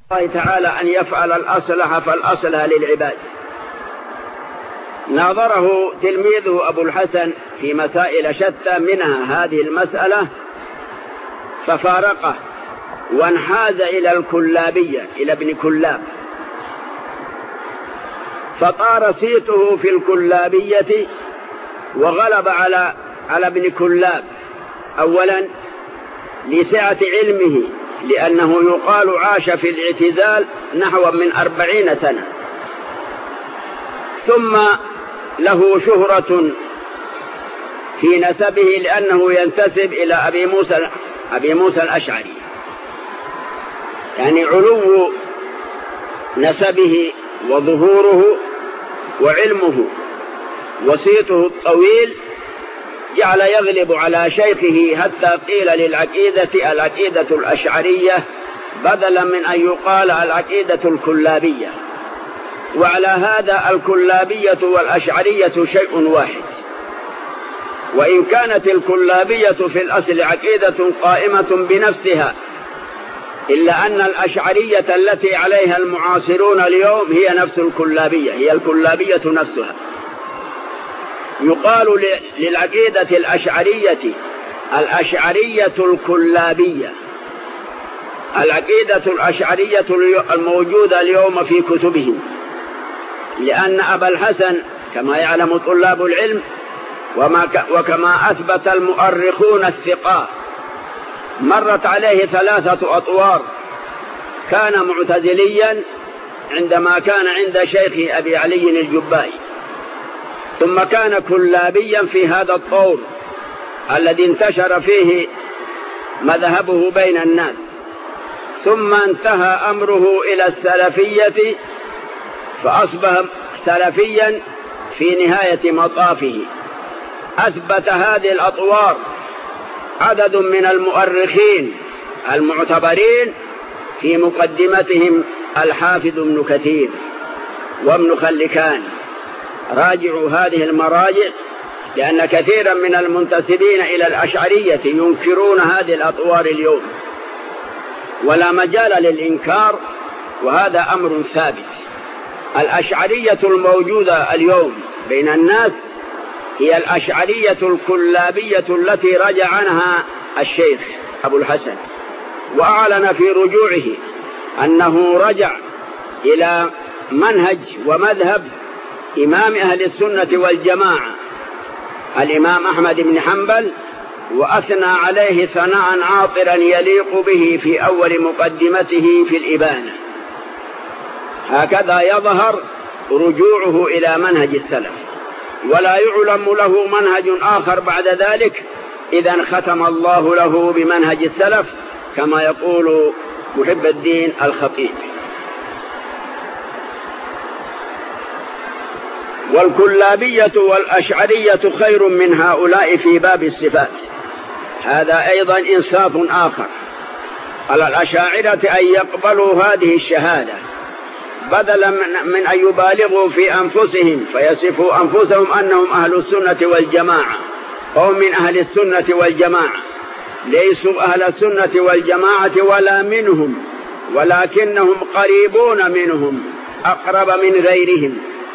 الله تعالى أن يفعل الأصلح فالأصلح للعباد. ناظره تلميذه أبو الحسن في مسائل شتى، منها هذه المسألة، ففارقه وانحاز إلى الكلابية، إلى ابن كلاب، فطار صيته في الكلابية وغلب على ابن كلاب، أولا لسعة علمه، لأنه يقال عاش في الاعتزال نحو من 40 سنة، ثم له شهرة في نسبه لأنه ينتسب إلى أبي موسى الأشعري، يعني علو نسبه وظهوره وعلمه وصيته الطويل جعل يغلب على شيخه، حتى قيل للعقيدة العقيدة الأشعرية بدلا من أن يقال العقيدة الكلابية. وعلى هذا الكلابية والأشعرية شيء واحد، وإن كانت الكلابية في الأصل عقيدة قائمة بنفسها، إلا أن الأشعرية التي عليها المعاصرون اليوم هي نفس الكلابية، هي الكلابية نفسها. يقال للعقيدة الأشعرية الكلابية، العقيدة الأشعرية الموجودة اليوم في كتبهم، لأن أبا الحسن كما يعلم طلاب العلم وكما أثبت المؤرخون الثقات مرت عليه 3 أطوار. كان معتزليا عندما كان عند شيخ أبي علي الجبائي، ثم كان كلابيا في هذا الطور الذي انتشر فيه مذهبه بين الناس، ثم انتهى أمره إلى السلفية فأصبح سلفيا في نهاية مطافه. أثبت هذه الأطوار عدد من المؤرخين المعتبرين، في مقدمتهم الحافظ ابن كثير وابن خلكان. راجعوا هذه المراجع، لأن كثيرا من المنتسبين إلى الأشعرية ينكرون هذه الأطوار اليوم، ولا مجال للإنكار، وهذا أمر ثابت. الأشعرية الموجودة اليوم بين الناس هي الأشعرية الكلابية التي رجع عنها الشيخ أبو الحسن، وأعلن في رجوعه أنه رجع إلى منهج ومذهب إمام أهل السنة والجماعة الإمام أحمد بن حنبل، وأثنى عليه ثناء عاطرا يليق به في أول مقدمته في الإبانة. هكذا يظهر رجوعه إلى منهج السلف، ولا يعلم له منهج آخر بعد ذلك، إذا ختم الله له بمنهج السلف كما يقول محب الدين الخطيب. والكلابية والأشعرية خير من هؤلاء في باب الصفات. هذا أيضا إنصاف آخر على الأشاعرة أن يقبلوا هذه الشهادة، بدلا من أن يبالغوا في أنفسهم فيصفوا أنفسهم أنهم أهل السنة والجماعة أو من أهل السنة والجماعة. ليسوا أهل السنة والجماعة ولا منهم، ولكنهم قريبون منهم، أقرب من غيرهم،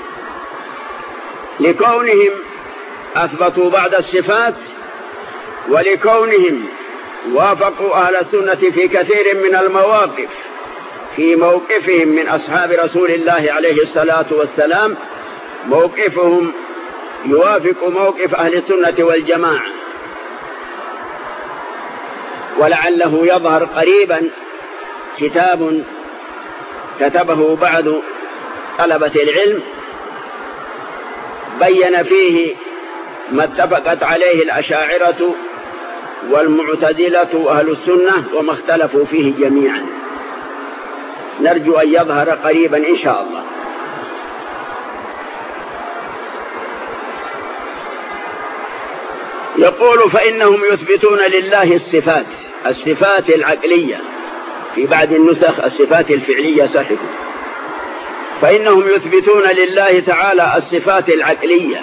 لكونهم أثبتوا بعض الصفات، ولكونهم وافقوا أهل السنة في كثير من المواقف. في موقفهم من أصحاب رسول الله عليه الصلاة والسلام موقفهم يوافق موقف أهل السنة والجماعة. ولعله يظهر قريبا كتاب كتبه بعض طلبة العلم بين فيه ما اتفقت عليه الأشاعرة والمعتزلة وأهل السنة وما اختلفوا فيه جميعا. نرجو أن يظهر قريبا إن شاء الله. يقول فإنهم يثبتون لله الصفات العقلية، في بعض النسخ الصفات الفعلية صحيح. فإنهم يثبتون لله تعالى الصفات العقلية.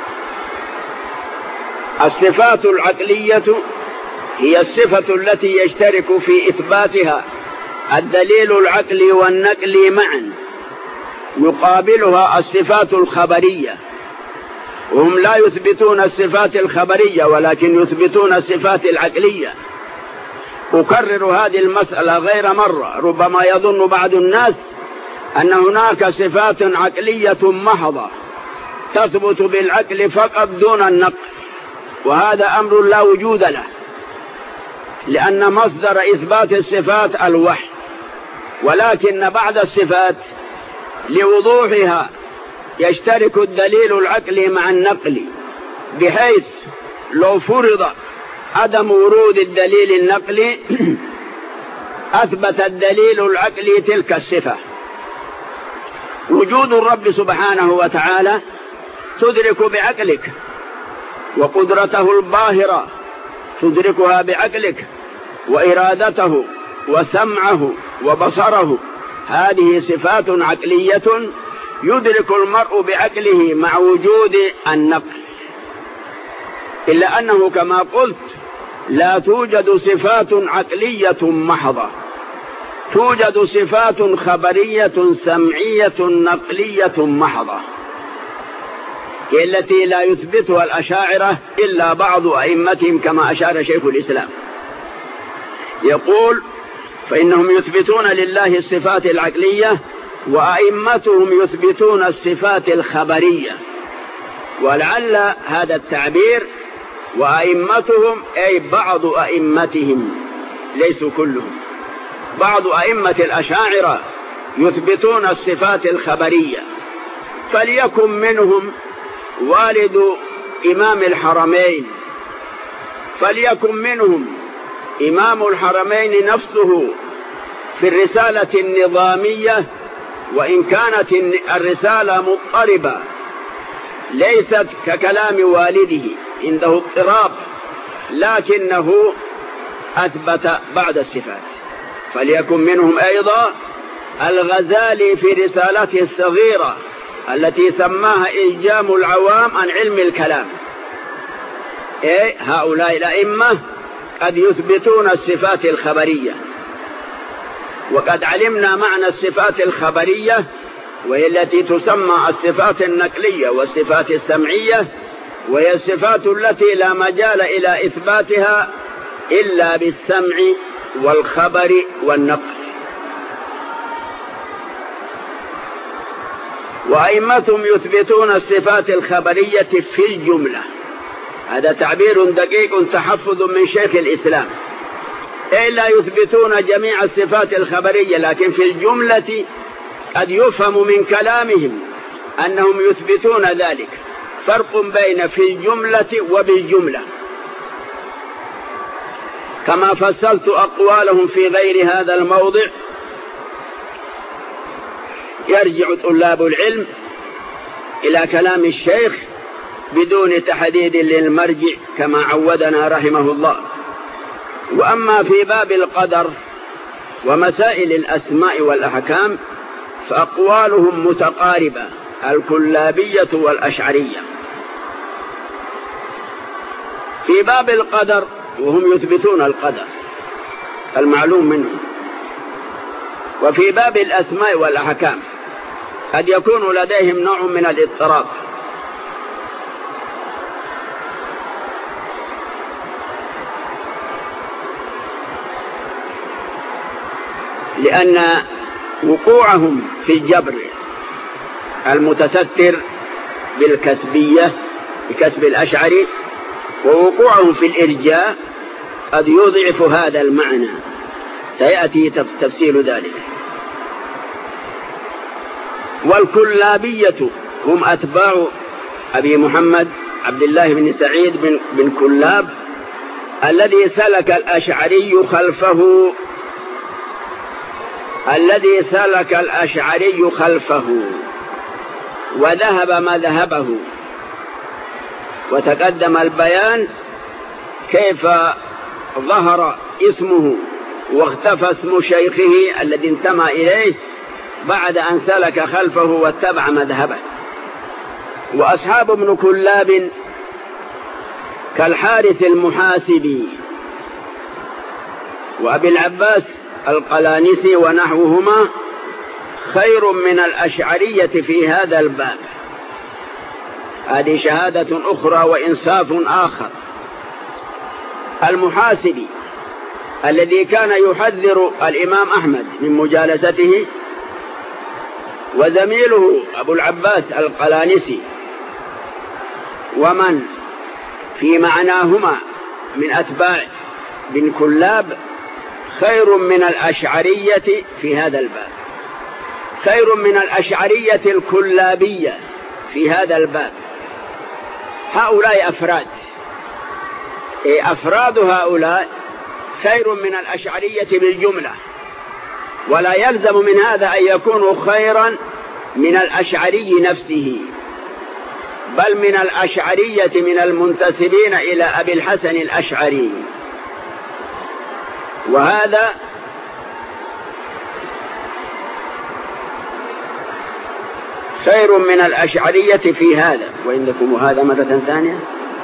الصفات العقلية هي الصفة التي يشترك في إثباتها الدليل العقلي والنقلي معا، يقابلها الصفات الخبرية، وهم لا يثبتون الصفات الخبرية ولكن يثبتون الصفات العقلية. أكرر هذه المسألة غير مرة، ربما يظن بعض الناس أن هناك صفات عقلية محضة تثبت بالعقل فقط دون النقل، وهذا أمر لا وجود له، لأن مصدر إثبات الصفات الوحي، ولكن بعض الصفات لوضوحها يشترك الدليل العقلي مع النقل، بحيث لو فرض عدم ورود الدليل النقلي أثبت الدليل العقلي تلك الصفة. وجود الرب سبحانه وتعالى تدرك بعقلك، وقدرته الباهرة تدركها بعقلك، وإرادته وسمعه وبصره، هذه صفات عقلية يدرك المرء بعقله مع وجود النقل. إلا أنه كما قلت لا توجد صفات عقلية محضة، توجد صفات خبرية سمعية نقلية محضة، هي التي لا يثبتها الأشاعرة إلا بعض أئمتهم كما أشار شيخ الإسلام، يقول فإنهم يثبتون لله الصفات العقلية وأئمتهم يثبتون الصفات الخبرية. ولعل هذا التعبير وأئمتهم أي بعض أئمتهم ليسوا كلهم، بعض أئمة الأشاعرة يثبتون الصفات الخبرية، فليكن منهم والد إمام الحرمين، فليكن منهم إمام الحرمين نفسه في الرسالة النظامية، وإن كانت الرسالة مضطربة ليست ككلام والده عنده اضطراب، لكنه أثبت بعض الصفات. فليكن منهم أيضا الغزالي في رسالته الصغيرة التي سماها إلجام العوام عن علم الكلام. هؤلاء الأئمة قد يثبتون الصفات الخبرية، وقد علمنا معنى الصفات الخبرية، وهي التي تسمى الصفات النقلية والصفات السمعية، وهي الصفات التي لا مجال إلى إثباتها إلا بالسمع والخبر والنقل. وأئمتهم يثبتون الصفات الخبرية في الجملة، هذا تعبير دقيق تحفظ من شيخ الإسلام، إلا يثبتون جميع الصفات الخبرية، لكن في الجملة قد يفهم من كلامهم أنهم يثبتون ذلك. فرق بين في الجملة وبالجملة، كما فصلت أقوالهم في غير هذا الموضع. يرجع طلاب العلم إلى كلام الشيخ بدون تحديد للمرجع كما عودنا رحمه الله. وأما في باب القدر ومسائل الأسماء والأحكام فأقوالهم متقاربة، الكلابية والأشعرية. في باب القدر وهم يثبتون القدر المعلوم منهم، وفي باب الأسماء والأحكام قد يكون لديهم نوع من الاضطراب، لأن وقوعهم في الجبر المتستر بالكسبية بكسب الأشعري، ووقوعهم في الإرجاء قد يضعف هذا المعنى، سيأتي تفسير ذلك. والكلابية هم أتباع أبي محمد عبد الله بن سعيد بن كلاب الذي سلك الأشعري خلفه وذهب مذهبه. وتقدم البيان كيف ظهر اسمه واختفى اسم شيخه الذي انتمى إليه بعد أن سلك خلفه واتبع مذهبه. وأصحاب ابن كلاب كالحارث المحاسبي وأبي العباس القلانسي ونحوهما خير من الأشعرية في هذا الباب. هذه شهادة أخرى وإنصاف آخر. المحاسبي الذي كان يحذر الإمام أحمد من مجالسته، وزميله أبو العباس القلانسي، ومن في معناهما من أتباع بن كلاب، خير من الأشعرية في هذا الباب، خير من الأشعرية الكلابية في هذا الباب. هؤلاء أفراد، أفراد هؤلاء خير من الأشعرية بالجملة، ولا يلزم من هذا أن يكونوا خيرا من الأشعري نفسه، بل من الأشعرية من المنتسبين إلى أبي الحسن الأشعري. وهذا خير من الأشعرية في هذا. وإنكم هذا مرة ثانية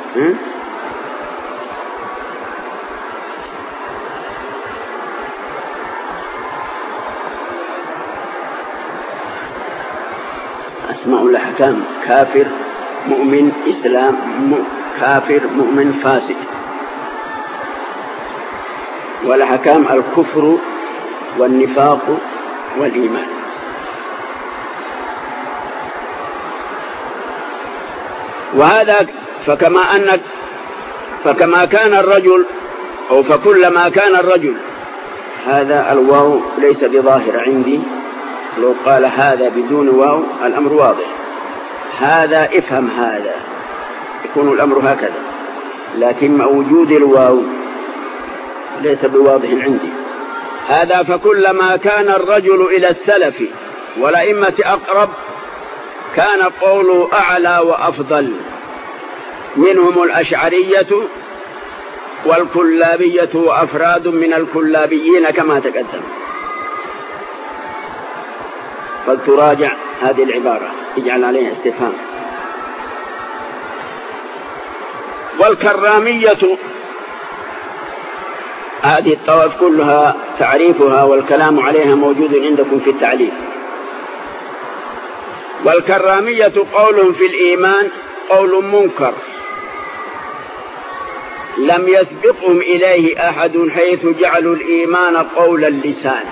أسماء الأحكام: كافر، مؤمن، إسلام، كافر، مؤمن، فاسق. والأحكام: الكفر والنفاق والإيمان. وهذا فكما كان الرجل، أو فكلما كان الرجل، هذا الواو ليس بظاهر عندي، لو قال هذا بدون واو الأمر واضح. هذا افهم، هذا يكون الأمر هكذا، لكن مع وجود الواو ليس بواضح عندي. هذا فكلما كان الرجل إلى السلف والأئمة أقرب كان قوله أعلى وأفضل، منهم الأشعرية والكلابية وأفراد من الكلابيين كما تقدم. فلتراجع هذه العبارة، اجعل عليها استفهام. والكرامية، هذه الطوائف كلها تعريفها والكلام عليها موجود عندكم في التعليف. والكرامية قول في الإيمان قول منكر لم يسبقهم إليه أحد، حيث جعلوا الإيمان قول اللسان.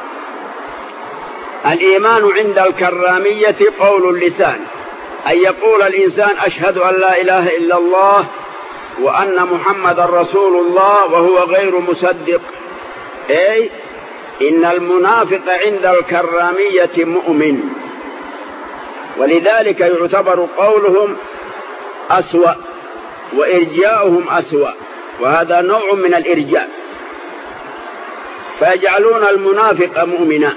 الإيمان عند الكرامية قول اللسان، أن يقول الإنسان أشهد أن لا إله إلا الله وأن محمد رسول الله وهو غير مصدق. أي إن المنافق عند الكرامية مؤمن، ولذلك يعتبر قولهم أسوأ وإرجاؤهم أسوأ، وهذا نوع من الإرجاء. فيجعلون المنافق مؤمنا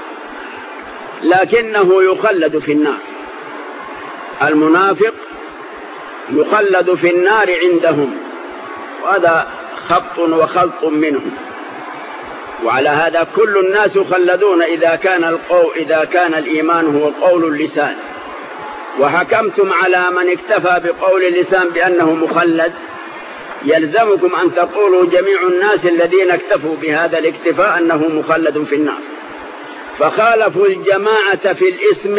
لكنه يخلد في النار. المنافق يخلد في النار عندهم، وهذا خبط وخلط منهم. وعلى هذا كل الناس يخلدون إذا كان الإيمان هو قول اللسان. وحكمتم على من اكتفى بقول اللسان بأنه مخلد، يلزمكم أن تقولوا جميع الناس الذين اكتفوا بهذا الاكتفاء أنه مخلد في النار. فخالفوا الجماعة في الاسم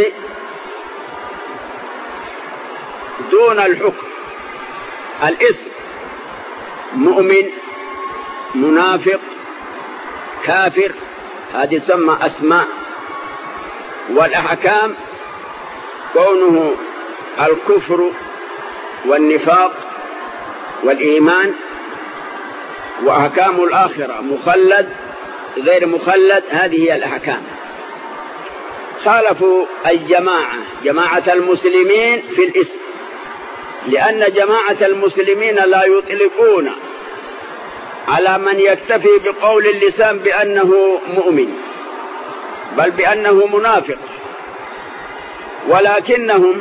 دون الحكم. الاسم مؤمن، منافق، كافر، هذه تسمى أسماء. والأحكام كونه الكفر والنفاق والإيمان. وأحكام الآخرة مخلد غير مخلد، هذه هي الأحكام. خالفوا الجماعة، جماعة المسلمين في الاسم، لأن جماعة المسلمين لا يطلقون على من يكتفي بقول اللسان بأنه مؤمن، بل بأنه منافق، ولكنهم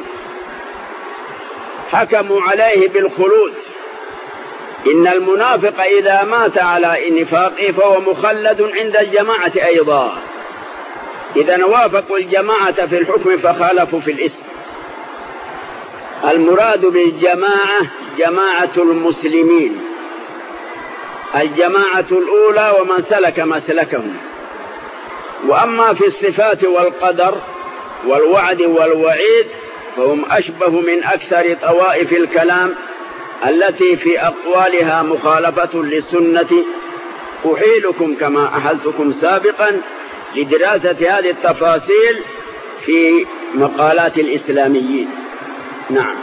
حكموا عليه بالخلود. إن المنافق إذا مات على نفاقه فهو مخلد عند الجماعة أيضا. إذا وافقوا الجماعة في الحكم فخالفوا في الاسم. المراد بالجماعة جماعة المسلمين، الجماعة الأولى ومن سلك مسلكهم، وأما في الصفات والقدر والوعد والوعيد فهم أشبه من أكثر طوائف الكلام التي في أقوالها مخالفة للسنة. أحيلكم كما أحلتكم سابقا لدراسة هذه التفاصيل في مقالات الإسلاميين. نعم.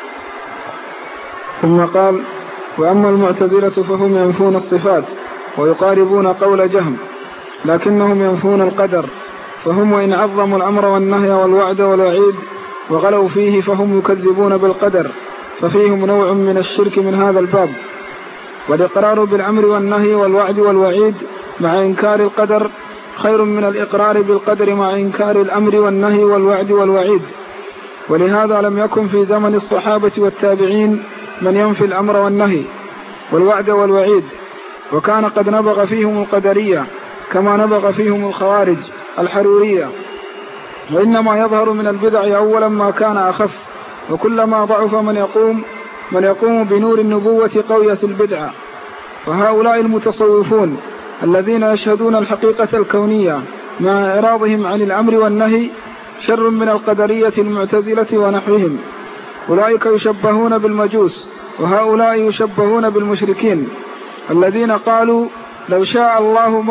ثم قال: وأما المعتزلة فهم ينفون الصفات ويقاربون قول جهم، لكنهم ينفون القدر، فهم وإن عظموا الأمر والنهي والوعد والوعيد وغلوا فيه فهم يكذبون بالقدر، ففيهم نوع من الشرك من هذا الباب. والإقرار بالأمر والنهي والوعد والوعيد مع إنكار القدر خير من الإقرار بالقدر مع إنكار الأمر والنهي والوعد والوعيد. ولهذا لم يكن في زمن الصحابة والتابعين من ينفي الأمر والنهي والوعد والوعيد، وكان قد نبغ فيهم القدرية كما نبغ فيهم الخوارج الحرورية. وإنما يظهر من البدع أولا ما كان أخف، وكلما ضعف من يقوم بنور النبوة قوية البدعة. فهؤلاء المتصوفون الذين يشهدون الحقيقة الكونية مع إعراضهم عن الأمر والنهي شر من القدرية المعتزلة ونحوهم. أولئك يشبهون بالمجوس، وهؤلاء يشبهون بالمشركين الذين قالوا لو شاء الله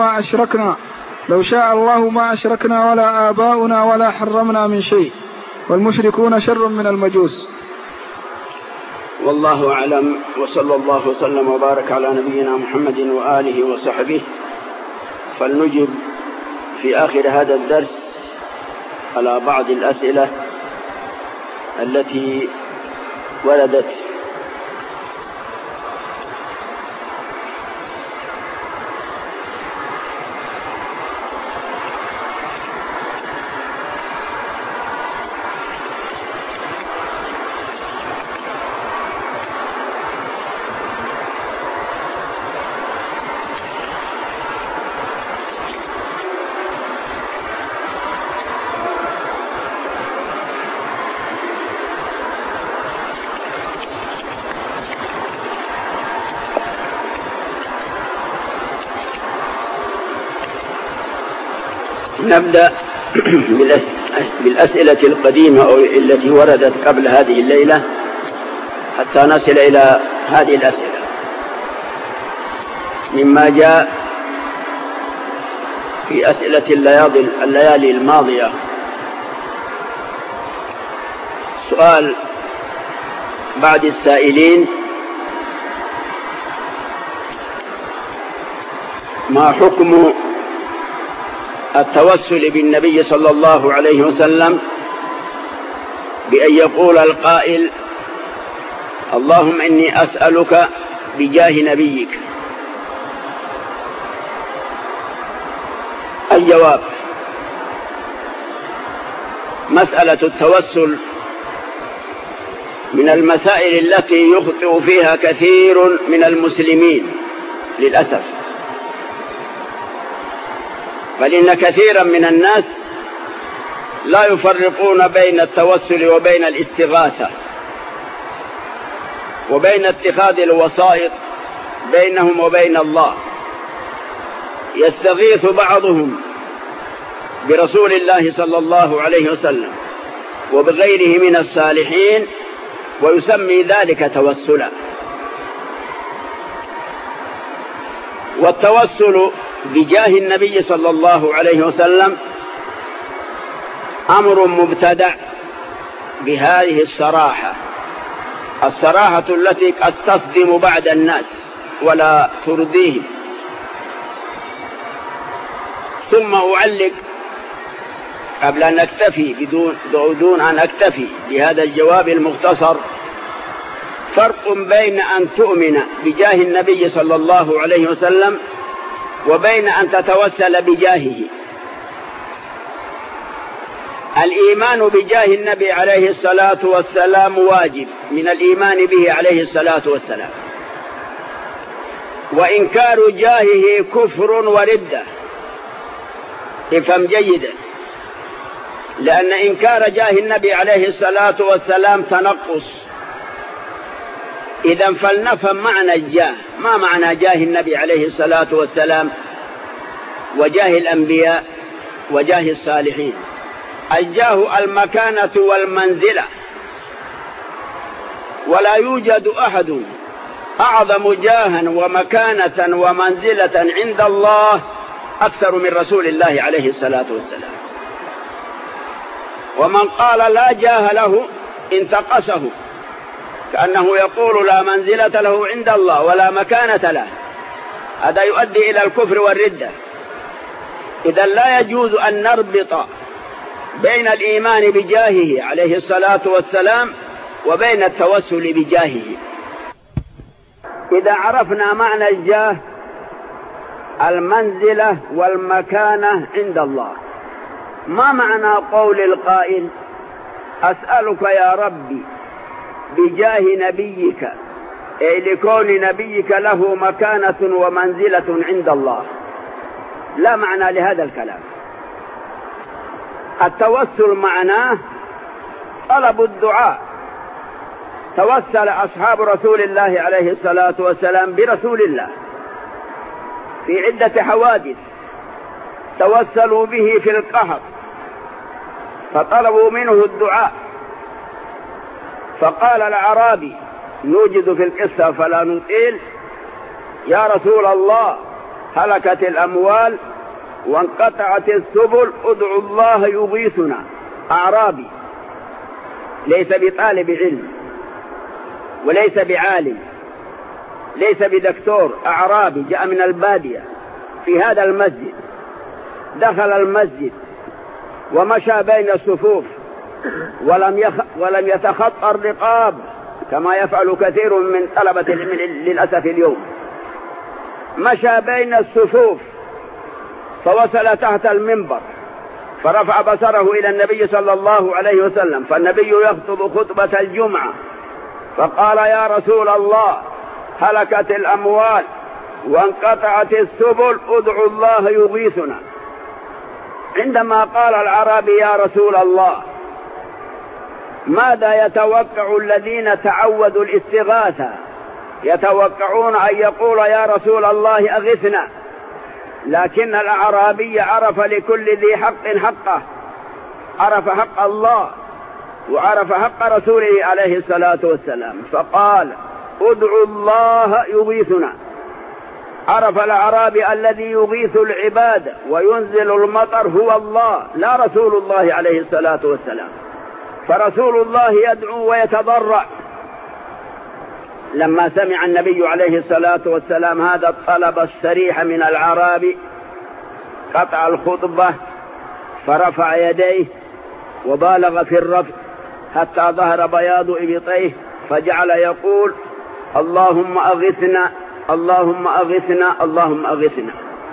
ما أشركنا ولا آباؤنا ولا حرمنا من شيء. والمشركون شر من المجوس. والله أعلم، وصلى الله وسلم وبارك على نبينا محمد وآله وصحبه. فلنجب في آخر هذا الدرس على بعض الأسئلة التي وردت. نبدأ بالأسئلة القديمة أو التي وردت قبل هذه الليلة حتى نصل إلى هذه الأسئلة. مما جاء في أسئلة الليالي الماضية سؤال بعض السائلين: ما حكم التوسل بالنبي صلى الله عليه وسلم بأن يقول القائل: اللهم إني أسألك بجاه نبيك؟ الجواب: مسألة التوسل من المسائل التي يخطئ فيها كثير من المسلمين للأسف، بل إن كثيرا من الناس لا يفرقون بين التوسل وبين الاستغاثة وبين اتخاذ الوسائط بينهم وبين الله. يستغيث بعضهم برسول الله صلى الله عليه وسلم وبغيره من الصالحين ويسمي ذلك توسلا. والتوسل بجاه النبي صلى الله عليه وسلم أمر مبتدع بهذه الصراحة التي قد تصدم بعد الناس ولا ترضيهم. ثم أعلق قبل أن أكتفي بدون أن أكتفي بهذا الجواب المختصر: فرق بين أن تؤمن بجاه النبي صلى الله عليه وسلم وبين أن تتوسل بجاهه. الإيمان بجاه النبي عليه الصلاة والسلام واجب من الإيمان به عليه الصلاة والسلام، وإنكار جاهه كفر وردة. افهم جيدا، لأن إنكار جاه النبي عليه الصلاة والسلام تنقص. إذن فلنفهم معنى الجاه. ما معنى جاه النبي عليه الصلاة والسلام وجاه الأنبياء وجاه الصالحين. الجاه المكانة والمنزلة، ولا يوجد أحد أعظم جاها ومكانة ومنزلة عند الله أكثر من رسول الله عليه الصلاة والسلام. ومن قال لا جاه له انتقصه، كأنه يقول لا منزلة له عند الله ولا مكانة له، هذا يؤدي إلى الكفر والردة. إذا لا يجوز أن نربط بين الإيمان بجاهه عليه الصلاة والسلام وبين التوسل بجاهه. إذا عرفنا معنى الجاه، المنزلة والمكانة عند الله، ما معنى قول القائل أسألك يا ربي بجاه نبيك، أي لكون نبيك له مكانة ومنزلة عند الله؟ لا معنى لهذا الكلام. التوسل معناه طلب الدعاء. توسل أصحاب رسول الله عليه الصلاة والسلام برسول الله في عدة حوادث، توسلوا به في القهر فطلبوا منه الدعاء. فقال الأعرابي، نوجد في القصة فلا نطيل: يا رسول الله هلكت الأموال وانقطعت السبل، ادعوا الله يغيثنا. أعرابي ليس بطالب علم وليس بعالم، ليس بدكتور، أعرابي جاء من البادية في هذا المسجد، دخل المسجد ومشى بين الصفوف ولم يتخطى الرقاب كما يفعل كثير من طلبة العلم للأسف اليوم. مشى بين الصفوف فوصل تحت المنبر، فرفع بصره إلى النبي صلى الله عليه وسلم، فالنبي يخطب خطبة الجمعة، فقال: يا رسول الله هلكت الأموال وانقطعت السبل، ادعوا الله يغيثنا. عندما قال الأعرابي: يا رسول الله ماذا يتوقع الذين تعودوا الاستغاثة؟ يتوقعون أن يقول: يا رسول الله أغثنا. لكن الأعرابي عرف لكل ذي حق حقه، عرف حق الله وعرف حق رسوله عليه الصلاة والسلام، فقال: ادعوا الله يغيثنا. عرف الأعرابي الذي يغيث العباد وينزل المطر هو الله، لا رسول الله عليه الصلاة والسلام. فرسول الله يدعو ويتضرع. لما سمع النبي عليه الصلاة والسلام هذا الطلب الصريح من الأعرابي، قطع الخطبة فرفع يديه وبالغ في الرفع حتى ظهر بياض إبطيه، فجعل يقول: اللهم أغثنا، اللهم أغثنا، اللهم أغثنا.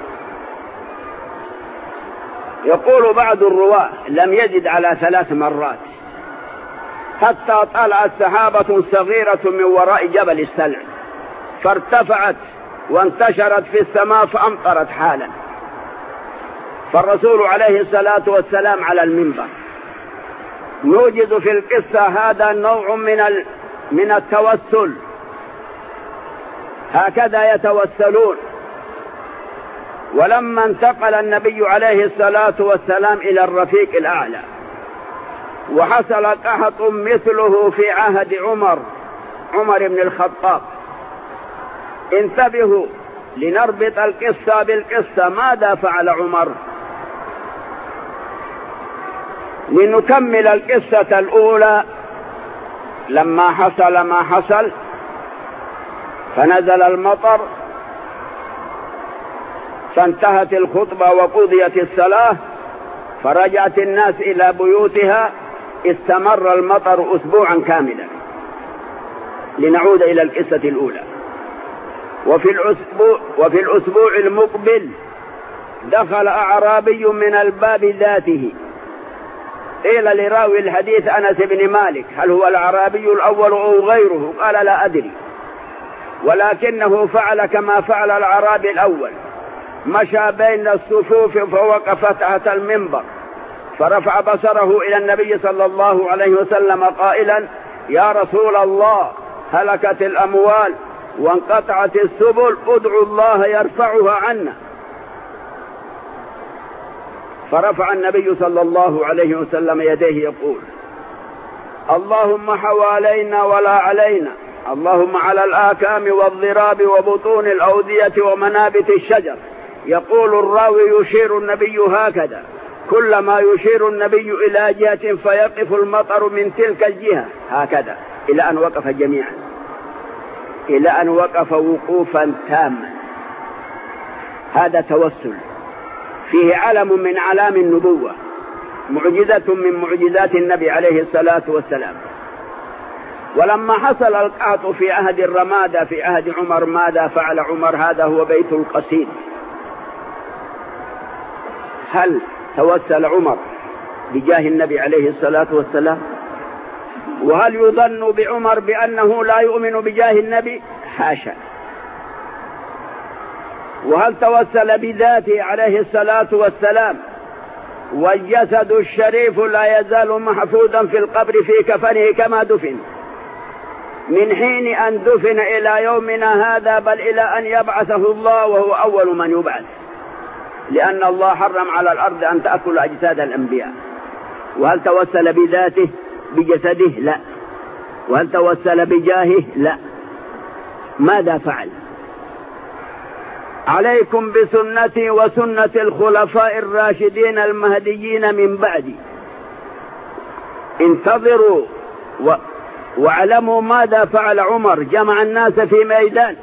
يقول بعض الرواة: لم يزد على 3 مرات، حتى طلعت سحابة صغيرة من وراء جبل السلع فارتفعت وانتشرت في السماء فأمطرت حالا. فالرسول عليه الصلاة والسلام على المنبر. نوجد في القصة هذا النوع من التوسل، هكذا يتوسلون. ولما انتقل النبي عليه الصلاة والسلام إلى الرفيق الأعلى وحصل قحط مثله في عهد عمر بن الخطاب، انتبهوا لنربط القصة بالقصة. ماذا فعل عمر؟ لنكمل القصة الأولى. لما حصل ما حصل فنزل المطر فانتهت الخطبة وقضيت الصلاة فرجعت الناس إلى بيوتها، استمر المطر أسبوعا كاملا. لنعود إلى القصة الأولى. وفي الأسبوع المقبل دخل أعرابي من الباب ذاته. قيل لراوي الحديث أنس بن مالك: هل هو الأعرابي الأول أو غيره؟ قال: لا أدري، ولكنه فعل كما فعل الأعرابي الأول، مشى بين الصفوف فوقف تحت المنبر فرفع بصره إلى النبي صلى الله عليه وسلم قائلا: يا رسول الله هلكت الأموال وانقطعت السبل، ادعوا الله يرفعها عنا. فرفع النبي صلى الله عليه وسلم يديه يقول: اللهم حوالينا ولا علينا، اللهم على الآكام والضراب وبطون الأودية ومنابت الشجر. يقول الراوي: يشير النبي هكذا، كلما يشير النبي إلى جهة فيقف المطر من تلك الجهة هكذا، إلى أن وقف جميعا، إلى أن وقف وقوفا تاما. هذا توسل فيه علم من علام النبوة، معجزة من معجزات النبي عليه الصلاة والسلام. ولما حصل القحط في عهد الرمادة في عهد عمر، ماذا فعل عمر؟ هذا هو بيت القصيد. هل توسل عمر بجاه النبي عليه الصلاة والسلام؟ وهل يظن بعمر بأنه لا يؤمن بجاه النبي؟ حاشا. وهل توسل بذاته عليه الصلاة والسلام؟ والجسد الشريف لا يزال محفوظا في القبر في كفنه كما دفن من حين أن دفن إلى يومنا هذا، بل إلى أن يبعثه الله وهو أول من يبعث، لأن الله حرم على الأرض أن تأكل أجساد الأنبياء. وهل توسل بذاته بجسده؟ لا. وهل توسل بجاهه؟ لا. ماذا فعل؟ عليكم بسنتي وسنة الخلفاء الراشدين المهديين من بعدي، انتظروا واعلموا ماذا فعل عمر. جمع الناس في ميدان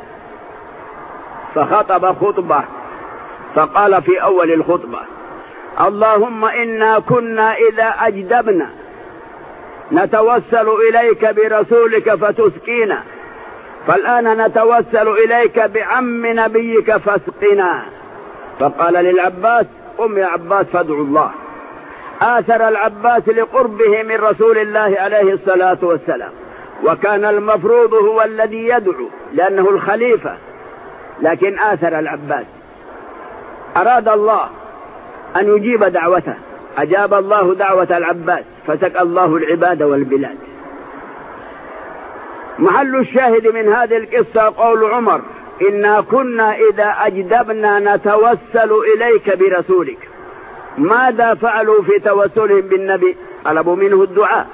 فخطب خطبة، فقال في أول الخطبة: اللهم إنا كنا إذا أجدبنا نتوسل إليك برسولك فتسقينا، فالآن نتوسل إليك بعم نبيك فاسقنا. فقال للعباس: قم يا عباس فادعوا الله. آثر العباس لقربه من رسول الله عليه الصلاة والسلام، وكان المفروض هو الذي يدعو لأنه الخليفة، لكن آثر العباس. أراد الله أن يجيب دعوته، أجاب الله دعوة العباس فسقى الله العباد والبلاد. محل الشاهد من هذه القصة قول عمر: إنا كنا إذا أجدبنا نتوسل إليك برسولك. ماذا فعلوا في توسلهم بالنبي؟ طلبوا منه الدعاء.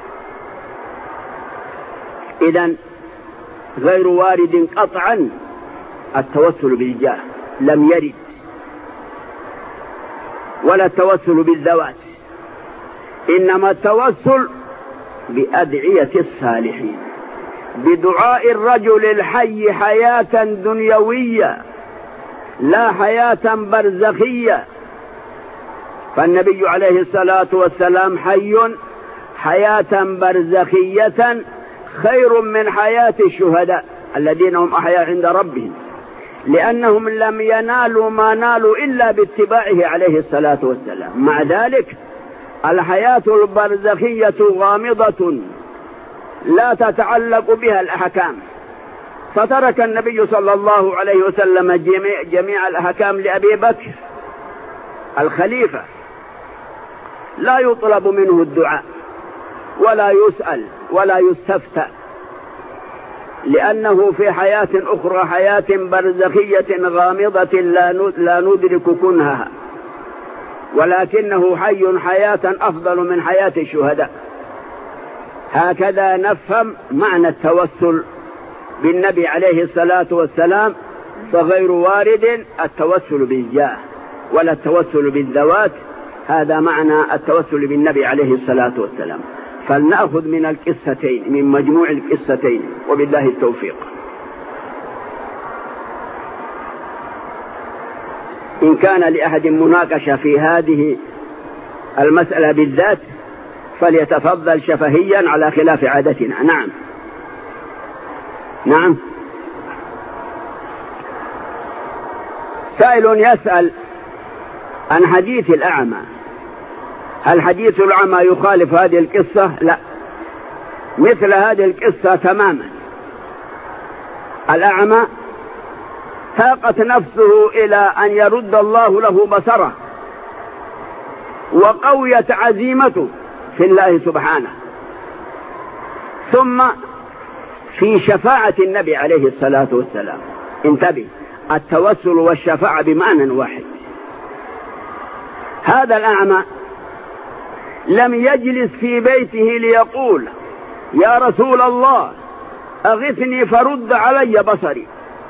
إذن غير وارد قطعا التوسل بالجاه، لم يرد، ولا التوسل بالذوات، إنما التوسل بأدعية الصالحين، بدعاء الرجل الحي حياة دنيوية لا حياة برزخية. فالنبي عليه الصلاة والسلام حي حياة برزخية خير من حياة الشهداء الذين هم أحياء عند ربهم، لأنهم لم ينالوا ما نالوا إلا باتباعه عليه الصلاة والسلام. مع ذلك الحياة البرزخية غامضة لا تتعلق بها الأحكام، فترك النبي صلى الله عليه وسلم جميع الأحكام لأبي بكر الخليفة، لا يطلب منه الدعاء ولا يسأل ولا يستفتى، لأنه في حياة أخرى، حياة برزخية غامضة لا ندرك كنهها، ولكنه حي حياة أفضل من حياة الشهداء. هكذا نفهم معنى التوسل بالنبي عليه الصلاة والسلام، فغير وارد التوسل بالجاه ولا التوسل بالذوات. هذا معنى التوسل بالنبي عليه الصلاة والسلام. فلنأخذ من القصتين، من مجموع القصتين، وبالله التوفيق. إن كان لأحد مناقشة في هذه المسألة بالذات فليتفضل شفهيا على خلاف عادتنا. نعم نعم. سائل يسأل عن حديث الأعمى، هل حديث الأعمى يخالف هذه القصة؟ لا، مثل هذه القصة تماما. الأعمى تاقت نفسه إلى أن يرد الله له بصره، وقويت عزيمته في الله سبحانه. ثم في شفاعة النبي عليه الصلاة والسلام، انتبه، التوسل والشفاعة بمعنى واحد. هذا الأعمى لم يجلس في بيته ليقول يا رسول الله أغثني فرد علي بصري،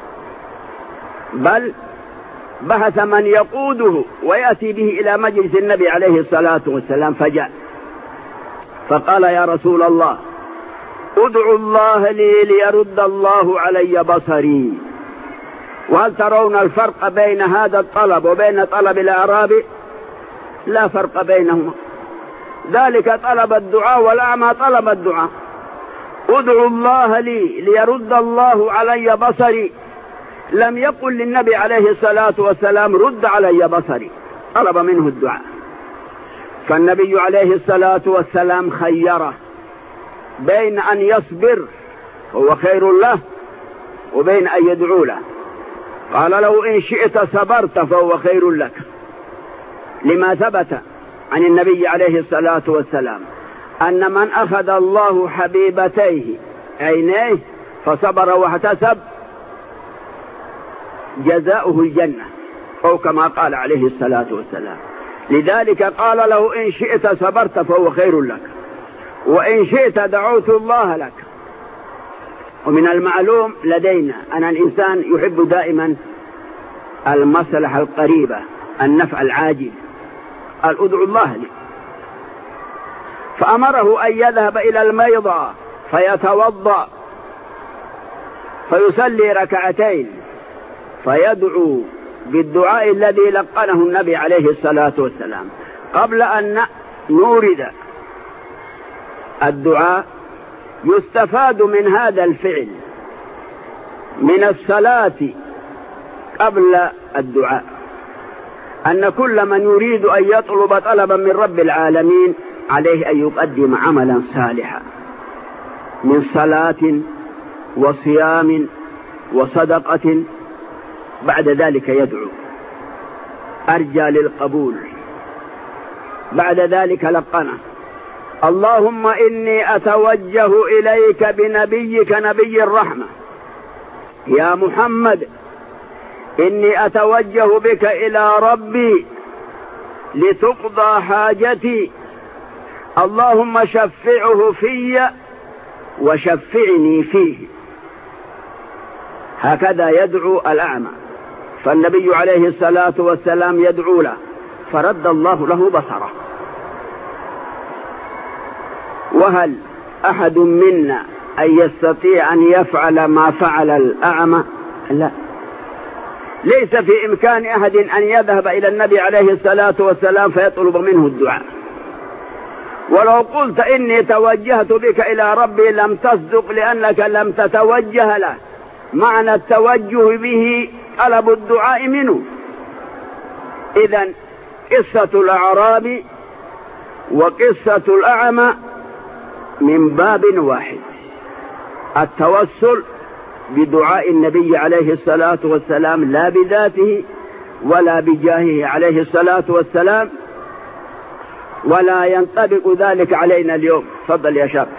بل بحث من يقوده ويأتي به إلى مجلس النبي عليه الصلاة والسلام، فجاء فقال يا رسول الله ادعوا الله لي ليرد الله علي بصري. وهل ترون الفرق بين هذا الطلب وبين طلب الأعرابي؟ لا فرق بينهما، ذلك طلب الدعاء والأعمى طلب الدعاء. ادعوا الله لي ليرد الله علي بصري، لم يقل للنبي عليه الصلاة والسلام رد علي بصري، طلب منه الدعاء. فالنبي عليه الصلاة والسلام خيره بين أن يصبر هو خير له وبين أن يدعو له، قال له إن شئت صبرت فهو خير لك، لما ثبت عن النبي عليه الصلاة والسلام أن من أخذ الله حبيبتيه عينيه فصبر واحتسب جزاؤه الجنة، أو كما قال عليه الصلاة والسلام. لذلك قال له إن شئت صبرت فهو خير لك، وإن شئت دعوت الله لك. ومن المعلوم لدينا أن الإنسان يحب دائما المصلحة القريبة، النفع العاجل، قال ادعو الله لي. فأمره أن يذهب إلى الميضة فيتوضأ فيصلي ركعتين فيدعو بالدعاء الذي لقنه النبي عليه الصلاة والسلام. قبل أن نورد الدعاء يستفاد من هذا الفعل من الصلاة قبل الدعاء أن كل من يريد أن يطلب طلبا من رب العالمين عليه أن يقدم عملا صالحا من صلاة وصيام وصدقة، بعد ذلك يدعو أرجى للقبول. بعد ذلك لقنه اللهم إني أتوجه إليك بنبيك نبي الرحمة يا محمد، إني أتوجه بك إلى ربي لتقضى حاجتي، اللهم شفعه في وشفعني فيه. هكذا يدعو الأعمى. فالنبي عليه الصلاة والسلام يدعو له فرد الله له بصره. وهل أحد منا أن يستطيع أن يفعل ما فعل الأعمى؟ لا، ليس في إمكان أحد أن يذهب إلى النبي عليه الصلاة والسلام فيطلب منه الدعاء. ولو قلت إني توجهت بك إلى ربي لم تصدق، لأنك لم تتوجه له. معنى التوجه به طلب الدعاء منه. إذن قصة الأعرابي وقصة الأعمى من باب واحد، التوسل بدعاء النبي عليه الصلاة والسلام، لا بذاته ولا بجاهه عليه الصلاة والسلام، ولا ينطبق ذلك علينا اليوم. تفضل يا شاب.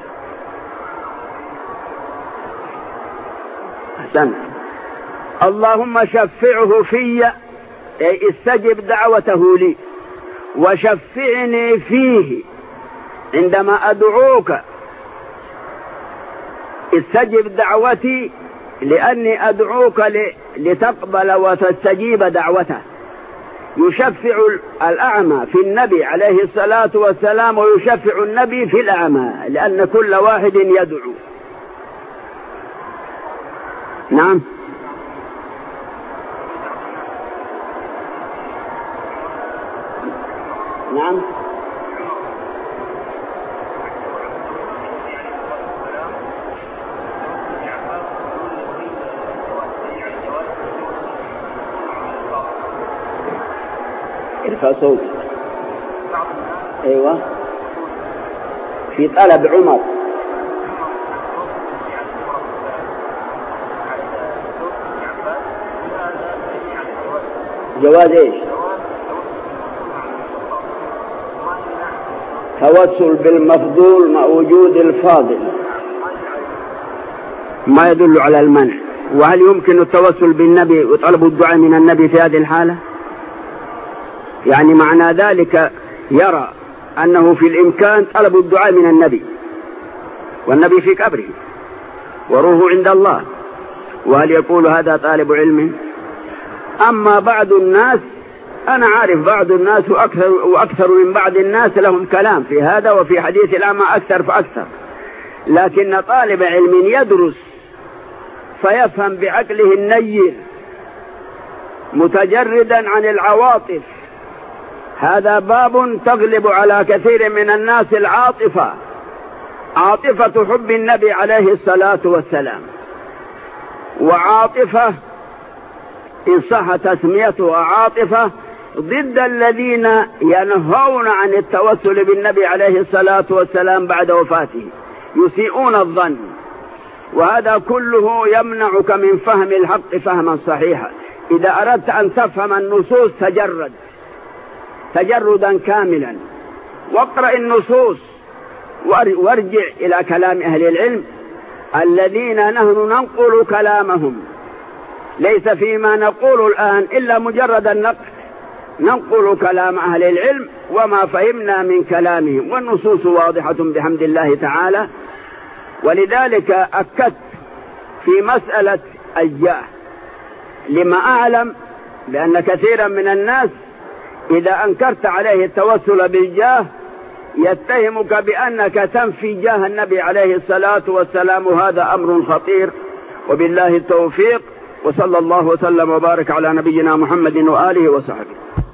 أحسن. اللهم شفعه في، أي استجب دعوته لي، وشفعني فيه عندما أدعوك، استجب دعوتي لأني أدعوك لتقبل وتستجيب دعوته. يشفع الأعمى في النبي عليه الصلاة والسلام، ويشفع النبي في الأعمى، لأن كل واحد يدعو. نعم. نعم. ارفع صوت. ايوه، في طلب عمر. جواز ايش؟ توسل بالمفضول مع وجود الفاضل، ما يدل على المنع. وهل يمكن التوسل بالنبي وطلب الدعاء من النبي في هذه الحالة؟ يعني معنى ذلك يرى أنه في الإمكان طلب الدعاء من النبي، والنبي في قبره وروحه عند الله، وهل يقول هذا طالب علم؟ أما بعض الناس، أنا عارف بعض الناس وأكثر من بعض الناس لهم كلام في هذا وفي حديث الأعمى أكثر فأكثر، لكن طالب علم يدرس فيفهم بعقله النير متجردا عن العواطف، هذا باب تغلب على كثير من الناس العاطفة، عاطفة حب النبي عليه الصلاة والسلام، وعاطفة إن صح تسميتها عاطفة ضد الذين ينهون عن التوسل بالنبي عليه الصلاة والسلام بعد وفاته، يسيئون الظن، وهذا كله يمنعك من فهم الحق فهما صحيحا. إذا أردت أن تفهم النصوص تجردا كاملا، واقرأ النصوص وارجع إلى كلام أهل العلم الذين نحن ننقل كلامهم، ليس فيما نقول الآن إلا مجرد النقل، ننقل كلام أهل العلم وما فهمنا من كلامهم، والنصوص واضحة بحمد الله تعالى. ولذلك أكدت في مسألة الجاه، لما أعلم بأن كثيرا من الناس إذا أنكرت عليه التوسل بالجاه يتهمك بأنك تنفي جاه النبي عليه الصلاة والسلام، وهذا أمر خطير. وبالله التوفيق، وصلى الله وسلم وبارك على نبينا محمد وآله وصحبه.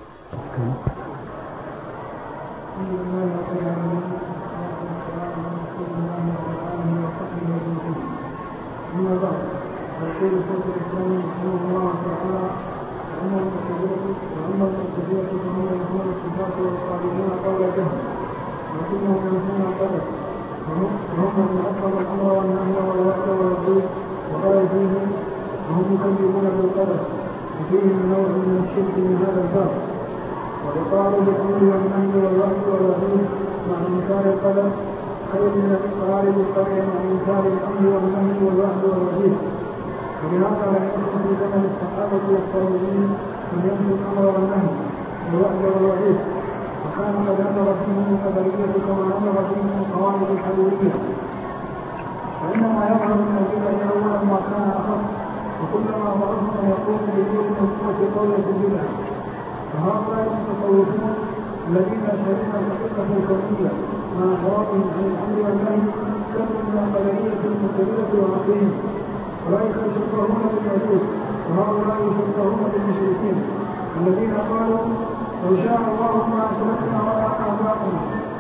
وهم يكذبون بالقدر، وفيهم نوع من الشرك من هذا الباب، وإقرار بالأمر والنهي والوحي والوعيد مع إنكار القدر خير من الإقرار بالقدر مع إنكار الأمر والنهي والوحي والوعيد. ولهذا لا يكون في زمن الصحابة والتابعين من ينفي الأمر والنهي والوحي والوعيد، وكان قد أمر فيهم القدرية كما أمر فيهم القواعد الحلولية. فإنما يظهر من البدع أولا ما كان أخف، وكلما ضعفنا يقوم بدون نصوص قولة البدع. فهؤلاء المتصوفون الذين شهدوا الحقيقة الكونية مع إعراضهم عن الأمر والنهي كانوا من القدرية المعتزلة والعقلية، أولئك يشبهون بالمجوس، وهؤلاء يشبهون بالمشركين الذين قالوا لو شاء الله ما أشركنا ولا آباؤنا،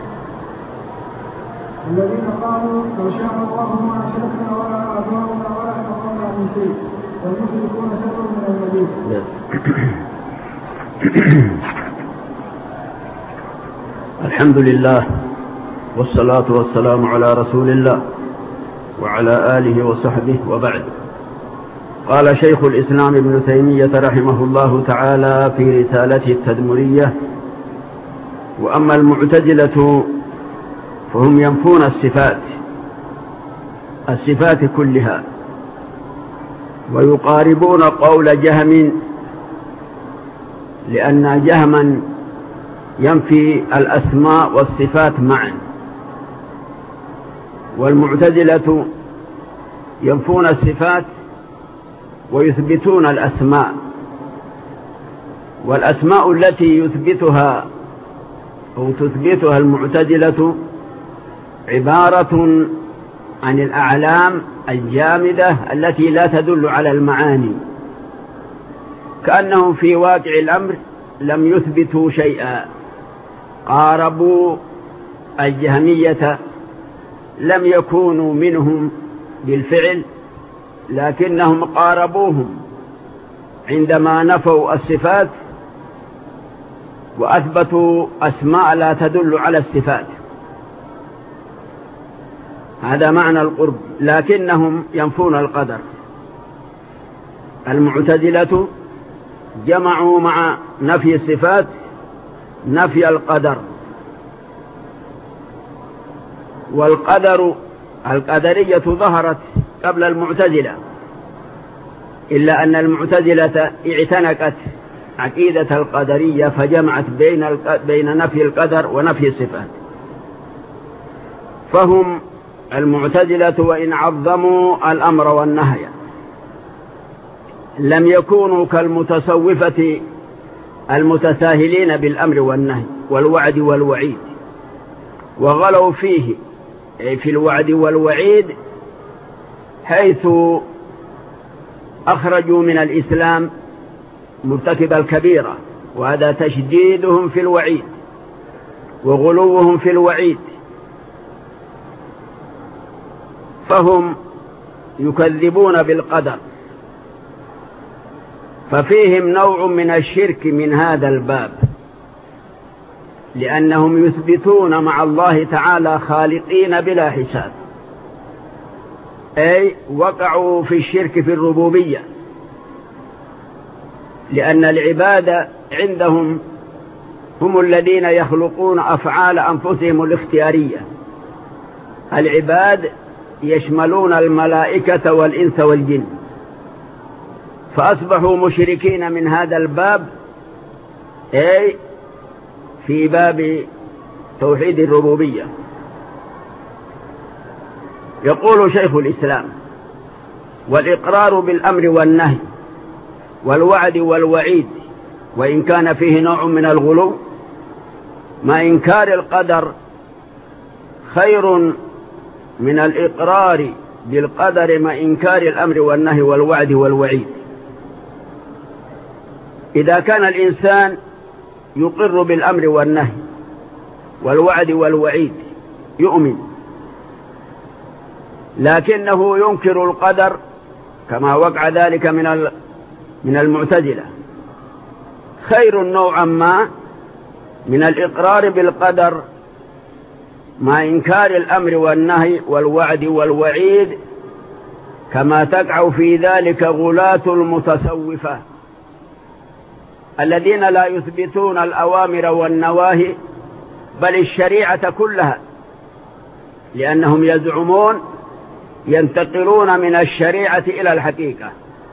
الذين قالوا لو شاء الله ما أشركنا ولا آباؤنا ولا حرمنا من شيء، والمشركون شر من المجوس. الحمد لله والصلاة والسلام على رسول الله وعلى آله وصحبه، وبعد. قال شيخ الإسلام ابن تيمية رحمه الله تعالى في رسالته التدمرية: وأما المعتزلة فهم ينفون الصفات كلها، ويقاربون قول جهم، لأن جهما ينفي الأسماء والصفات معا، والمعتزلة ينفون الصفات ويثبتون الأسماء، والأسماء التي يثبتها أو تثبتها المعتزلة عبارة عن الأعلام الجامدة التي لا تدل على المعاني، كأنهم في واقع الأمر لم يثبتوا شيئا. قاربوا الجهمية، لم يكونوا منهم بالفعل، لكنهم قاربوهم عندما نفوا الصفات وأثبتوا أسماء لا تدل على الصفات. هذا معنى القرب، لكنهم ينفون القدر. المعتزلة جمعوا مع نفي الصفات نفي القدر، القدرية ظهرت قبل المعتزلة، إلا أن المعتزلة اعتنقت عقيدة القدرية فجمعت بين نفي القدر ونفي الصفات. فهم المعتزلة وإن عظموا الأمر والنهي لم يكونوا كالمتصوفة المتساهلين بالأمر والنهي والوعد والوعيد، وغلوا فيه في الوعد والوعيد، حيث أخرجوا من الإسلام مرتكب الكبيرة، وهذا تشديدهم في الوعيد وغلوهم في الوعيد. فهم يكذبون بالقدر، ففيهم نوع من الشرك من هذا الباب، لأنهم يثبتون مع الله تعالى خالقين بلا حساب، أي وقعوا في الشرك في الربوبية، لأن العباد عندهم هم الذين يخلقون أفعال أنفسهم الاختيارية. العباد يشملون الملائكة والإنس والجن، فأصبحوا مشركين من هذا الباب، أي في باب توحيد الربوبية. يقول شيخ الإسلام: والإقرار بالأمر والنهي والوعد والوعيد وإن كان فيه نوع من الغلو مع إنكار القدر خير من الإقرار بالقدر مع إنكار الأمر والنهي والوعد والوعيد. إذا كان الإنسان يقر بالأمر والنهي والوعد والوعيد يؤمن، لكنه ينكر القدر كما وقع ذلك من المعتزلة، خير نوعا ما من الإقرار بالقدر مع إنكار الأمر والنهي والوعد والوعيد، كما تقع في ذلك غلاة المتصوفة الذين لا يثبتون الأوامر والنواهي بل الشريعة كلها، لأنهم يزعمون ينتقلون من الشريعة إلى الحقيقة،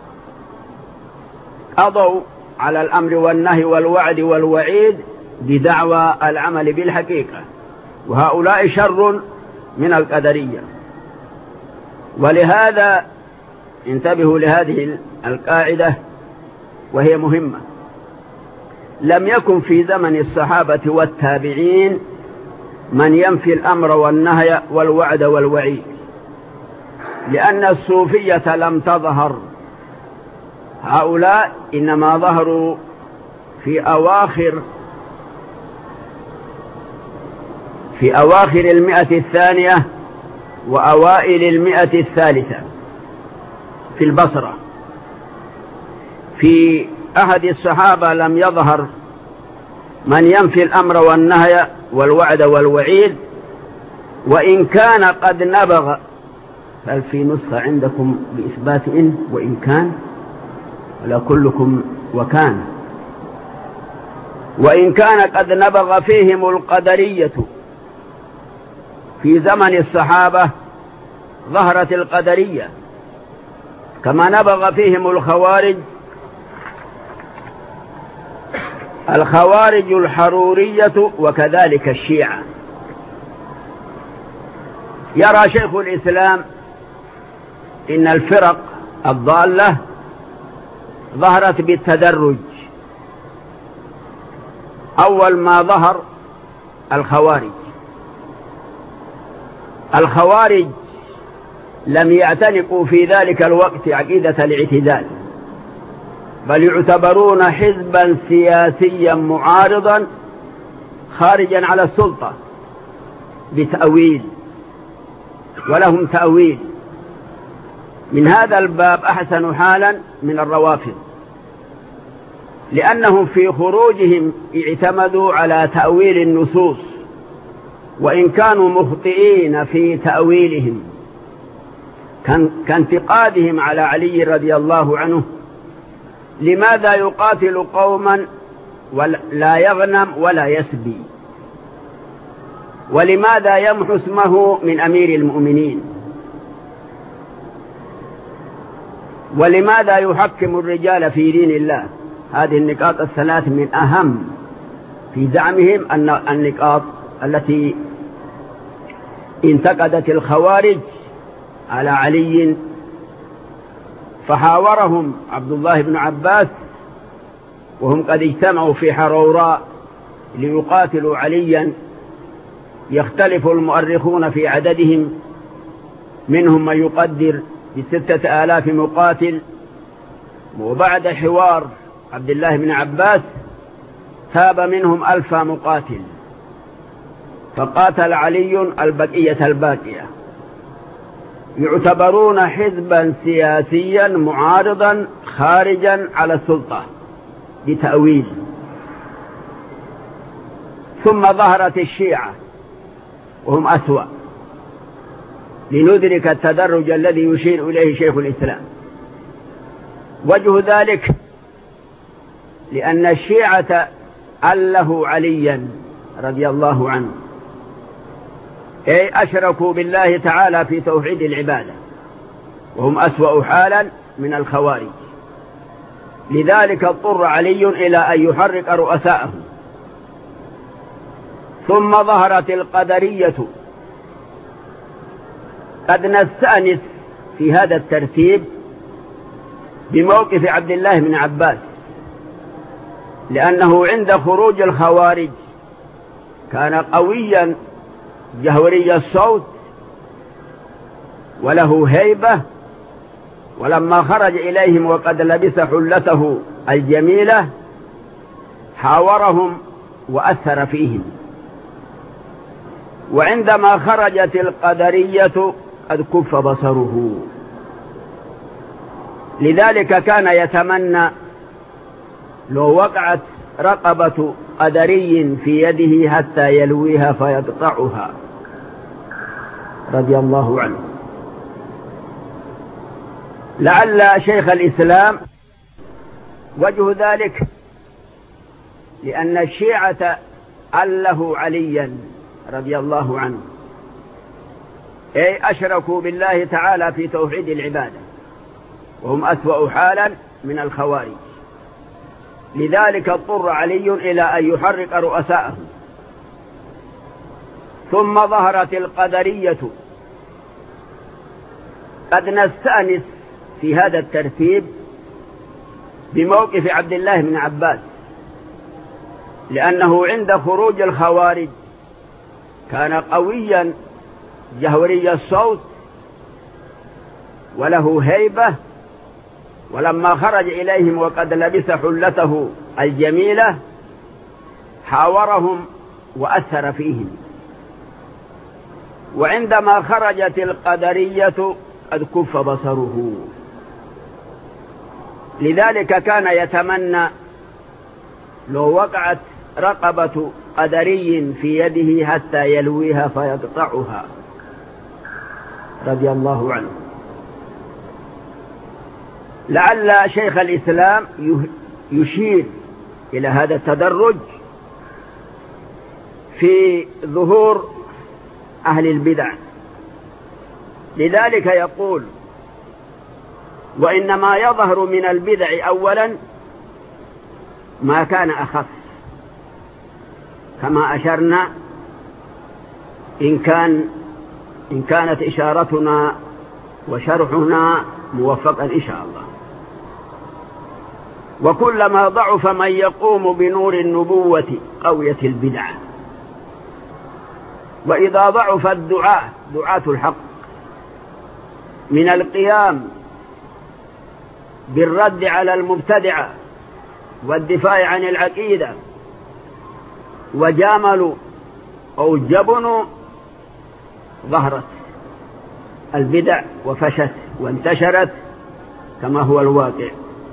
قضوا على الأمر والنهي والوعد والوعيد بدعوى العمل بالحقيقة، وهؤلاء شر من القدرية. ولهذا انتبهوا لهذه القاعدة وهي مهمة: لم يكن في زمن الصحابة والتابعين من ينفي الأمر والنهي والوعد والوعيد، لأن الصوفية لم تظهر. هؤلاء إنما ظهروا في أواخر 100 وأوائل 100 في البصرة. في أحد الصحابة لم يظهر من ينفي الأمر والنهي والوعد والوعيد، وإن كان قد نبغ. هل في نسخة عندكم بإثبات إن وإن كان؟ ولا كلكم وكان؟ وإن كان قد نبغ فيهم القدرية في زمن الصحابة ظهرت القدرية، كما نبغ فيهم الخوارج الحرورية وكذلك الشيعة. يرى شيخ الإسلام إن الفرق الضالة ظهرت بالتدرج. أول ما ظهر الخوارج لم يعتنقوا في ذلك الوقت عقيدة الاعتدال، بل يعتبرون حزبا سياسيا معارضا خارجا على السلطة بتأويل، ولهم تأويل. من هذا الباب أحسن حالا من الروافض، لأنهم في خروجهم اعتمدوا على تأويل النصوص، وإن كانوا مخطئين في تأويلهم كانتقادهم على علي رضي الله عنه: لماذا يقاتل قوما ولا يغنم ولا يسبي؟ ولماذا يمحو اسمه من أمير المؤمنين؟ ولماذا يحكم الرجال في دين الله؟ هذه النقاط الثلاث من أهم في زعمهم أن النقاط التي انتقدت الخوارج على علي. فحاورهم عبد الله بن عباس وهم قد اجتمعوا في حروراء ليقاتلوا عليا، يختلف المؤرخون في عددهم، منهم من يقدر ب6,000 مقاتل. وبعد حوار عبد الله بن عباس تاب منهم 1,000 مقاتل، فقاتل علي البقية الباقية. يعتبرون حزبا سياسيا معارضا خارجا على السلطة بتأويل. ثم ظهرت الشيعة وهم أسوأ، لندرك التدرج الذي يشير إليه شيخ الإسلام. وجه ذلك لأن الشيعة أله عليا رضي الله عنه، أي أشركوا بالله تعالى في توحيد العبادة، وهم أسوأ حالا من الخوارج. لذلك اضطر علي إلى أن يحرك رؤساءه. ثم ظهرت القدرية. قد نستأنس في هذا الترتيب بموقف عبد الله بن عباس، لأنه عند خروج الخوارج كان قويا جهوري الصوت وله هيبة، ولما خرج إليهم وقد لبس حلته الجميلة حاورهم وأثر فيهم. وعندما خرجت القدرية قد كف بصره، لذلك كان يتمنى لو وقعت رقبة قدري في يده حتى يلويها فيقطعها رضي الله عنه. لعل شيخ الإسلام وجه ذلك لأن الشيعة أله عليا رضي الله عنه، أي أشركوا بالله تعالى في توحيد العبادة، وهم أسوأ حالا من الخوارج. لذلك اضطر علي إلى أن يحرك رؤساءه. ثم ظهرت القدرية. قد نستأنس في هذا الترتيب بموقف عبد الله بن عباس، لأنه عند خروج الخوارج كان قويا جهوري الصوت وله هيبة، ولما خرج إليهم وقد لبس حلته الجميلة حاورهم وأثر فيهم. وعندما خرجت القدرية قد كف بصره، لذلك كان يتمنى لو وقعت رقبة قدري في يده حتى يلويها فيقطعها رضي الله عنه. لعل شيخ الإسلام يشير إلى هذا التدرج في ظهور أهل البدع. لذلك يقول: وإنما يظهر من البدع أولا ما كان أخف، كما أشرنا إن كانت إشارتنا وشرحنا موفقا إن شاء الله. وكلما ضعف من يقوم بنور النبوة قويت البدعة. وإذا ضعف دعاة الحق من القيام بالرد على المبتدعة والدفاع عن العقيدة وجاملوا أو جبنوا، ظهرت البدع وفشت وانتشرت كما هو الواقع.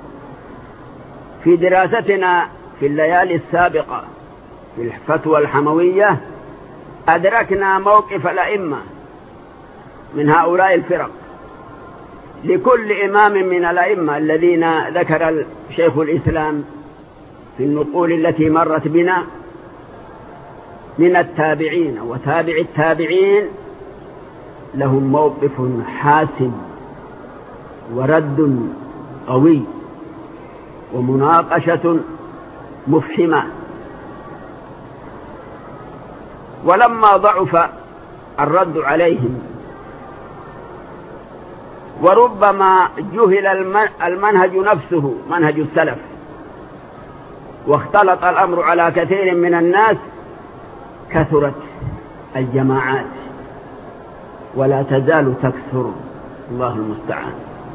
في دراستنا في الليالي السابقة في الفتوى الحموية أدركنا موقف الأئمة من هؤلاء الفرق. لكل إمام من الأئمة الذين ذكر شيخ الإسلام في النقول التي مرت بنا من التابعين وتابع التابعين لهم موقف حاسم ورد قوي. ومناقشة مفحمة. ولما ضعف الرد عليهم وربما جهل المنهج نفسه منهج السلف واختلط الأمر على كثير من الناس كثرت الجماعات ولا تزال تكثر، الله المستعان.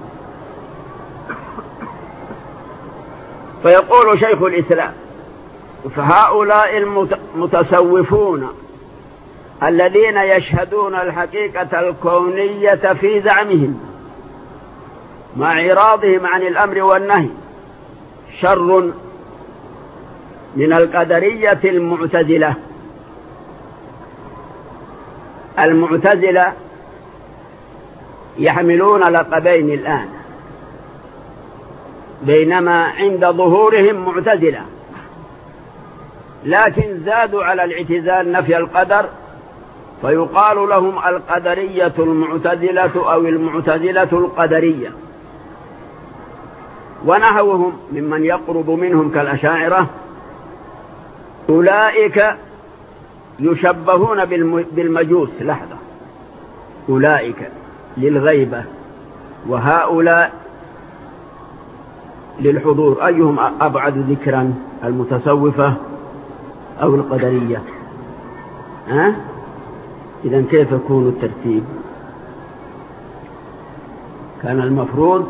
فيقول شيخ الإسلام: فهؤلاء المتصوفون الذين يشهدون الحقيقة الكونية في زعمهم مع إعراضهم عن الأمر والنهي شر من القدرية المعتزلة. المعتزلة يحملون لقبين الآن، بينما عند ظهورهم معتزلة، لكن زادوا على الاعتزال نفي القدر، فيقال لهم القدرية المعتزلة أو المعتزلة القدرية. ونحوهم ممن يقرب منهم كالأشاعرة، أولئك يشبهون بالمجوس. لحظة، أولئك للغيبة وهؤلاء للحضور، أيهم أبعد ذكرا، المتصوفة أو القدرية؟ إذن كيف يكون الترتيب؟ كان المفروض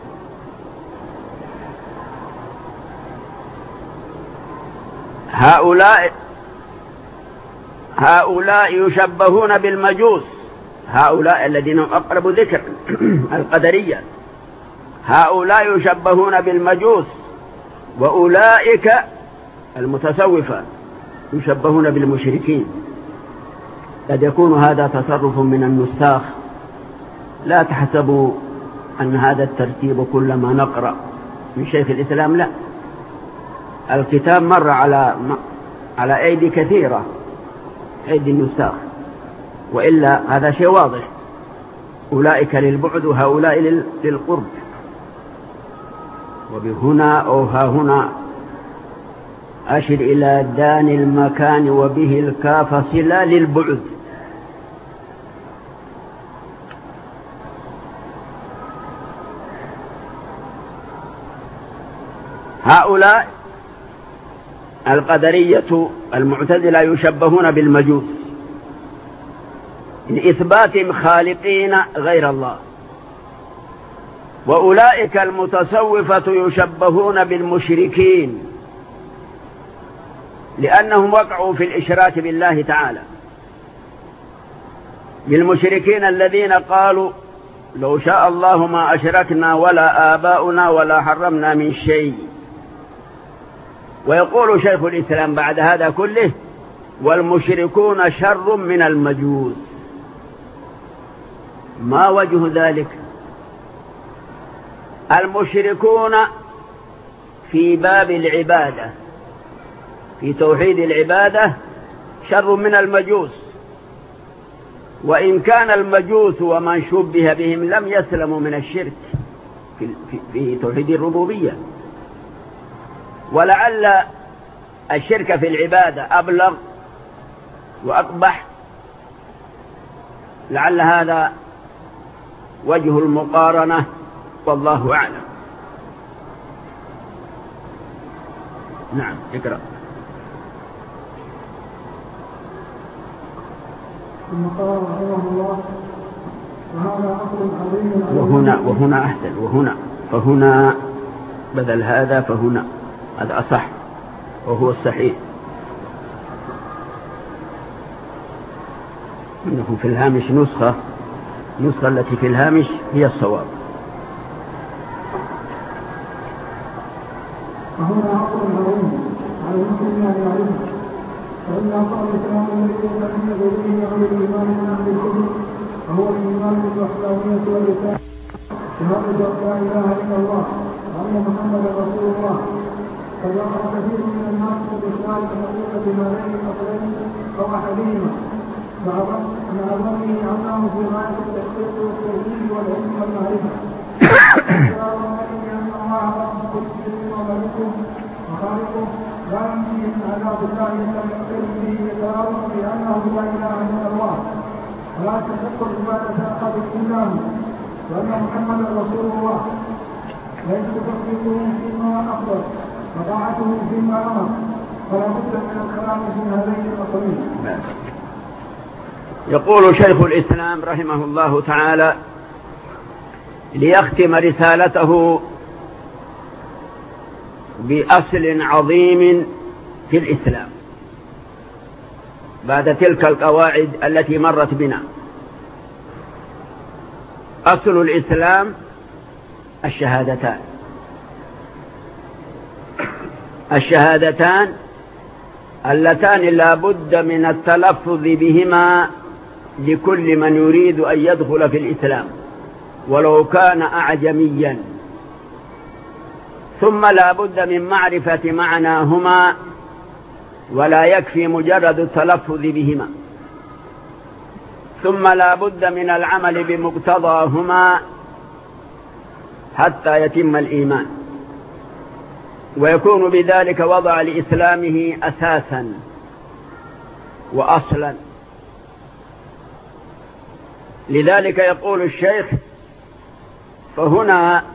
هؤلاء يشبهون بالمجوس، هؤلاء الذين هم أقرب ذكر القدرية، هؤلاء يشبهون بالمجوس، وأولئك المتصوفة يشبهون بالمشركين. قد يكون هذا تصرف من النساخ، لا تحسبوا أن هذا الترتيب كلما نقرأ من شيخ الإسلام، لا، الكتاب مر على أيدي كثيرة، أيدي النساخ، وإلا هذا شيء واضح، أولئك للبعد وهؤلاء للقرب. وبهنا أو ها هنا أشر إلى دان المكان وبه الكاف صلة للبعد. هؤلاء القدرية المعتزلة يشبهون بالمجوس لإثباتهم خالقين غير الله، وأولئك المتصوفة يشبهون بالمشركين لأنهم وقعوا في الإشراك بالله تعالى، بالمشركين الذين قالوا لو شاء الله ما أشركنا ولا آباؤنا ولا حرمنا من شيء. ويقول شيخ الإسلام بعد هذا كله: والمشركون شر من المجوس. ما وجه ذلك؟ المشركون في باب العبادة، في توحيد العبادة، شر من المجوس، وإن كان المجوس ومن شبه بهم لم يسلموا من الشرك في توحيد الربوبية، ولعل الشرك في العبادة أبلغ وأقبح، لعل هذا وجه المقارنة، والله أعلم. نعم، اقرأ. ثم قال رحمه الله: وهذا أصل عظيم. وهنا أحسن، فهنا بدل هذا فهنا، هذا أصح وهو الصحيح. إنه في الهامش النسخة التي في الهامش هي الصواب. فهنا أصل عظيم على المسلمين أن يعلمه، فإن أصل الإسلام الذي يتمنى به عن الإيمان من أهل الكفر وهو الإيمان بالوحدانية والرسالة، شهادة لا إله إلا الله وأن محمدا رسول الله. فجاء كثير من الناس بالإشراك بحقيقة هذين الأصلين أو أحدهما، مع ظنه أنه في غاية التحقيق والتوحيد والعلم والمعرفة. الله رب كل شيء وملكه وخالقه لا يمكن من عذاب الله يستمر به يتراوح بأنه لا إله إلا الله ولا تحق العبادة أحد إلا هو وأن محمدا رسول الله ليس تصديقه فيما أخبر وطاعته فيما أمر فلا بد من الكلام في هذين الأصلين. يقول شيخ الإسلام رحمه الله تعالى ليختم رسالته بأصل عظيم في الإسلام بعد تلك القواعد التي مرت بنا. أصل الإسلام الشهادتان اللتان لا بد من التلفظ بهما لكل من يريد أن يدخل في الإسلام ولو كان أعجميا، ثم لا بد من معرفة معناهما ولا يكفي مجرد التلفظ بهما، ثم لا بد من العمل بمقتضاهما حتى يتم الإيمان، ويكون بذلك وضع لإسلامه أساسا وأصلا. لذلك يقول الشيخ فهنا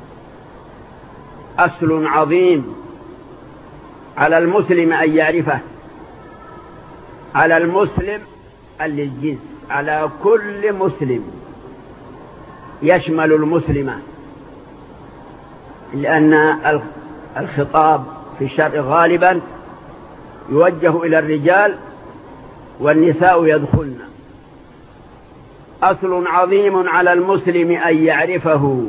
أصل عظيم على المسلم أن يعرفه، على المسلم للجنس، على كل مسلم يشمل المسلمة، لأن الخطاب في الشرع غالبا يوجه إلى الرجال والنساء يدخلن. أصل عظيم على المسلم أن يعرفه،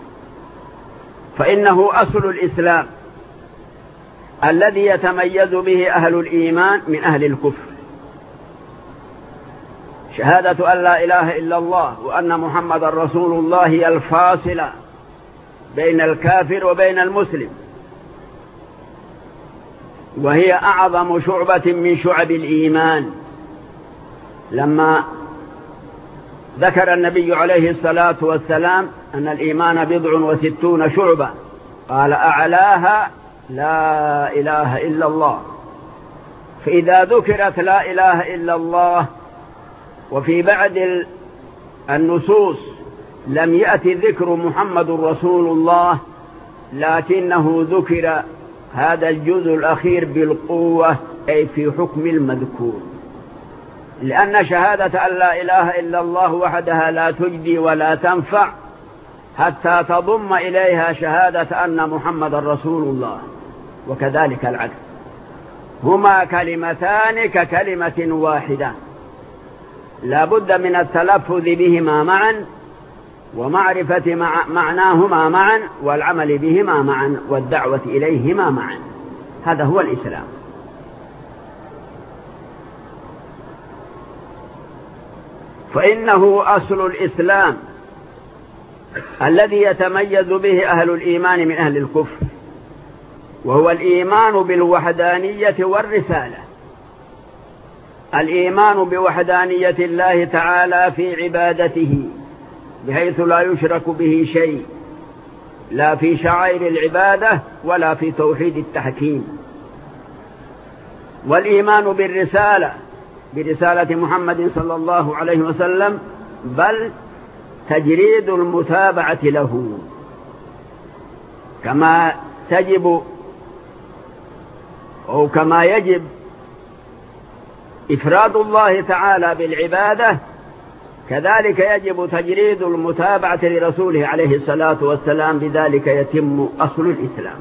فإنه أصل الإسلام الذي يتميز به أهل الإيمان من أهل الكفر. شهادة أن لا إله إلا الله وأن محمد رسول الله هي الفاصلة بين الكافر وبين المسلم، وهي أعظم شعبة من شعب الإيمان. لما ذكر النبي عليه الصلاة والسلام أن الإيمان 69 شعبة قال أعلاها لا إله إلا الله. فإذا ذكرت لا إله إلا الله وفي بعد النصوص لم يأتي ذكر محمد رسول الله، لكنه ذكر هذا الجزء الأخير بالقوة، أي في حكم المذكور، لأن شهادة أن لا إله إلا الله وحدها لا تجدي ولا تنفع حتى تضم إليها شهادة أن محمد رسول الله، وكذلك العكس، هما كلمتان ككلمة واحدة، لا بد من التلفظ بهما معا ومعرفة معناهما معا والعمل بهما معا والدعوة إليهما معا. هذا هو الإسلام. فإنه أصل الإسلام الذي يتميز به أهل الإيمان من أهل الكفر، وهو الإيمان بالوحدانية والرسالة. الإيمان بوحدانية الله تعالى في عبادته بحيث لا يشرك به شيء، لا في شعائر العبادة ولا في توحيد التحكيم. والإيمان بالرسالة، برسالة محمد صلى الله عليه وسلم، بل تجريد المتابعة له، كما تجب أو كما يجب إفراد الله تعالى بالعبادة، كذلك يجب تجريد المتابعة لرسوله عليه الصلاة والسلام، بذلك يتم أصل الإسلام.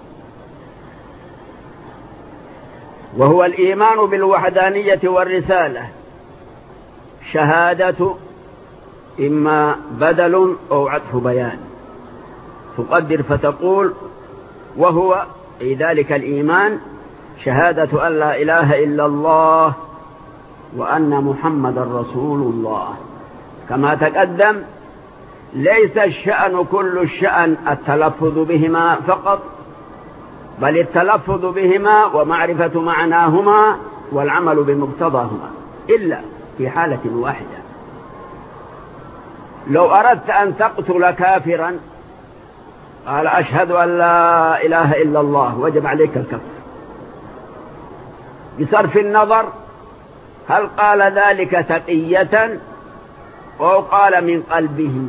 وهو الإيمان بالوحدانية والرسالة. شهادة إما بدل أو عطف بيان، تقدر فتقول وهو أي ذلك الإيمان شهادة أن لا إله إلا الله وأن محمد رسول الله. كما تقدم ليس الشأن كل الشأن التلفظ بهما فقط، بل التلفظ بهما ومعرفة معناهما والعمل بمقتضاهما، إلا في حالة واحدة. لو أردت أن تقتل كافرا قال أشهد أن لا إله إلا الله وجب عليك الكف، بصرف النظر هل قال ذلك تقية أو قال من قلبه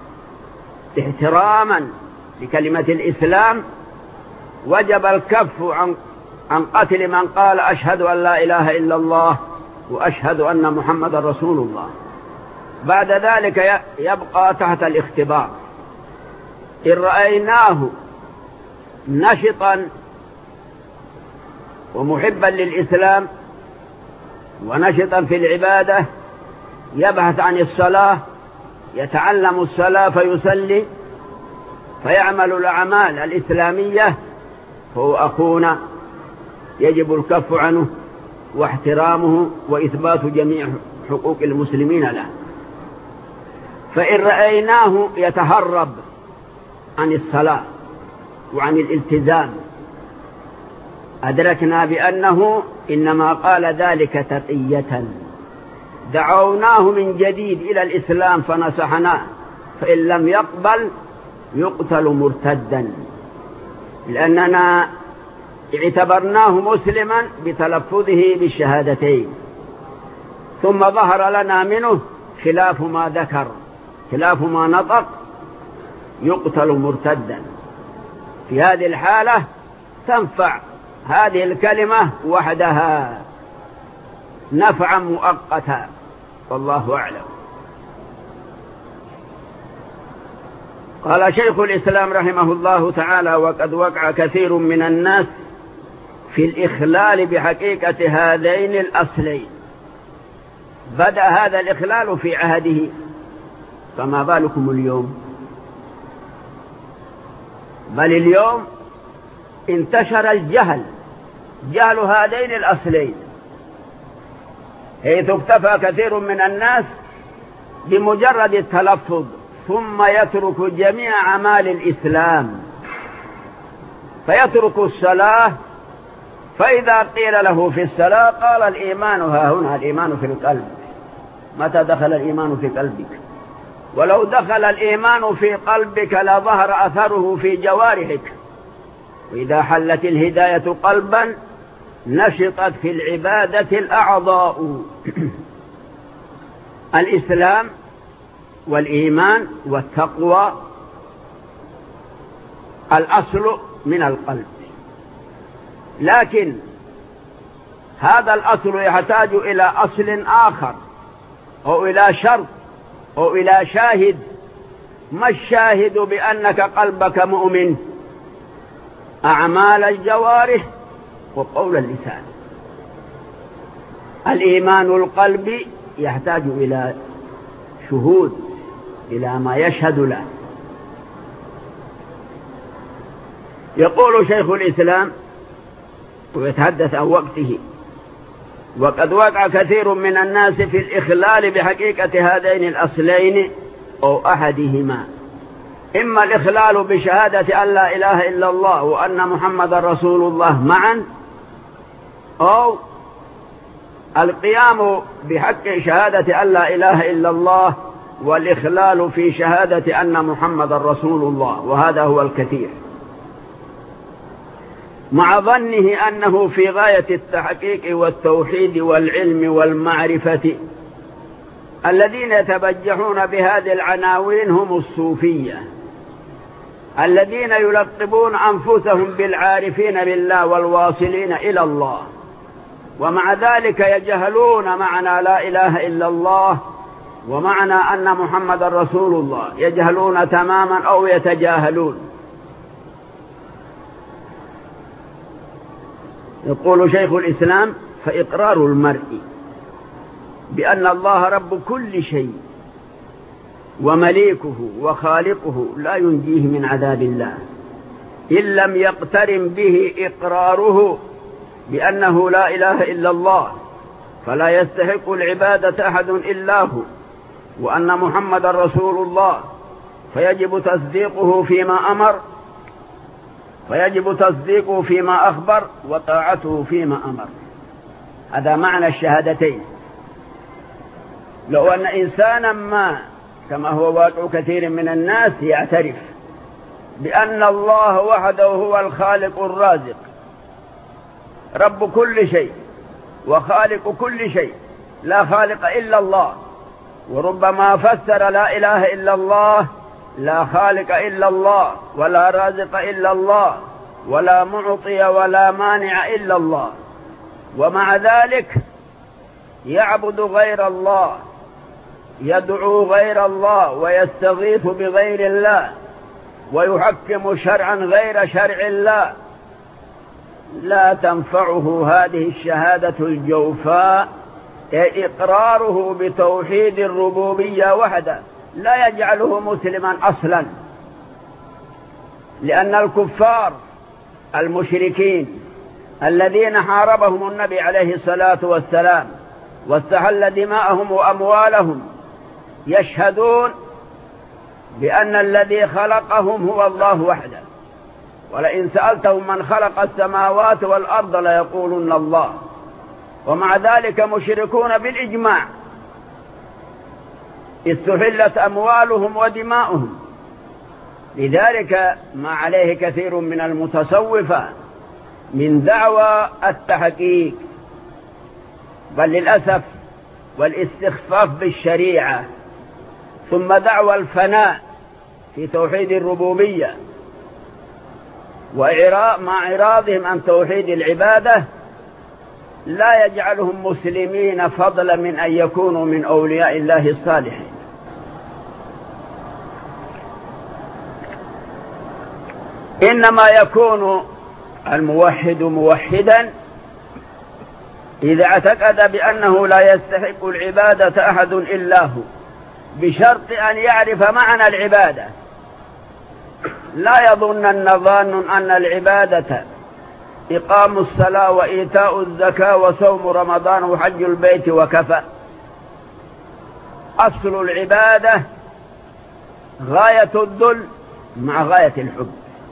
احتراما لكلمة الإسلام. وجب الكف عن قتل من قال أشهد أن لا إله إلا الله وأشهد أن محمد رسول الله. بعد ذلك يبقى تحت الاختبار. إن رأيناه نشطا ومحبا للإسلام ونشطا في العبادة، يبحث عن الصلاة، يتعلم الصلاة فيصلي فيعمل الأعمال الإسلامية، فهو أخونا يجب الكف عنه واحترامه وإثبات جميع حقوق المسلمين له. فإن رأيناه يتهرب عن الصلاة وعن الالتزام، أدركنا بأنه إنما قال ذلك تقية، دعوناه من جديد إلى الإسلام فنصحناه، فإن لم يقبل يقتل مرتدا، لأننا اعتبرناه مسلما بتلفظه بالشهادتين، ثم ظهر لنا منه خلاف ما ذكر، خلاف ما نطق، يقتل مرتدا. في هذه الحالة تنفع هذه الكلمة وحدها نفعا مؤقتا، والله أعلم. قال شيخ الإسلام رحمه الله تعالى: وقد وقع كثير من الناس في الإخلال بحقيقة هذين الأصلين. بدأ هذا الإخلال في عهده، فما بالكم اليوم؟ بل اليوم انتشر الجهل، جهل هذين الأصلين، حيث اكتفى كثير من الناس بمجرد التلفظ ثم يترك جميع أعمال الإسلام، فيترك الصلاة، فإذا قيل له في الصلاة قال الإيمان ها هنا، الإيمان في القلب. متى دخل الإيمان في قلبك؟ ولو دخل الإيمان في قلبك لظهر أثره في جوارحك. وإذا حلت الهداية قلبا نشطت في العبادة الأعضاء. الإسلام والإيمان والتقوى الأصل من القلب، لكن هذا الأصل يحتاج إلى أصل آخر، أو إلى شرط، أو إلى شاهد. ما الشاهد بأنك قلبك مؤمن؟ أعمال الجوارح وقول اللسان. الإيمان القلبي يحتاج إلى شهود، إلى ما يشهد له. يقول شيخ الإسلام ويتحدث عن وقته: وقد وقع كثير من الناس في الإخلال بحقيقة هذين الأصلين أو أحدهما، إما الإخلال بشهادة أن لا إله إلا الله وأن محمد رسول الله معا، أو القيام بحق شهادة أن لا إله إلا الله والإخلال في شهادة أن محمد رسول الله، وهذا هو الكثير، مع ظنه أنه في غاية التحقيق والتوحيد والعلم والمعرفة. الذين يتبجحون بهذه العناوين هم الصوفية، الذين يلقبون أنفسهم بالعارفين بالله والواصلين إلى الله، ومع ذلك يجهلون معنى لا إله إلا الله ومعنى أن محمد رسول الله، يجهلون تماما أو يتجاهلون. يقول شيخ الإسلام: فإقرار المرء بأن الله رب كل شيء ومليكه وخالقه لا ينجيه من عذاب الله إن لم يقترن به إقراره بأنه لا إله إلا الله، فلا يستحق العبادة أحد إلا هو، وأن محمد رسول الله، فيجب تصديقه فيما أخبر وطاعته فيما أمر. هذا معنى الشهادتين. لو أن إنسانا ما، كما هو واقع كثير من الناس، يعترف بأن الله وحده هو الخالق الرازق، رب كل شيء وخالق كل شيء، لا خالق إلا الله. وربما فسر لا إله إلا الله لا خالق إلا الله، ولا رازق إلا الله، ولا معطي ولا مانع إلا الله، ومع ذلك يعبد غير الله، يدعو غير الله، ويستغيث بغير الله، ويحكم شرعا غير شرع الله. لا تنفعه هذه الشهادة الجوفاء، إقراره بتوحيد الربوبية وحده، لا يجعله مسلما أصلا. لأن الكفار المشركين الذين حاربهم النبي عليه الصلاة والسلام واستحل دماءهم وأموالهم يشهدون بأن الذي خلقهم هو الله وحده، ولئن سألتهم من خلق السماوات والأرض ليقولن الله، ومع ذلك مشركون بالإجماع، استحلت أموالهم ودماؤهم. لذلك ما عليه كثير من المتصوفة من دعوى التحقيق، بل للأسف والاستخفاف بالشريعة، ثم دعوى الفناء في توحيد الربوبية، مع إعراضهم عن توحيد العبادة، لا يجعلهم مسلمين فضلا من أن يكونوا من أولياء الله الصالحين. إنما يكون الموحد موحدا إذا اعتقد بأنه لا يستحق العبادة أحد إلا هو، بشرط أن يعرف معنى العبادة. لا يظنن ظان أن العبادة إقام الصلاة وإيتاء الزكاة وصوم رمضان وحج البيت وكفى. أصل العبادة غاية الذل مع غاية الحب.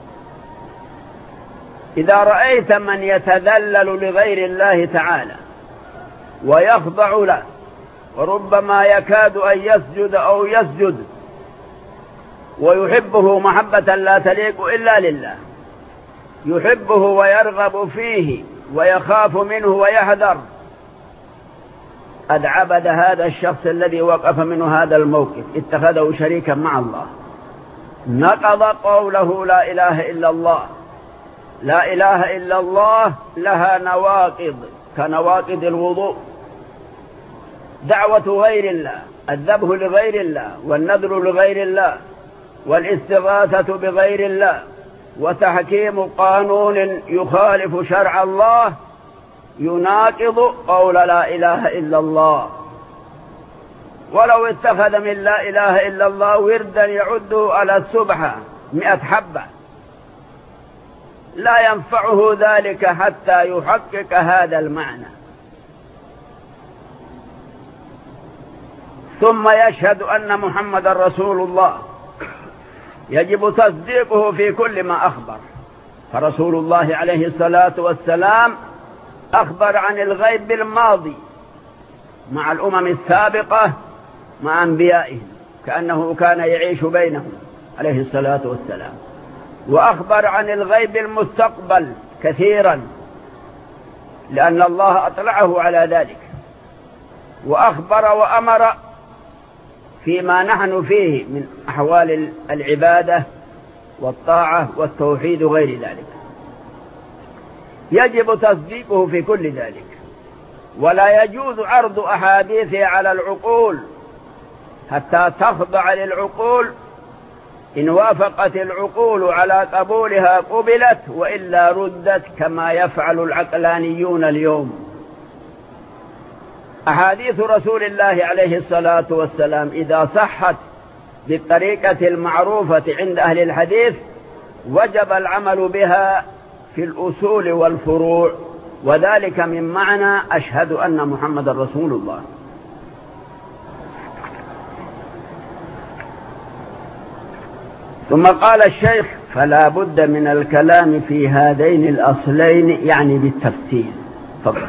إذا رأيت من يتذلل لغير الله تعالى ويخضع له، وربما يكاد أن يسجد أو يسجد، ويحبه محبة لا تليق إلا لله، يحبه ويرغب فيه ويخاف منه ويحذر، قد عبد هذا الشخص الذي وقف منه هذا الموقف، اتخذه شريكا مع الله، نقض قوله لا إله إلا الله. لا إله إلا الله لها نواقض كنواقض الوضوء: دعوة غير الله، الذبح لغير الله، والنذر لغير الله، والاستغاثة بغير الله، وتحكيم قانون يخالف شرع الله يناقض قول لا إله إلا الله. ولو اتخذ من لا إله إلا الله وردا يعده على السبحة 100 حبة لا ينفعه ذلك حتى يحقق هذا المعنى. ثم يشهد أن محمد رسول الله، يجب تصديقه في كل ما أخبر. فرسول الله عليه الصلاة والسلام أخبر عن الغيب بالماضي مع الأمم السابقة مع أنبيائهم، كأنه كان يعيش بينهم عليه الصلاة والسلام. وأخبر عن الغيب المستقبل كثيرا لأن الله أطلعه على ذلك. وأخبر وأمر فيما نحن فيه من أحوال العبادة والطاعة والتوحيد وغير ذلك، يجب تصديقه في كل ذلك. ولا يجوز عرض أحاديثه على العقول حتى تخضع للعقول، إن وافقت العقول على قبولها قبلت، وإلا ردت كما يفعل العقلانيون اليوم. أحاديث رسول الله عليه الصلاة والسلام إذا صحت بالطريقة المعروفة عند أهل الحديث وجب العمل بها في الأصول والفروع، وذلك من معنى أشهد أن محمد رسول الله. ثم قال الشيخ: فلا بد من الكلام في هذين الأصلين، يعني بالتفصيل. تفضل.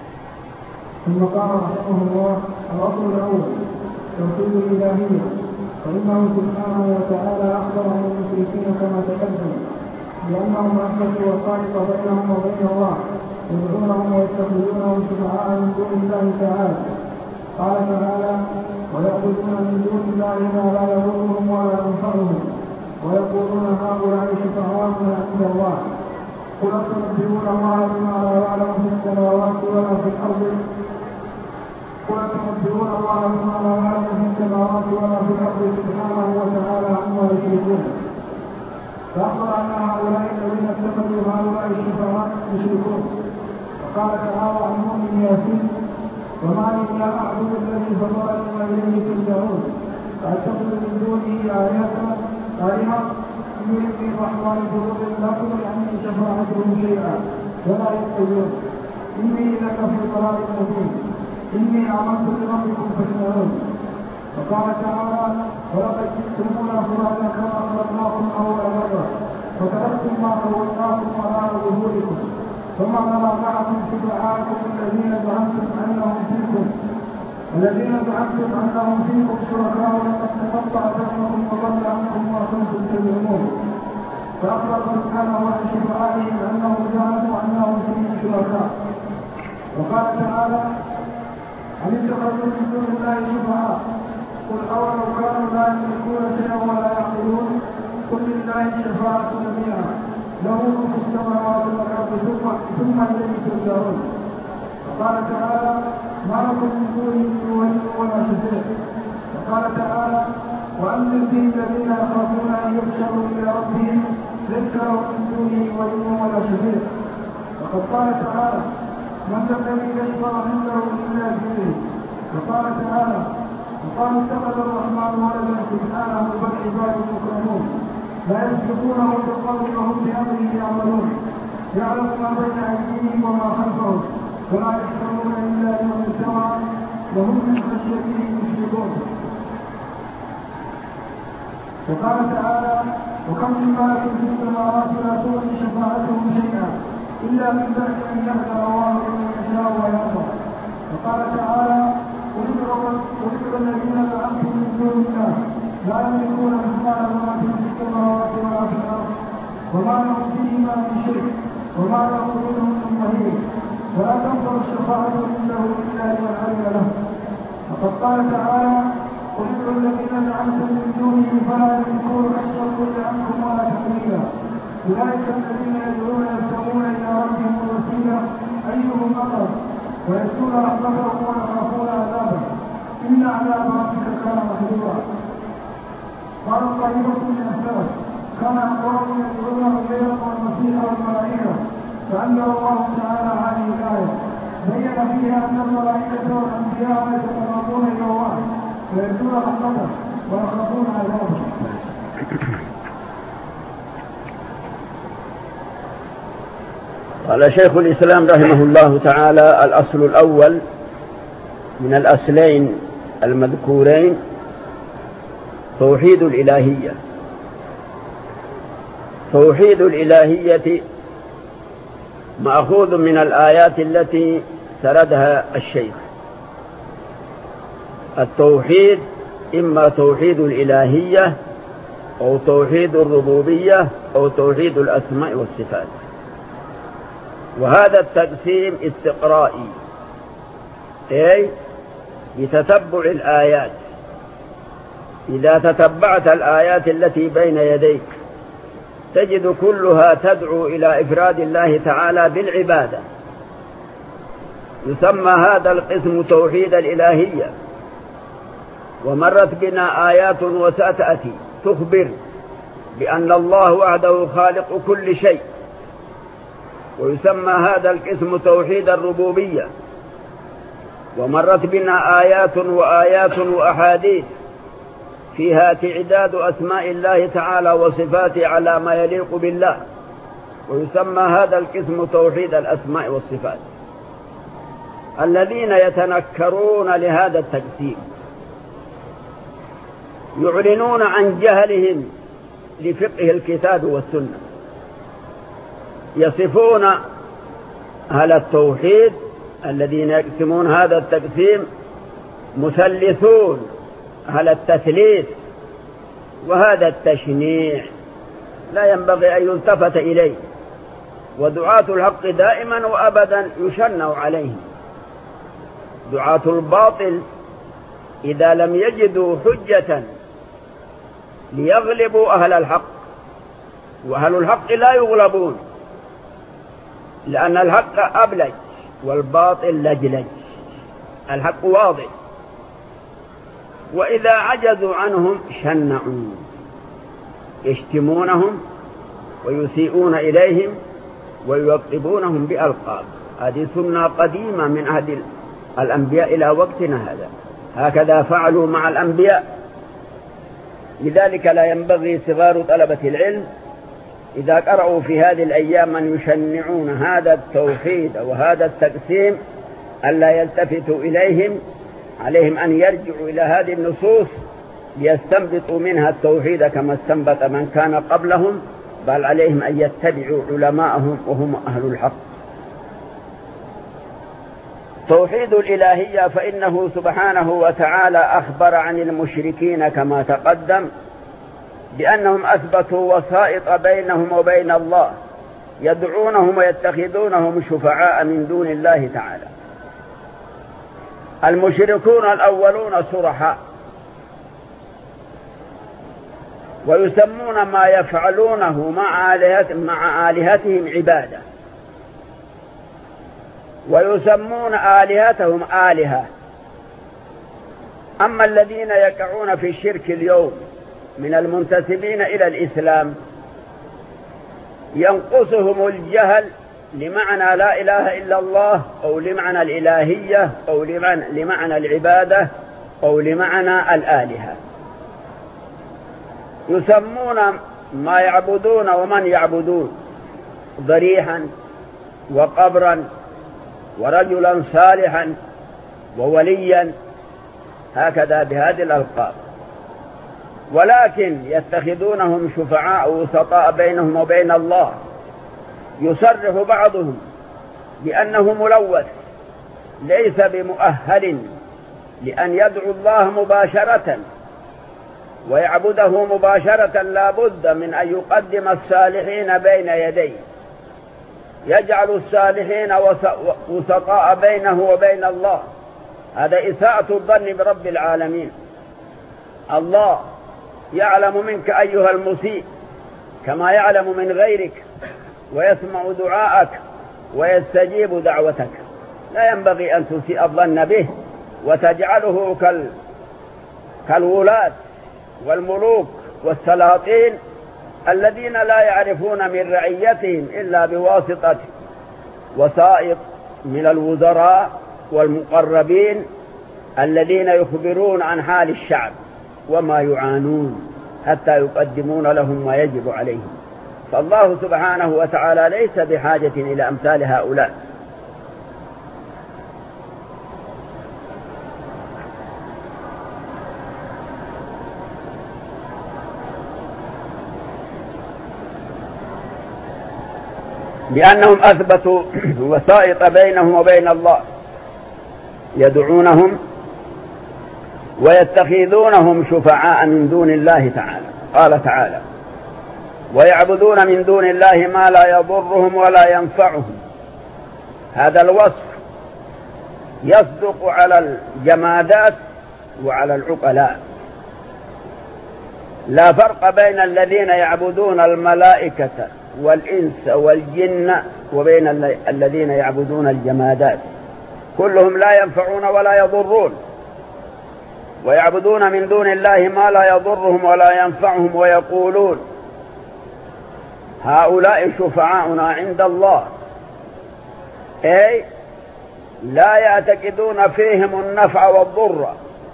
ثم قال رحمه الله: الأصل الأول توحيد الإلهية، فإنه سبحانه وتعالى أخبر عن المشركين كما تقدم لأنهم أثبتوا الخالق بينهم وبين الله يدعونهم ويتخذونهم شفعاء من دون الله تعالى. قال تعالى: ويعبدون من دون الله ما لا يضرهم ولا ينفعهم ويقولون هؤلاء شفعاؤنا عند الله. قل أتنبئون الله بما لا يعلم في السماوات ولا في الأرض سبحانه وتعالى عما يشركون. فأخبر أن هؤلاء الذين اتخذوا هؤلاء الشفعاء يشركون. وقال تعالى عن مؤمن ياسين: وما لي لا أعبد الذي فضلني وإليه ترجعون فأتخذ من دونه آلهة يريد الرحمن بضر لا تغني عني شفاعتهم شيئا ولا يحتجون إني لك في ضلال مبين إني آمنت بربكم فاسمعون. وقال تعالى: ولقد جئتمونا فرادا كما خلقناكم أول مرة وتركتم ما خولناكم وراء ظهوركم فما نرى معكم شفعاءكم الذين زعمتم أنهم فيكم شركاء لقد تقطع بينكم وضل عنكم ما كنتم تزعمون. فأخبر سبحانه عن شفعائهم أنهم زعموا أنهم فيه شركاء. وقال تعالى: أن اتخذوا من دون الله شفعاء قل أولو كانوا لا يملكون شيئا ولا يعقلون قل لله الشفاعة جميعا له ملك السماوات والأرض ثم إليه ترجعون. وقال تعالى: ما لكم من دونه من ولي ولا شفيع. وقال تعالى: وأنذر به الذين يخافون أن يحشروا إلى ربهم ليس لهم من دونه ولي ولا شفيع. وقد قال تعالى: من الذي يشفع عنده إلا بإذنه. وقال تعالى: وقالوا اتخذ الرحمن ولدا سبحانه بل عباد مكرمون لا يسبقونه بالقول وهم بأمره يعملون يعلم ما بين أيديهم وما خلفهم ولا يشفعون إلا لمن ارتضى وهم من خشيته مشركون. وقال تعالى: وكم من ملك في السماوات لا تغني شفاعتهم شيئا إلا من بعد أن يأذن الله لمن يشاء ويرضى. وقال تعالى: وذكر الذين زعمتم من دون الله لا يملكون مثقال ذرة في السماوات ولا في الأرض وما لهم فيهما من شرك وما له منهم من ظهير ولا تنفع الشفاعة عنده إلا لمن أذن له. وقد قال تعالى: وذكر الذين زعمتم من دونه فلا يملكون كشف الضر عنكم ولا تحويلا أولئك الذين يدعون يبتغون إلى ربهم الوسيلة أيهم أقرب ويرجون رحمته ويخافون عذابه إن عذاب ربك كان محذورا. قال طائفة من السلف: كان أقوام يدعون الليل والمسيح والملائكة فأنزل الله تعالى هذه الآية بين فيها أن الملائكة والأنبياء يتقربون إلى الله ويرجون رحمته ويخافون عذابه. قال شيخ الإسلام رحمه الله تعالى: الأصل الأول من الأصلين المذكورين توحيد الإلهية. توحيد الإلهية مأخوذ من الآيات التي سردها الشيخ. التوحيد إما توحيد الإلهية أو توحيد الربوبية أو توحيد الأسماء والصفات. وهذا التقسيم استقرائي، أي بتتبع الآيات. إذا تتبعت الآيات التي بين يديك تجد كلها تدعو إلى إفراد الله تعالى بالعبادة. يسمى هذا القسم توحيد الإلهية. ومرت بنا آيات وستأتي تخبر بأن الله وحده خالق كل شيء، ويسمى هذا القسم توحيد الربوبية. ومرت بنا آيات وأحاديث فيها تعداد أسماء الله تعالى وصفاته على ما يليق بالله، ويسمى هذا القسم توحيد الأسماء والصفات. الذين يتنكرون لهذا التقسيم يعلنون عن جهلهم لفقه الكتاب والسنة، يصفون أهل التوحيد الذين يقسمون هذا التقسيم مثلثون، أهل التثليث وهذا التشنيع لا ينبغي أن يلتفت إليه، ودعاة الحق دائما وأبدا يشنع عليهم. دعاة الباطل إذا لم يجدوا حجة ليغلبوا أهل الحق، وأهل الحق لا يغلبون، لأن الحق أبلج والباطل لجلج. الحق واضح، وإذا عجزوا عنهم شنعوا، يشتمونهم ويسيئون إليهم ويلقبونهم بألقاب. هذه سنة قديمة من عهد الأنبياء إلى وقتنا هذا، هكذا فعلوا مع الأنبياء. لذلك لا ينبغي صغار طلبة العلم إذا قرأوا في هذه الأيام من يشنعون هذا التوحيد وهذا التقسيم ألا يلتفتوا إليهم، عليهم أن يرجعوا إلى هذه النصوص ليستنبطوا منها التوحيد كما استنبط من كان قبلهم، بل عليهم أن يتبعوا علماءهم وهم أهل الحق. توحيد الإلهية فإنه سبحانه وتعالى أخبر عن المشركين كما تقدم بأنهم أثبتوا وسائط بينهم وبين الله، يدعونهم ويتخذونهم شفعاء من دون الله تعالى. المشركون الأولون صرحاء، ويسمون ما يفعلونه مع آلهتهم عبادة، ويسمون آلهتهم آلهة. أما الذين يقعون في الشرك اليوم من المنتسبين إلى الإسلام ينقصهم الجهل لمعنى لا إله إلا الله، أو لمعنى الإلهية، أو لمعنى العبادة، أو لمعنى الآلهة. يسمون ما يعبدون ومن يعبدون ضريحا وقبرا ورجلا صالحا ووليا، هكذا بهذه الألقاب، ولكن يتخذونهم شفعاء وسطاء بينهم وبين الله. يصرح بعضهم بأنه ملوث ليس بمؤهل لأن يدعو الله مباشرة ويعبده مباشرة، لا بد من أن يقدم الصالحين بين يديه، يجعل الصالحين وسطاء بينه وبين الله. هذا إساءة الظن برب العالمين. الله يعلم منك أيها المسيء كما يعلم من غيرك، ويسمع دعاءك ويستجيب دعوتك. لا ينبغي أن تسيء الظن به وتجعله كالولاة والملوك والسلاطين الذين لا يعرفون من رعيتهم إلا بواسطة وسائط من الوزراء والمقربين الذين يخبرون عن حال الشعب وما يعانون حتى يقدمون لهم ما يجب عليهم. فالله سبحانه وتعالى ليس بحاجة إلى أمثال هؤلاء. لأنهم أثبتوا وسائط بينهم وبين الله، يدعونهم ويتخذونهم شفعاء من دون الله تعالى. قال تعالى: ويعبدون من دون الله ما لا يضرهم ولا ينفعهم. هذا الوصف يصدق على الجمادات وعلى العقلاء. لا فرق بين الذين يعبدون الملائكة والإنس والجن وبين الذين يعبدون الجمادات، كلهم لا ينفعون ولا يضرون. ويعبدون من دون الله ما لا يضرهم ولا ينفعهم، ويقولون هؤلاء شفعاؤنا عند الله، أي لا يعتقدون فيهم النفع والضر،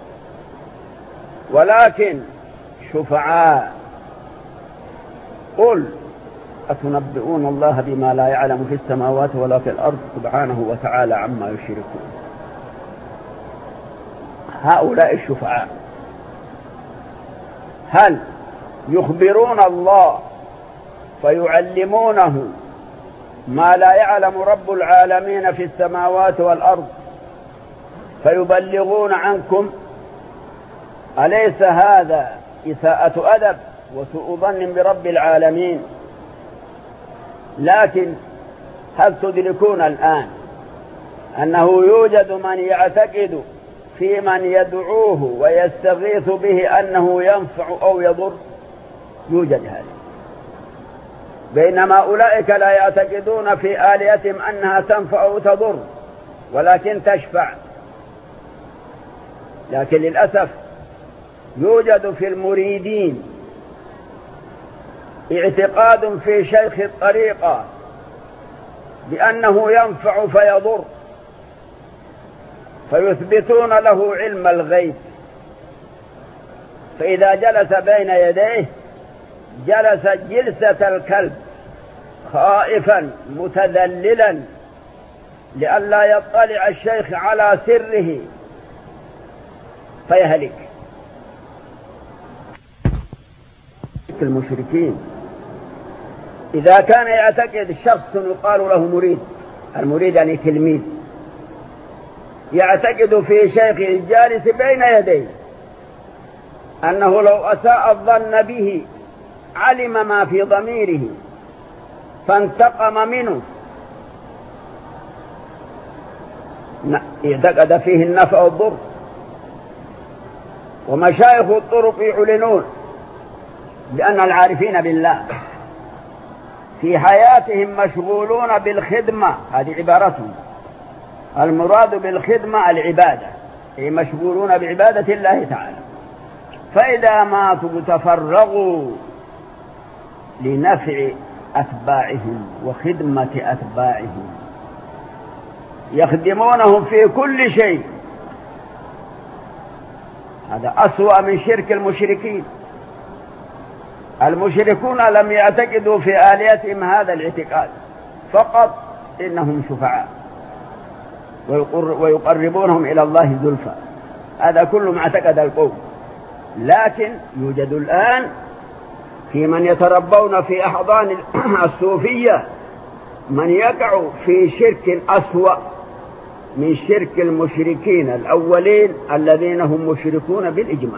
ولكن شفعاء. قل أتنبئون الله بما لا يعلم في السماوات ولا في الأرض سبحانه وتعالى عما يشركون. هؤلاء الشفعاء هل يخبرون الله فيعلمونه ما لا يعلم رب العالمين في السماوات والأرض فيبلغون عنكم؟ أليس هذا إساءة أدب وسوء ظن برب العالمين. لكن هل تدركون الآن أنه يوجد من يعتقد في من يدعوه ويستغيث به أنه ينفع أو يضر؟ يوجد هذا، بينما أولئك لا يعتقدون في آلهتهم أنها تنفع أو تضر ولكن تشفع. لكن للأسف يوجد في المريدين اعتقاد في شيخ الطريقة بأنه ينفع فيضر، فيثبتون له علم الغيب، فإذا جلس بين يديه جلس جلسة الكلب خائفا متذللا لئلا يطلع الشيخ على سره فيهلك. المشركين إذا كان يعتقد شخص يقال له مريد، المريد يعني تلميذ، يعتقد في شيخ الجالس بين يديه أنه لو أساء الظن به علم ما في ضميره فانتقم منه، اعتقد فيه النفع والضر. ومشايخ الطرق يعلنون بأن العارفين بالله في حياتهم مشغولون بالخدمة، هذه عبارتهم، المراد بالخدمة العبادة، أي مشغولون بعبادة الله تعالى، فإذا ماتوا تفرغوا لنفع أتباعهم وخدمة أتباعهم، يخدمونهم في كل شيء. هذا أسوأ من شرك المشركين. المشركون لم يعتقدوا في آلهتهم هذا الاعتقاد، فقط إنهم شفعاء ويقربونهم إلى الله زلفى، هذا كل ما اعتقد القوم. لكن يوجد الآن في من يتربون في أحضان الصوفية من يقع في شرك أسوأ من شرك المشركين الأولين الذين هم مشركون بالإجماع.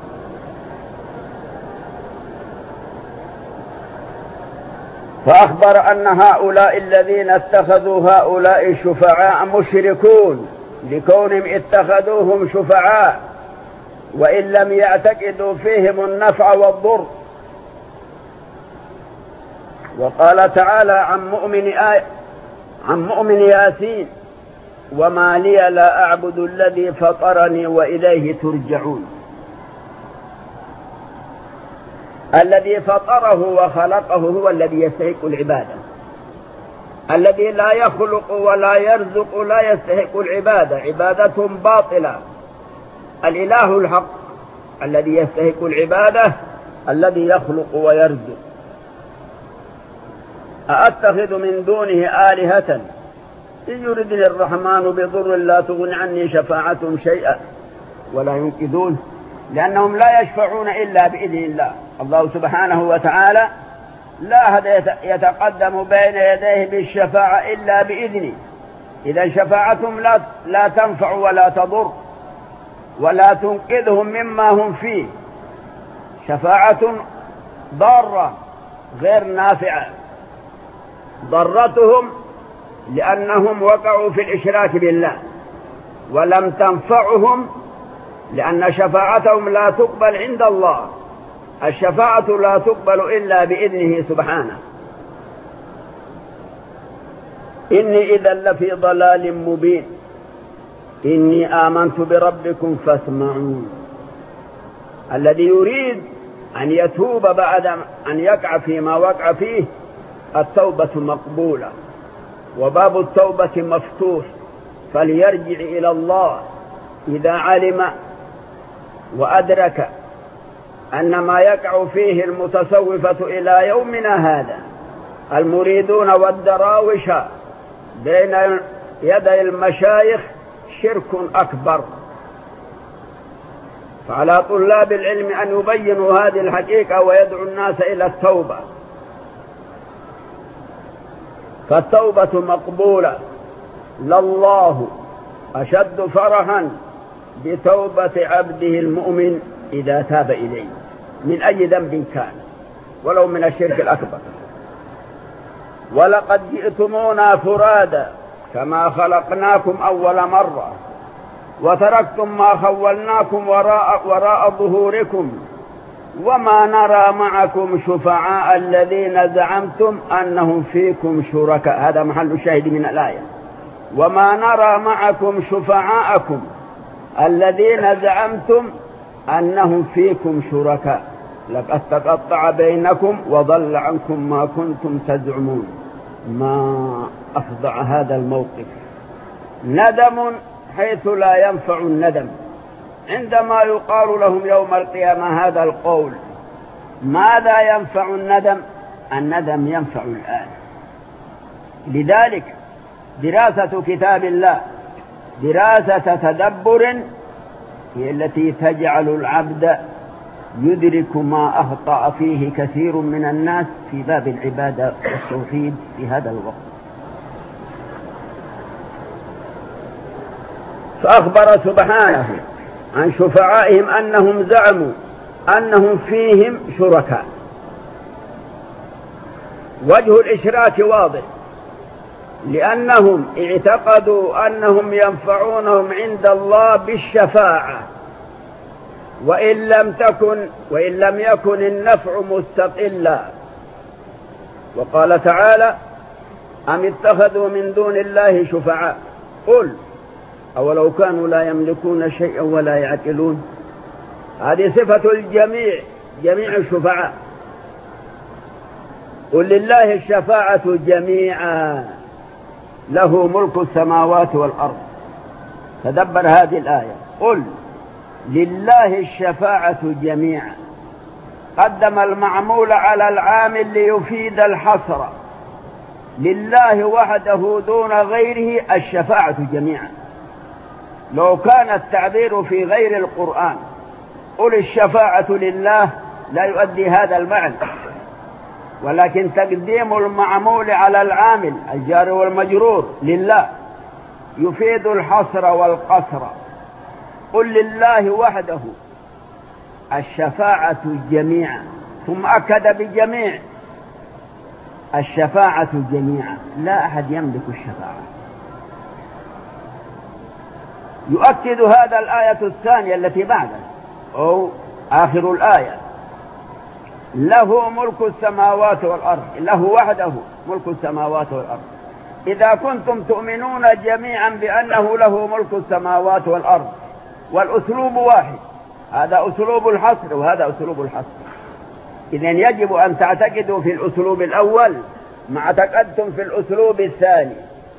فأخبر أن هؤلاء الذين اتخذوا هؤلاء الشفعاء مشركون لكونهم اتخذوهم شفعاء وإن لم يعتقدوا فيهم النفع والضر. وقال تعالى عن مؤمن ياسين: وما لي لا أعبد الذي فطرني وإليه ترجعون. الذي فطره وخلقه هو الذي يستحق العبادة، الذي لا يخلق ولا يرزق لا يستحق العبادة، عبادة باطلة. الإله الحق الذي يستحق العبادة الذي يخلق ويرزق. أأتخذ من دونه آلهة إن يردني الرحمن بضر لا تغن عني شفاعتهم شيئا ولا ينقذون، لأنهم لا يشفعون إلا بإذن الله. الله سبحانه وتعالى لا أحد يتقدم بين يديه بالشفاعة إلا بإذنه، إذا شفاعتهم لا تنفع ولا تضر ولا تنقذهم مما هم فيه، شفاعة ضارة غير نافعة. ضرتهم لأنهم وقعوا في الإشراك بالله، ولم تنفعهم لأن شفاعتهم لا تقبل عند الله. الشفاعة لا تقبل إلا بإذنه سبحانه. إني إذا لفي ضلال مبين إني آمنت بربكم فاسمعون. الذي يريد أن يتوب بعد أن يقع فيما وقع فيه التوبة مقبولة، وباب التوبة مفتوح، فليرجع إلى الله إذا علم وأدرك أن ما يقع فيه المتصوفة إلى يومنا هذا المريدون والدراوش بين يدي المشايخ شرك أكبر. فعلى طلاب العلم أن يبينوا هذه الحقيقة ويدعو الناس إلى التوبة، فالتوبة مقبولة. لله أشد فرحا بتوبة عبده المؤمن إذا تاب إليه. من أي ذنب كان ولو من الشرك الأكبر. ولقد جئتمونا فرادا كما خلقناكم أول مرة وتركتم ما خولناكم وراء ظهوركم وما نرى معكم شفعاء الذين زعمتم أنهم فيكم شركاء. هذا محل الشاهد من الآية. وما نرى معكم شفعاءكم الذين زعمتم أنهم فيكم شركاء لقد تقطع بينكم وضل عنكم ما كنتم تزعمون. ما أفظع هذا الموقف. ندم حيث لا ينفع الندم. عندما يقال لهم يوم القيامة هذا القول ماذا ينفع الندم؟ الندم ينفع الآن. لذلك دراسة كتاب الله دراسة تدبر هي التي تجعل العبد يدرك ما أخطأ فيه كثير من الناس في باب العبادة والتوحيد في هذا الوقت. فأخبر سبحانه عن شفعائهم أنهم زعموا أنهم فيهم شركاء. وجه الإشراك واضح، لأنهم اعتقدوا أنهم ينفعونهم عند الله بالشفاعة، وإن لم يكن النفع مستقلا. وقال تعالى: أم اتخذوا من دون الله شفعاء قل أولو كانوا لا يملكون شيئا ولا يعقلون. هذه صفة الجميع، جميع الشفعاء. قل لله الشفاعة جميعا له ملك السماوات والأرض. تدبر هذه الآية. قل لله الشفاعة جميعا. قدم المعمول على العامل ليفيد الحصر. لله وحده دون غيره الشفاعة جميعا. لو كان التعبير في غير القرآن قل الشفاعة لله لا يؤدي هذا المعنى، ولكن تقديم المعمول على العامل الجار والمجرور لله يفيد الحصر والقصر. قل لله وحده الشفاعة جميعا، ثم أكد بجميع. الشفاعة جميعا، لا أحد يملك الشفاعة. يؤكد هذا الآية الثانية التي بعدها أو آخر الآية: له ملك السماوات والأرض. له وحده ملك السماوات والأرض. إذا كنتم تؤمنون جميعا بأنه له ملك السماوات والأرض والأسلوب واحد، هذا أسلوب الحصر وهذا أسلوب الحصر، إذن يجب أن تعتقدوا في الأسلوب الأول مع تقدم في الأسلوب الثاني.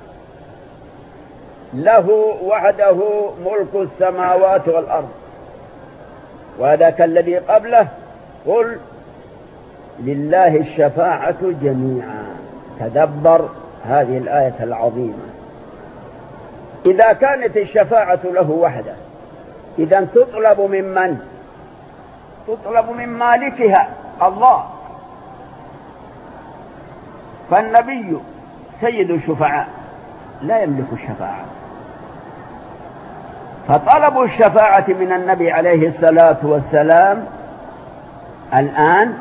له وحده ملك السماوات والأرض، وهذا كالذي قبله: قل لله الشفاعة جميعا. تدبر هذه الآية العظيمة. إذا كانت الشفاعة له وحده إذن تطلب ممن؟ تطلب من مالكها الله. فالنبي سيد الشفعاء لا يملك الشفاعة، فطلب الشفاعة من النبي عليه الصلاة والسلام الآن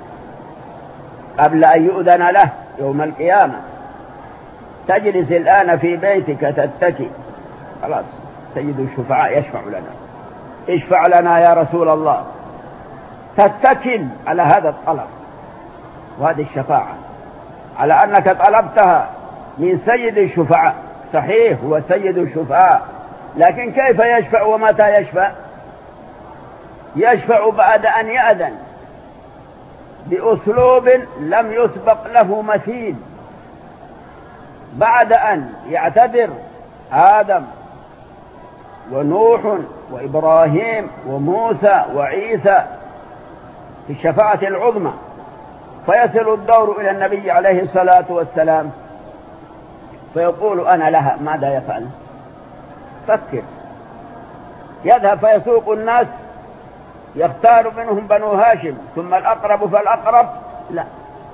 قبل أن يؤذن له يوم القيامة. تجلس الآن في بيتك تتكي، خلاص سيد الشفعاء يشفع لنا، اشفع لنا يا رسول الله. تتكل على هذا الطلب وهذه الشفاعة على أنك طلبتها من سيد الشفعاء. صحيح هو سيد الشفعاء، لكن كيف يشفع ومتى يشفع؟ يشفع بعد أن يأذن بأسلوب لم يسبق له مثيل، بعد أن يعتذر آدم ونوح وإبراهيم وموسى وعيسى في الشفاعة العظمى، فيصل الدور إلى النبي عليه الصلاة والسلام فيقول: أنا لها. ماذا يفعل؟ فكر. يذهب فيسوق الناس يختار منهم بنو هاشم ثم الأقرب فالأقرب؟ لا،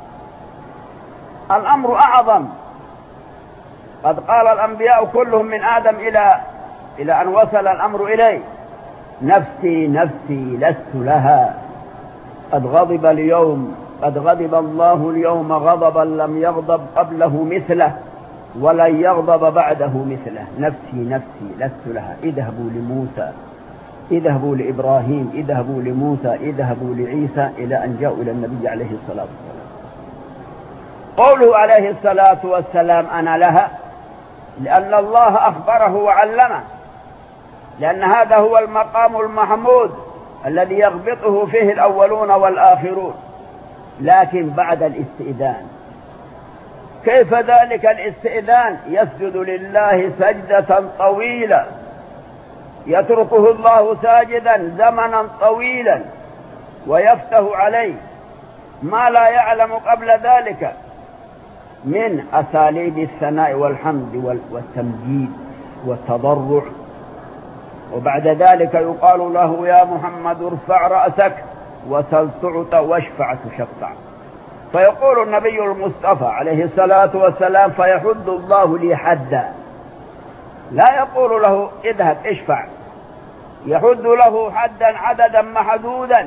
الأمر أعظم. قد قال الأنبياء كلهم من آدم إلى أن وصل الأمر إليه: نفسي نفسي لست لها. قد غضب الله اليوم غضبا لم يغضب قبله مثله ولن يغضب بعده مثله. نفسي نفسي لست لها. اذهبوا لموسى، اذهبوا لإبراهيم، اذهبوا لموسى، اذهبوا لعيسى، إلى أن جاءوا إلى النبي عليه الصلاة والسلام. قوله عليه الصلاة والسلام أنا لها، لأن الله أخبره وعلمه، لأن هذا هو المقام المحمود الذي يغبطه فيه الأولون والآخرون. لكن بعد الاستئذان، كيف ذلك الاستئذان؟ يسجد لله سجدة طويلة، يتركه الله ساجدا زمنا طويلا ويفتح عليه ما لا يعلم قبل ذلك من أساليب الثناء والحمد والتمجيد والتضرع. وبعد ذلك يقال له يا محمد ارفع رأسك وسل تعطى واشفع تشفع. فيقول النبي المصطفى عليه الصلاة والسلام فيحد الله لي حدا، لا يقول له اذهب اشفع، يحد له حدا عددا محدودا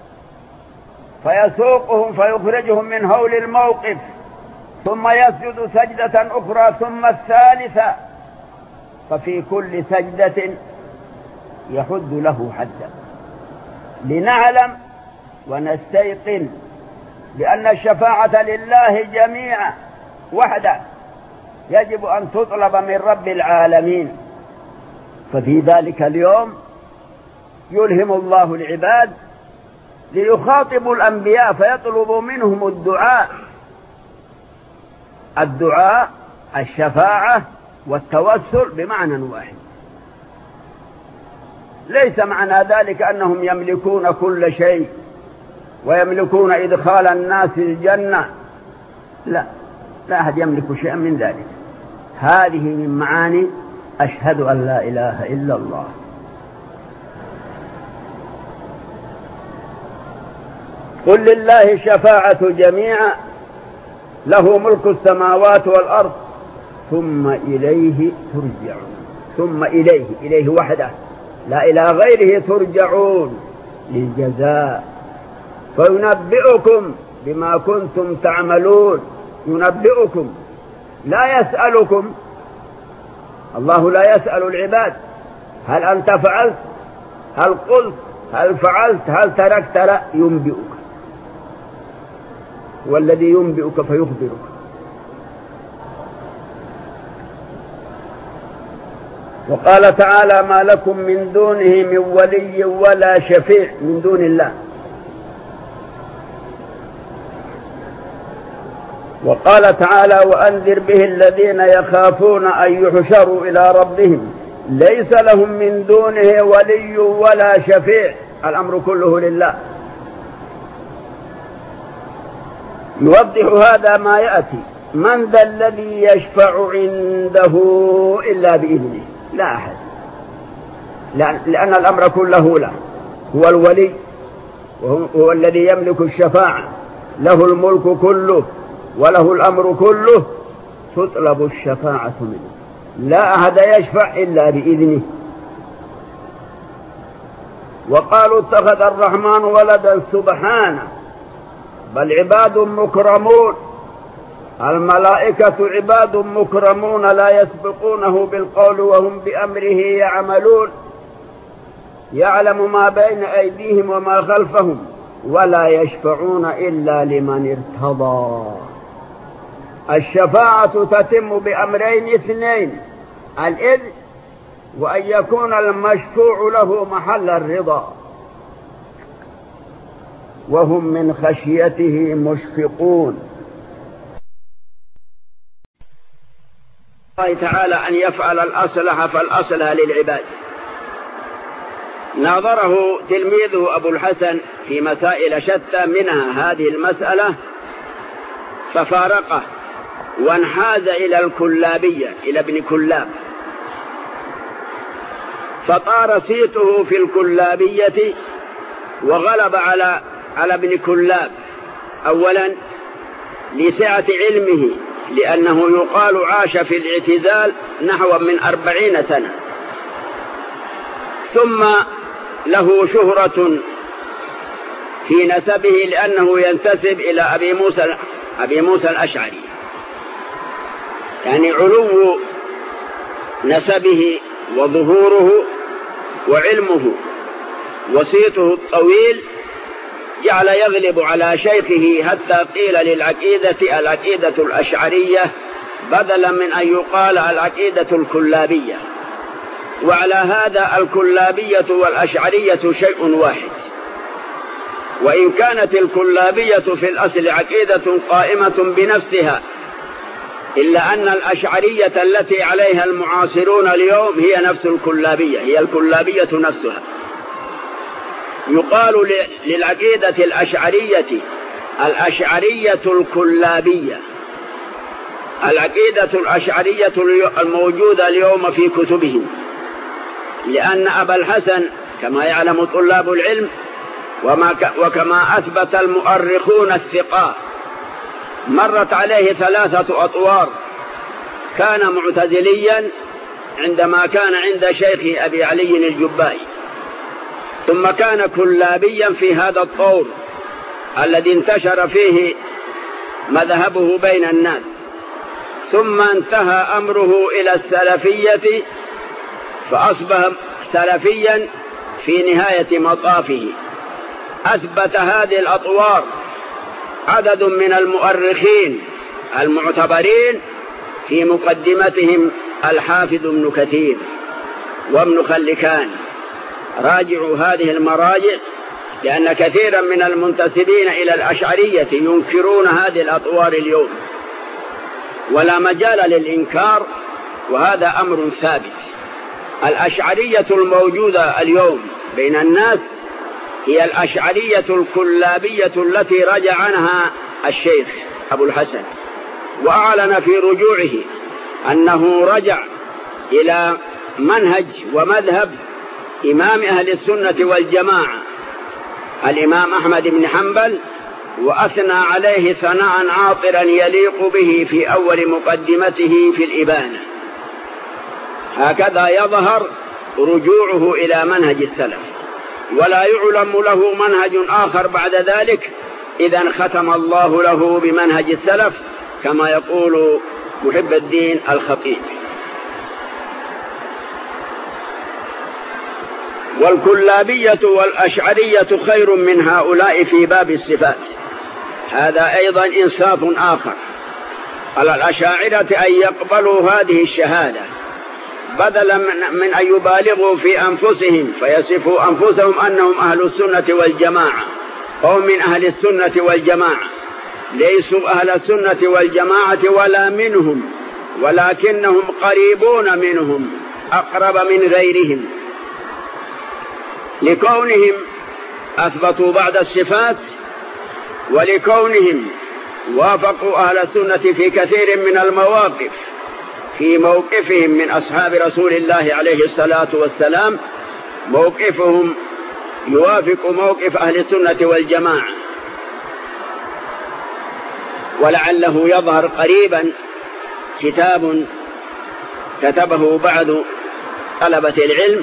فيسوقهم فيخرجهم من هول الموقف، ثم يسجد سجدة أخرى ثم الثالثة، ففي كل سجدة يحد له حدا، لنعلم ونستيقن بأن الشفاعة لله جميعا وحده يجب أن تطلب من رب العالمين. ففي ذلك اليوم يلهم الله العباد ليخاطبوا الأنبياء فيطلبوا منهم الدعاء الشفاعة والتوسل بمعنى واحد. ليس معنى ذلك أنهم يملكون كل شيء ويملكون إدخال الناس الجنة، لا أحد يملك شيئا من ذلك. هذه من معاني أشهد أن لا إله إلا الله. قل لله الشفاعة جميعا له ملك السماوات والأرض ثم إليه ترجعون. ثم إليه وحده لا إلى غيره ترجعون للجزاء فينبئكم بما كنتم تعملون. ينبئكم لا يسألكم، الله لا يسأل العباد هل أنت فعلت، هل قلت، هل فعلت، هل تركت، لا، ينبئك، والذي ينبئك فيخبرك. وقال تعالى ما لكم من دونه من ولي ولا شفيع، من دون الله. وقال تعالى وأنذر به الذين يخافون أن يحشروا إلى ربهم ليس لهم من دونه ولي ولا شفيع، الأمر كله لله. يوضح هذا ما يأتي. من ذا الذي يشفع عنده إلا بإذنه؟ لا أحد، لأن الأمر كله له، هو الولي وهو الذي يملك الشفاعة، له الملك كله وله الأمر كله، تطلب الشفاعة منه. لا أحد يشفع إلا بإذنه. وقالوا اتخذ الرحمن ولدا سبحانه، بل عباد مكرمون. الملائكة عباد مكرمون لا يسبقونه بالقول وهم بأمره يعملون. يعلم ما بين أيديهم وما خلفهم ولا يشفعون إلا لمن ارتضى. الشفاعة تتم بأمرين اثنين: الإذن، وأن يكون المشفوع له محل الرضا. وهم من خشيته مشفقون. الله تعالى أن يفعل الأصلح فالأصلح للعباد. ناظره تلميذه أبو الحسن في مسائل شتى، منها هذه المسألة، ففارقه وانحاز إلى الكلابية، إلى ابن كلاب، فطار صيته في الكلابية وغلب على ابن كلاب. أولا لسعة علمه، لأنه يقال عاش في الاعتزال نحو من 40 سنة، ثم له شهرة في نسبه لأنه ينتسب إلى أبي موسى الأشعري، يعني علو نسبه وظهوره وعلمه وصيته الطويل جعل يغلب على شيخه حتى قيل العقيدة الأشعرية بدلا من أن يقال العقيدة الكلابية. وعلى هذا الكلابية والأشعرية شيء واحد، وإن كانت الكلابية في الأصل عقيدة قائمة بنفسها، إلا أن الأشعرية التي عليها المعاصرون اليوم هي نفس الكلابية، هي الكلابية نفسها. يقال للعقيدة الأشعرية الكلابية، العقيدة الأشعرية الموجودة اليوم في كتبهم، لأن أبا الحسن كما يعلم طلاب العلم وكما أثبت المؤرخون الثقات مرت عليه 3 أطوار. كان معتزليا عندما كان عند شيخ أبي علي الجبائي، ثم كان كلابيا في هذا الطور الذي انتشر فيه مذهبه بين الناس، ثم انتهى أمره إلى السلفية فأصبح سلفيا في نهاية مطافه. أثبت هذه الأطوار عدد من المؤرخين المعتبرين، في مقدمتهم الحافظ ابن كثير وابن خلكان. راجعوا هذه المراجع، لأن كثيرا من المنتسبين إلى الأشعرية ينكرون هذه الأطوار اليوم، ولا مجال للإنكار، وهذا أمر ثابت. الأشعرية الموجودة اليوم بين الناس هي الأشعرية الكلابية التي رجع عنها الشيخ أبو الحسن، وأعلن في رجوعه أنه رجع إلى منهج ومذهب إمام أهل السنة والجماعة الإمام أحمد بن حنبل، وأثنى عليه ثناء عاطرا يليق به في أول مقدمته في الإبانة. هكذا يظهر رجوعه إلى منهج السلف، ولا يعلم له منهج آخر بعد ذلك، إذا ختم الله له بمنهج السلف كما يقول محب الدين الخطيب. والكلابية والأشعرية خير من هؤلاء في باب الصفات. هذا أيضا إنصاف آخر على الأشاعرة أن يقبلوا هذه الشهادة بدلا من أن يبالغوا في أنفسهم فيصفوا أنفسهم أنهم أهل السنة والجماعة أو من أهل السنة والجماعة. ليسوا أهل السنة والجماعة ولا منهم، ولكنهم قريبون منهم، أقرب من غيرهم، لكونهم أثبتوا بعض الصفات، ولكونهم وافقوا أهل السنة في كثير من المواقف. في موقفهم من أصحاب رسول الله عليه الصلاة والسلام موقفهم يوافق موقف أهل السنة والجماعة. ولعله يظهر قريبا كتاب كتبه بعض طلبة العلم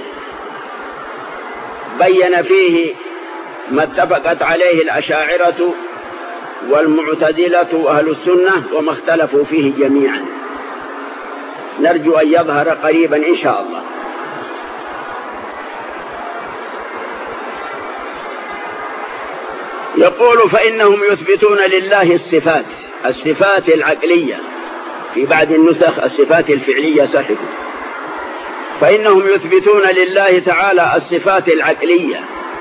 بين فيه ما اتفقت عليه الأشاعرة والمعتزلة وأهل السنة وما اختلفوا فيه جميعا. نرجو أن يظهر قريبا إن شاء الله. يقول فإنهم يثبتون لله الصفات العقلية، في بعض النسخ الصفات الفعلية صحيح. فإنهم يثبتون لله تعالى الصفات العقلية.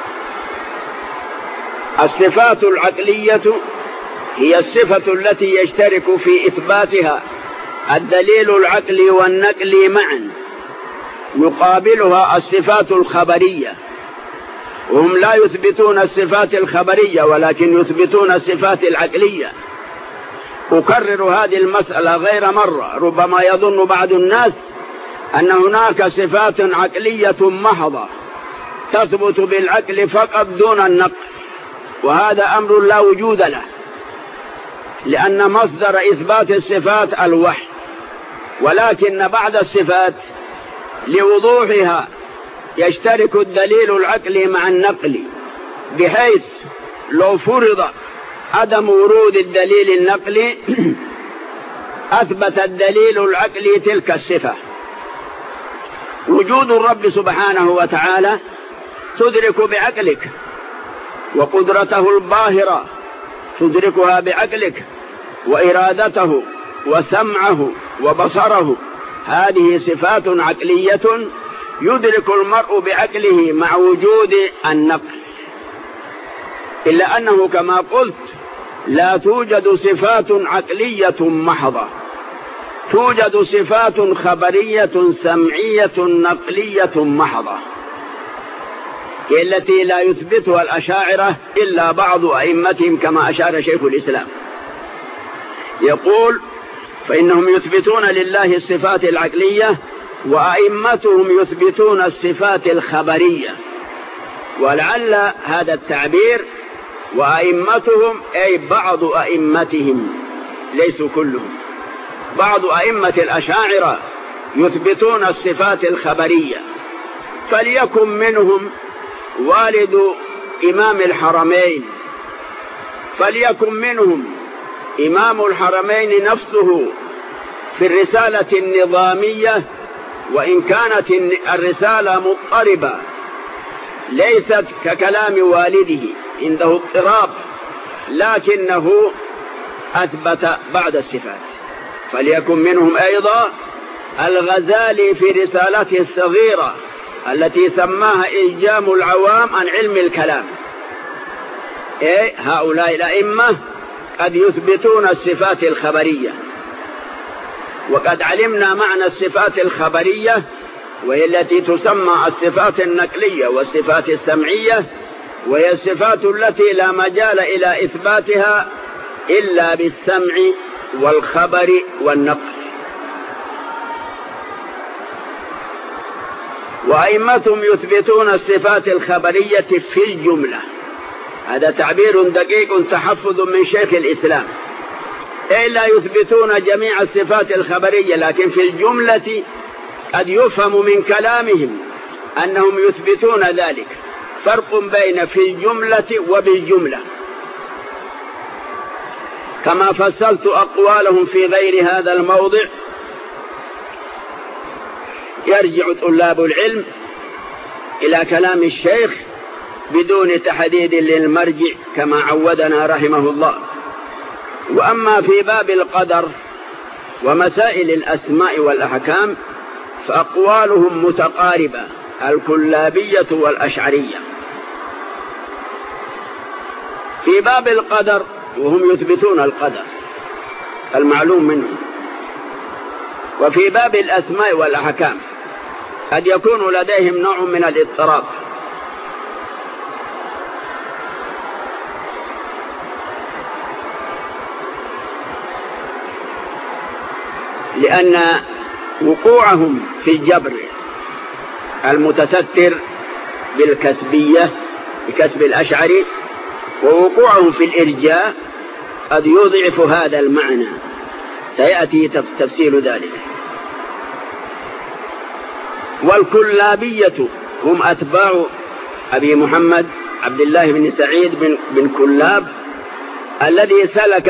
الصفات العقلية هي الصفة التي يشترك في إثباتها الدليل العقلي والنقلي معا، يقابلها الصفات الخبرية، وهم لا يثبتون الصفات الخبرية ولكن يثبتون الصفات العقلية. أكرر هذه المسألة غير مرة، ربما يظن بعض الناس أن هناك صفات عقلية محضة تثبت بالعقل فقط دون النقل، وهذا أمر لا وجود له، لأن مصدر إثبات الصفات الوحي، ولكن بعض الصفات لوضوحها يشترك الدليل العقلي مع النقل، بحيث لو فرض عدم ورود الدليل النقلي أثبت الدليل العقلي تلك الصفة. وجود الرب سبحانه وتعالى تدرك بعقلك، وقدرته الباهرة تدركها بعقلك، وإرادته وسمعه وبصره، هذه صفات عقلية يدرك المرء بعقله مع وجود النقل. إلا أنه كما قلت لا توجد صفات عقلية محضة، توجد صفات خبرية سمعية نقلية محضة، التي لا يثبتها الأشاعرة إلا بعض أئمتهم كما أشار شيخ الإسلام. يقول فإنهم يثبتون لله الصفات العقلية وأئمتهم يثبتون الصفات الخبرية. ولعل هذا التعبير وأئمتهم أي بعض أئمتهم ليسوا كلهم، بعض أئمة الأشاعرة يثبتون الصفات الخبرية، فليكن منهم والد إمام الحرمين، فليكن منهم إمام الحرمين نفسه في الرسالة النظامية، وإن كانت الرسالة مضطربة ليست ككلام والده عنده اضطراب، لكنه أثبت بعض الصفات. فليكن منهم أيضا الغزالي في رسالته الصغيرة التي سماها إلجام العوام عن علم الكلام. هؤلاء الأئمة قد يثبتون الصفات الخبرية. وقد علمنا معنى الصفات الخبرية، وهي التي تسمى الصفات النقلية والصفات السمعية، وهي الصفات التي لا مجال إلى إثباتها إلا بالسمع والخبر والنقل. وأئمتهم يثبتون الصفات الخبرية في الجملة. هذا تعبير دقيق تحفظ من شيخ الإسلام، لا يثبتون جميع الصفات الخبرية، لكن في الجملة قد يفهم من كلامهم أنهم يثبتون ذلك. فرق بين في الجملة وبالجملة، كما فصلت أقوالهم في غير هذا الموضع. يرجع طلاب العلم إلى كلام الشيخ بدون تحديد للمرجع كما عودنا رحمه الله. وأما في باب القدر ومسائل الأسماء والأحكام فأقوالهم متقاربة، الكلابية والأشعرية. في باب القدر وهم يثبتون القدر المعلوم منهم، وفي باب الأسماء والأحكام قد يكون لديهم نوع من الاضطراب، لأن وقوعهم في الجبر المتستر بالكسبية بكسب الأشعري، ووقوعهم في الإرجاء قد يضعف هذا المعنى، سيأتي تفسير ذلك. والكلابية هم أتباع أبي محمد عبد الله بن سعيد بن كلاب الذي سلك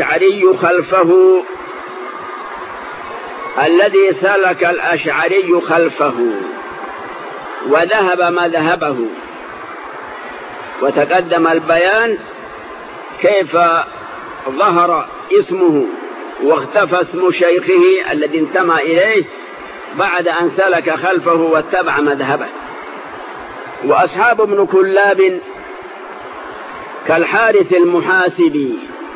الأشعري خلفه وذهب مذهبه. وتقدم البيان كيف ظهر اسمه واختفى اسم شيخه الذي انتمى إليه بعد أن سلك خلفه واتبع مذهبه. وأصحاب ابن كلاب كالحارث المحاسبي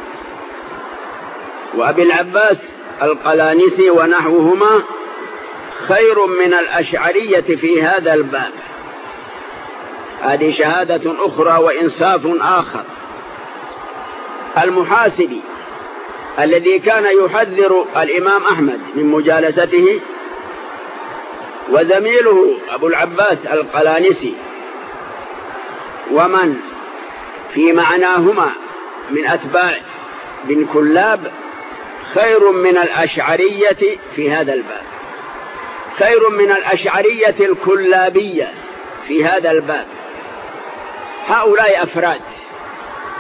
وأبي العباس القلانسي ونحوهما خير من الأشعرية في هذا الباب. هذه شهادة أخرى وإنصاف آخر. المحاسبي الذي كان يحذر الإمام أحمد من مجالسته، وزميله أبو العباس القلانسي، ومن في معناهما من أتباع بن كلاب خير من الأشعرية في هذا الباب، خير من الأشعرية الكلابية في هذا الباب. هؤلاء أفراد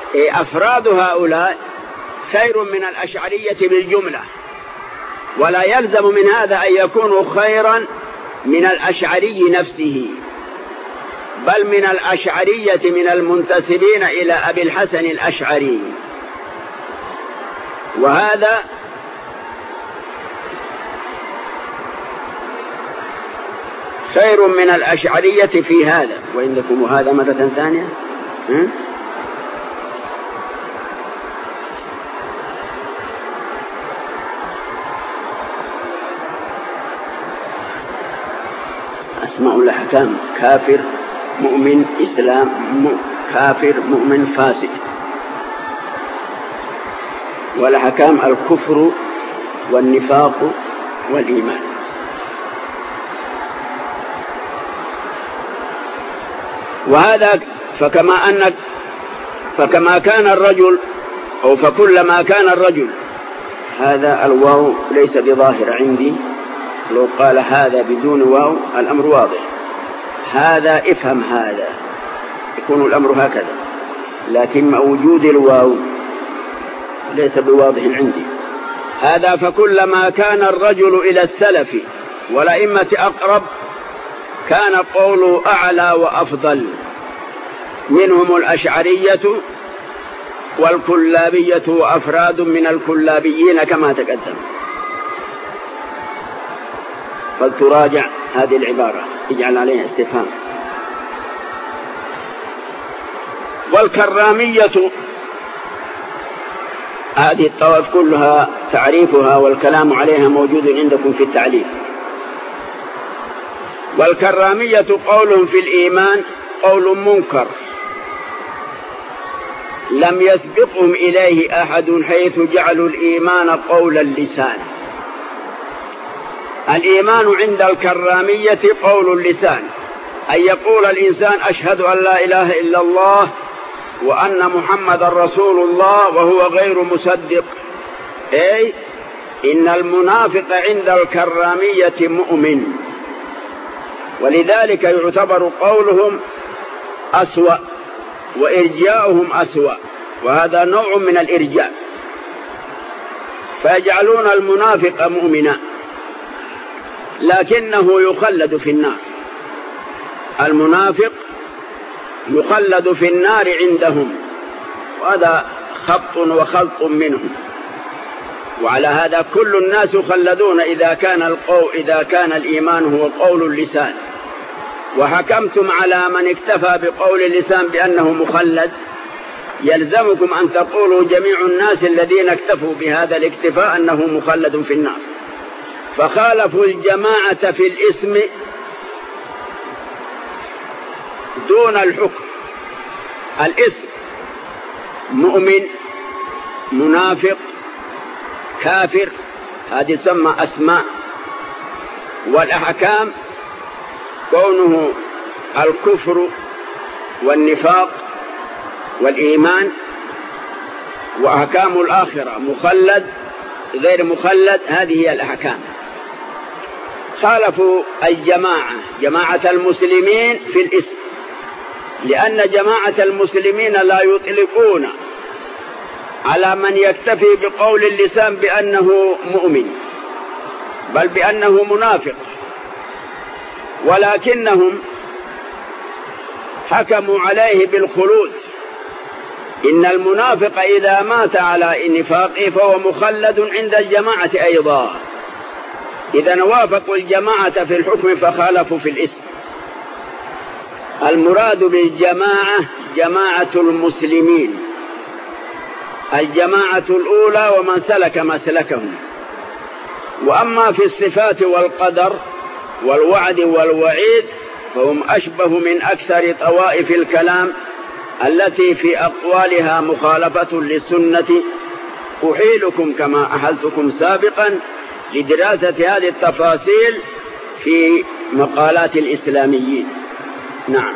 أفراد هؤلاء خير من الأشعرية بالجملة، ولا يلزم من هذا أن يكونوا خيرا من الأشعري نفسه، بل من الأشعرية من المنتسبين إلى أبي الحسن الأشعري. وهذا خير من الأشعرية في هذا. وإنكم هذا مرة ثانية أسماء الأحكام: كافر، مؤمن، إسلام، كافر، مؤمن، فاسق. والأحكام: الكفر والنفاق والإيمان. وهذا فكما كان الرجل أو فكلما كان الرجل، هذا الواو ليس بظاهر عندي، لو قال هذا بدون واو الأمر واضح. هذا افهم، هذا يكون الأمر هكذا، لكن مع وجود الواو ليس بواضح عندي. هذا فكلما كان الرجل إلى السلف والأئمة أقرب كان قوله أعلى وأفضل، منهم الأشعرية والكلابية وأفراد من الكلابيين كما تقدم. فلتراجع هذه العبارة، اجعل عليها استفهام. والكرامية، هذه الطوائف كلها تعريفها والكلام عليها موجود عندكم في التعليم. والكرامية قولهم في الإيمان قول منكر لم يسبقهم إليه أحد، حيث جعلوا الإيمان قول اللسان. الإيمان عند الكرامية قول اللسان، أن يقول الإنسان أشهد أن لا إله إلا الله وأن محمد رسول الله وهو غير مصدق. أي إن المنافق عند الكرامية مؤمن، ولذلك يعتبر قولهم أسوأ وإرجاؤهم أسوأ، وهذا نوع من الإرجاء. فيجعلون المنافق مؤمنا لكنه يخلد في النار. المنافق يخلد في النار عندهم، وهذا خبط وخلط منهم. وعلى هذا كل الناس يخلدون إذا كان الإيمان هو قول اللسان. وحكمتم على من اكتفى بقول اللسان بأنه مخلد، يلزمكم أن تقولوا جميع الناس الذين اكتفوا بهذا الاكتفاء أنه مخلد في النار. فخالفوا الجماعة في الاسم دون الحكم. الاسم مؤمن، منافق، كافر، هذه تسمى أسماء. والأحكام كونه الكفر والنفاق والإيمان. وأحكام الآخرة مخلد غير مخلد، هذه هي الأحكام. خالفوا جماعة المسلمين في الاسم، لأن جماعة المسلمين لا يطلقون على من يكتفي بقول اللسان بأنه مؤمن، بل بأنه منافق، ولكنهم حكموا عليه بالخلود. إن المنافق إذا مات على نفاقه فهو مخلد عند الجماعة أيضا. إذا وافقوا الجماعة في الحكم فخالفوا في الاسم. المراد بالجماعة جماعة المسلمين، الجماعة الأولى ومن سلك مسلكهم. وأما في الصفات والقدر والوعد والوعيد فهم أشبه من أكثر طوائف الكلام التي في أقوالها مخالفة للسنة. أحيلكم كما أحلتكم سابقا لدراسة هذه التفاصيل في مقالات الإسلاميين. نعم.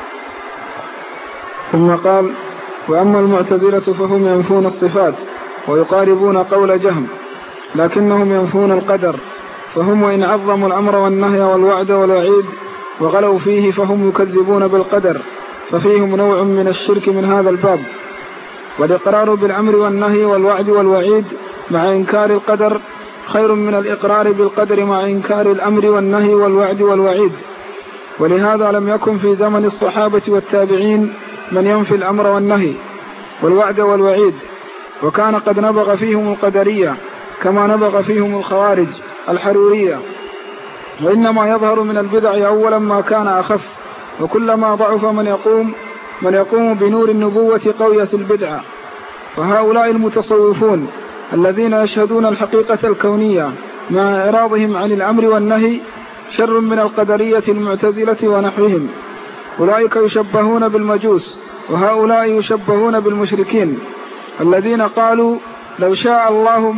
ثم قال: وأما المعتزلة فهم ينفون الصفات ويقاربون قول جهم، لكنهم ينفون القدر، فهم وإن عظموا الأمر والنهي والوعد والوعيد وغلوا فيه فهم يكذبون بالقدر، ففيهم نوع من الشرك من هذا الباب. والإقرار بالأمر والنهي والوعد والوعيد مع إنكار القدر خير من الإقرار بالقدر مع إنكار الأمر والنهي والوعد والوعيد. ولهذا لم يكن في زمن الصحابة والتابعين من ينفي الأمر والنهي والوعد والوعيد، وكان قد نبغ فيهم القدرية كما نبغ فيهم الخوارج الحرورية. وإنما يظهر من البدع أولا ما كان أخف، وكلما ضعف من يقوم بنور النبوة قوية البدعة. فهؤلاء المتصوفون الذين يشهدون الحقيقة الكونية مع إعراضهم عن الأمر والنهي شر من القدرية المعتزلة ونحوهم. أولئك يشبهون بالمجوس، وهؤلاء يشبهون بالمشركين الذين قالوا لو شاء الله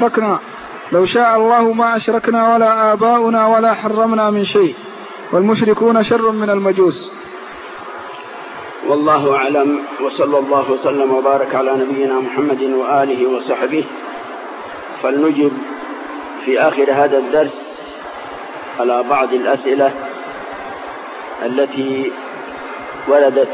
ما أشركنا ولا آباؤنا ولا حرمنا من شيء. والمشركون شر من المجوس. والله أعلم، وصلى الله وسلم وبارك على نبينا محمد وآله وصحبه. فلنجب في آخر هذا الدرس على بعض الأسئلة التي وردت.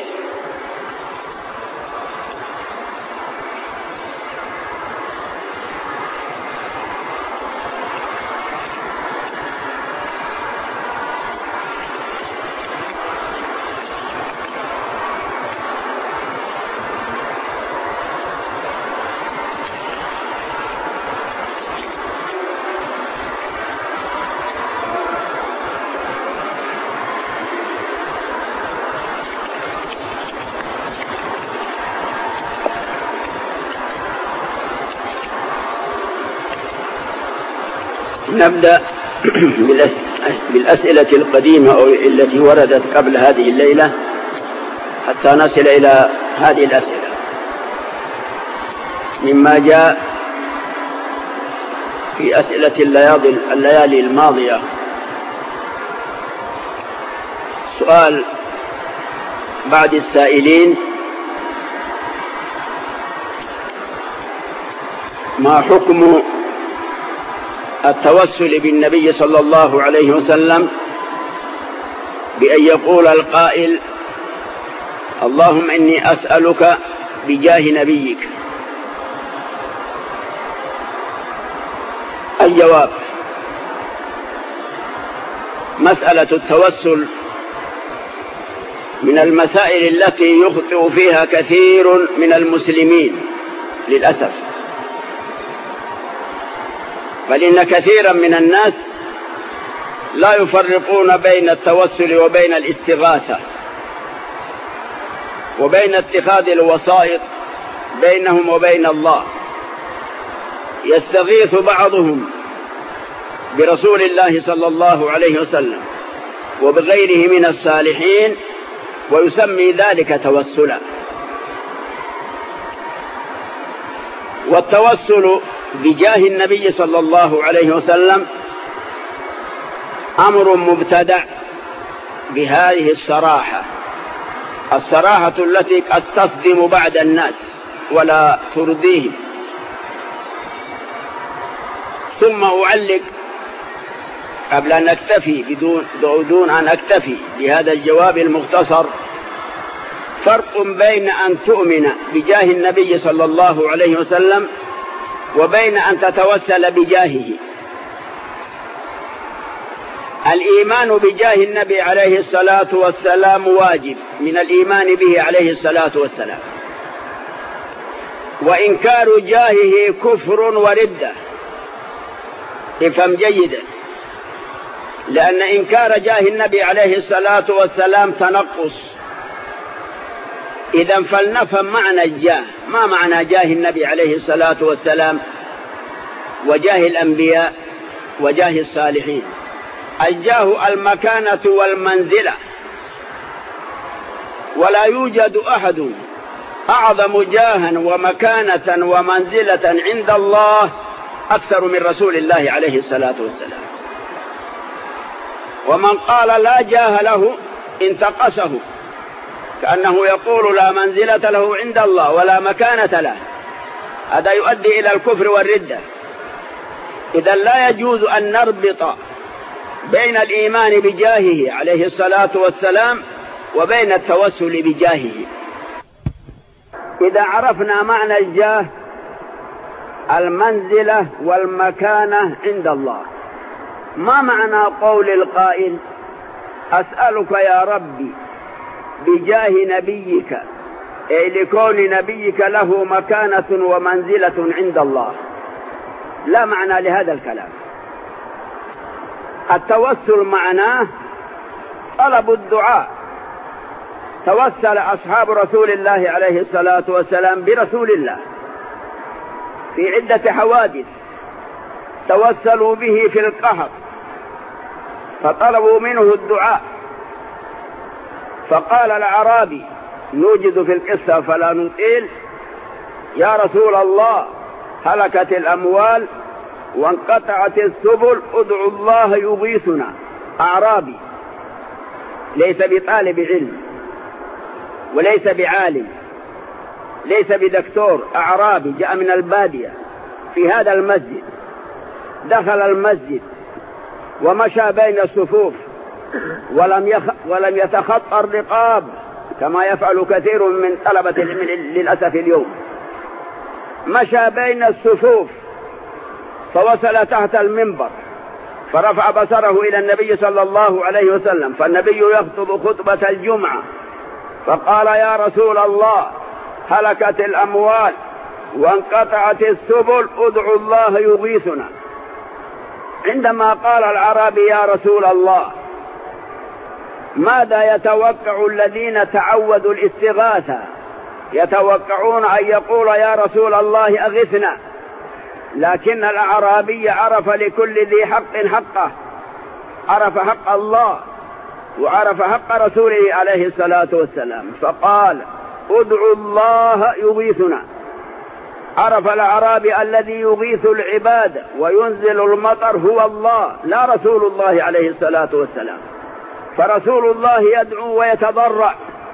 نبدأ بالأسئلة القديمة أو التي وردت قبل هذه الليلة حتى نصل إلى هذه الأسئلة. مما جاء في أسئلة الليالي الماضية سؤال بعض السائلين: ما حكم التوسل بالنبي صلى الله عليه وسلم بأن يقول القائل: اللهم إني أسألك بجاه نبيك؟ الجواب: مسألة التوسل من المسائل التي يخطئ فيها كثير من المسلمين للأسف، بل إن كثيرا من الناس لا يفرقون بين التوسل وبين الاستغاثة وبين اتخاذ الوسائط بينهم وبين الله. يستغيث بعضهم برسول الله صلى الله عليه وسلم وبغيره من الصالحين ويسمي ذلك توسلا. والتوسل بجاه النبي صلى الله عليه وسلم أمر مبتدع بهذه الصراحة التي قد تصدم بعد الناس ولا ترضيهم. ثم أعلق قبل أن أكتفي بدون أن أكتفي بهذا الجواب المختصر: فرق بين أن تؤمن بجاه النبي صلى الله عليه وسلم وبين أن تتوسل بجاهه. الإيمان بجاه النبي عليه الصلاة والسلام واجب من الإيمان به عليه الصلاة والسلام، وإنكار جاهه كفر وردة. افهم جيدا، لأن إنكار جاه النبي عليه الصلاة والسلام تنقص. إذن فلنفهم معنى الجاه. ما معنى جاه النبي عليه الصلاة والسلام وجاه الأنبياء وجاه الصالحين؟ الجاه المكانة والمنزلة، ولا يوجد أحد أعظم جاها ومكانة ومنزلة عند الله أكثر من رسول الله عليه الصلاة والسلام. ومن قال لا جاه له انتقصه، كأنه يقول لا منزلة له عند الله ولا مكانة له. هذا يؤدي إلى الكفر والردة. إذن لا يجوز أن نربط بين الإيمان بجاهه عليه الصلاة والسلام وبين التوسل بجاهه. إذا عرفنا معنى الجاه المنزلة والمكانة عند الله، ما معنى قول القائل أسألك يا ربي بجاه نبيك، أي لكون نبيك له مكانة ومنزلة عند الله؟ لا معنى لهذا الكلام. التوسل معناه طلب الدعاء. توسل أصحاب رسول الله عليه الصلاة والسلام برسول الله في عدة حوادث، توسلوا به في القحط فطلبوا منه الدعاء. فقال الأعرابي، نوجد في القصة فلا نطيل: يا رسول الله هلكت الأموال وانقطعت السبل، ادعوا الله يغيثنا. أعرابي ليس بطالب علم وليس بعالم، ليس بدكتور، أعرابي جاء من البادية في هذا المسجد، دخل المسجد ومشى بين الصفوف ولم يتخطى الرقاب كما يفعل كثير من طلبة العلم للأسف اليوم. مشى بين الصفوف فوصل تحت المنبر فرفع بصره إلى النبي صلى الله عليه وسلم، فالنبي يخطب خطبة الجمعة، فقال: يا رسول الله هلكت الأموال وانقطعت السبل، ادعوا الله يغيثنا. عندما قال الأعرابي: يا رسول الله ماذا يتوقع الذين تعودوا الاستغاثة؟ يتوقعون أن يقول: يا رسول الله أغثنا. لكن الأعرابي عرف لكل ذي حق حقه، عرف حق الله وعرف حق رسوله عليه الصلاة والسلام، فقال: ادعوا الله يغيثنا. عرف الأعرابي الذي يغيث العباد وينزل المطر هو الله، لا رسول الله عليه الصلاة والسلام. فرسول الله يدعو ويتضرع.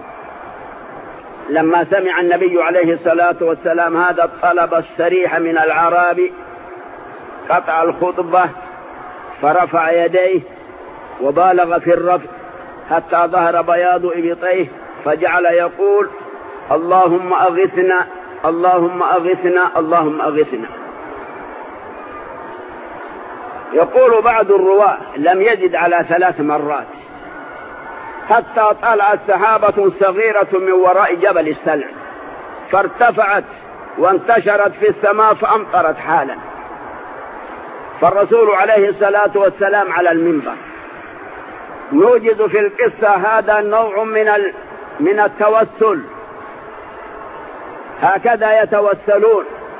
لما سمع النبي عليه الصلاة والسلام هذا الطلب الصريح من الأعرابي قطع الخطبة فرفع يديه وبالغ في الرفع حتى ظهر بياض إبطيه، فجعل يقول: اللهم أغثنا، اللهم أغثنا، اللهم أغثنا. يقول بعض الرواة: لم يزد على 3 مرات، حتى طلعت سحابة صغيرة من وراء جبل السلع فارتفعت وانتشرت في السماء فأمطرت حالا. فالرسول عليه الصلاة والسلام على المنبر. نوجد في القصة هذا النوع من التوسل، هكذا يتوسلون.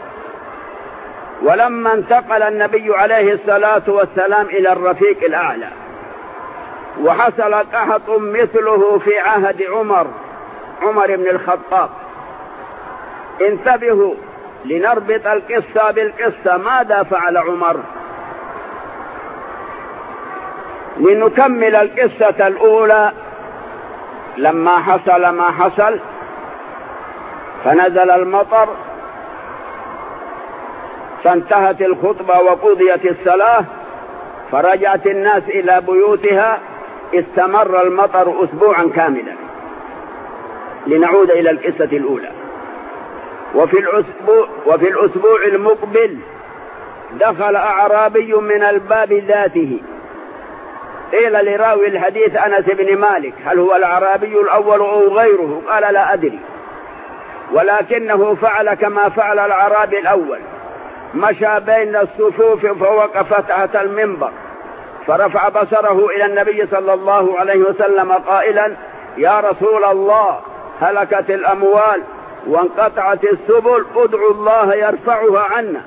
ولما انتقل النبي عليه الصلاة والسلام إلى الرفيق الأعلى وحصل قحط مثله في عهد عمر بن الخطاب، انتبهوا لنربط القصة بالقصة. ماذا فعل عمر؟ لنكمل القصة الأولى. لما حصل ما حصل فنزل المطر فانتهت الخطبة وقضيت الصلاة فرجعت الناس إلى بيوتها، استمر المطر أسبوعا كاملا. لنعود إلى القصة الأولى. وفي الأسبوع المقبل دخل أعرابي من الباب ذاته. قيل لراوي الحديث أنس بن مالك: هل هو الأعرابي الأول أو غيره؟ قال: لا أدري، ولكنه فعل كما فعل الأعرابي الأول، مشى بين الصفوف فوقف تحت المنبر فرفع بصره إلى النبي صلى الله عليه وسلم قائلا: يا رسول الله هلكت الأموال وانقطعت السبل، ادعوا الله يرفعها عنا.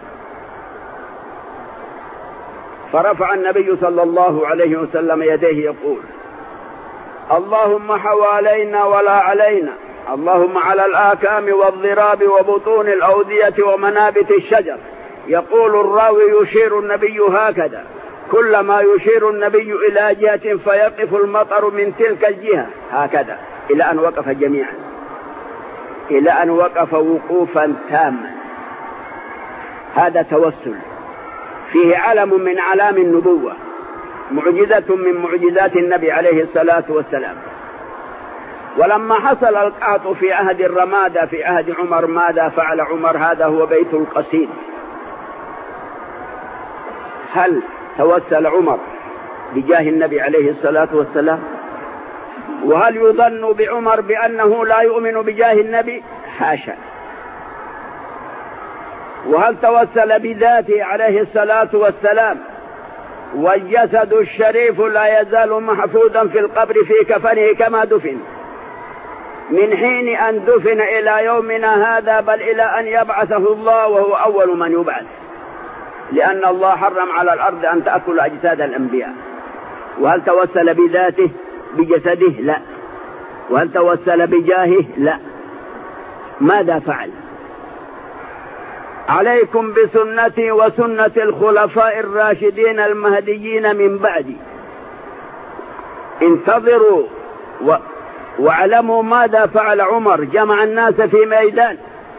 فرفع النبي صلى الله عليه وسلم يديه يقول: اللهم حوالينا ولا علينا، اللهم على الآكام والضراب وبطون الأودية ومنابت الشجر. يقول الراوي: يشير النبي هكذا، كلما يشير النبي إلى جهة فيقف المطر من تلك الجهة هكذا، إلى أن وقف جميعا، إلى أن وقف وقوفا تاما. هذا توسل فيه علم من علام النبوة، معجزة من معجزات النبي عليه الصلاة والسلام. ولما حصل القحط في عهد الرمادة في عهد عمر ماذا فعل عمر؟ هذا هو بيت القصيد. هل توسل عمر بجاه النبي عليه الصلاة والسلام؟ وهل يظن بعمر بأنه لا يؤمن بجاه النبي؟ حاشا. وهل توسل بذاته عليه الصلاة والسلام والجسد الشريف لا يزال محفوظا في القبر في كفنه كما دفن من حين أن دفن إلى يومنا هذا، بل إلى أن يبعثه الله وهو أول من يبعث، لأن الله حرم على الأرض أن تأكل أجساد الأنبياء. وهل توسل بذاته بجسده؟ لا. وهل توسل بجاهه؟ لا. ماذا فعل؟ عليكم بسنتي وسنة الخلفاء الراشدين المهديين من بعدي، انتظروا واعلموا ماذا فعل عمر. جمع الناس في ميدان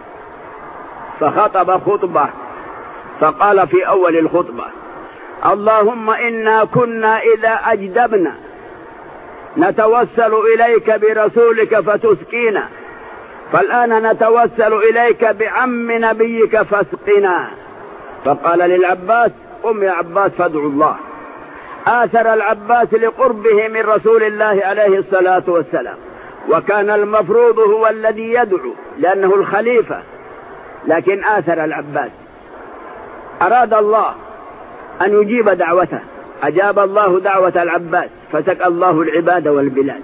فخطب خطبة، فقال في أول الخطبة: اللهم إنا كنا إذا أجدبنا نتوسل إليك برسولك فتسقينا، فالآن نتوسل إليك بعم نبيك فاسقنا. فقال للعباس: قم يا عباس فادعو الله. آثر العباس لقربه من رسول الله عليه الصلاة والسلام، وكان المفروض هو الذي يدعو لأنه الخليفة، لكن آثر العباس. أراد الله أن يجيب دعوته، أجاب الله دعوة العباس فسقى الله العباد والبلاد.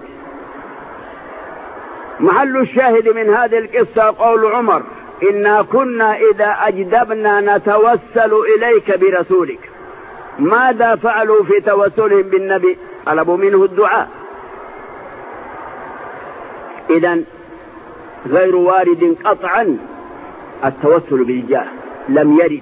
محل الشاهد من هذه القصة قول عمر: إنا كنا إذا أجدبنا نتوسل إليك برسولك. ماذا فعلوا في توسلهم بالنبي؟ طلبوا منه الدعاء. إذن غير وارد قطعا التوسل بالجاه، لم يرد،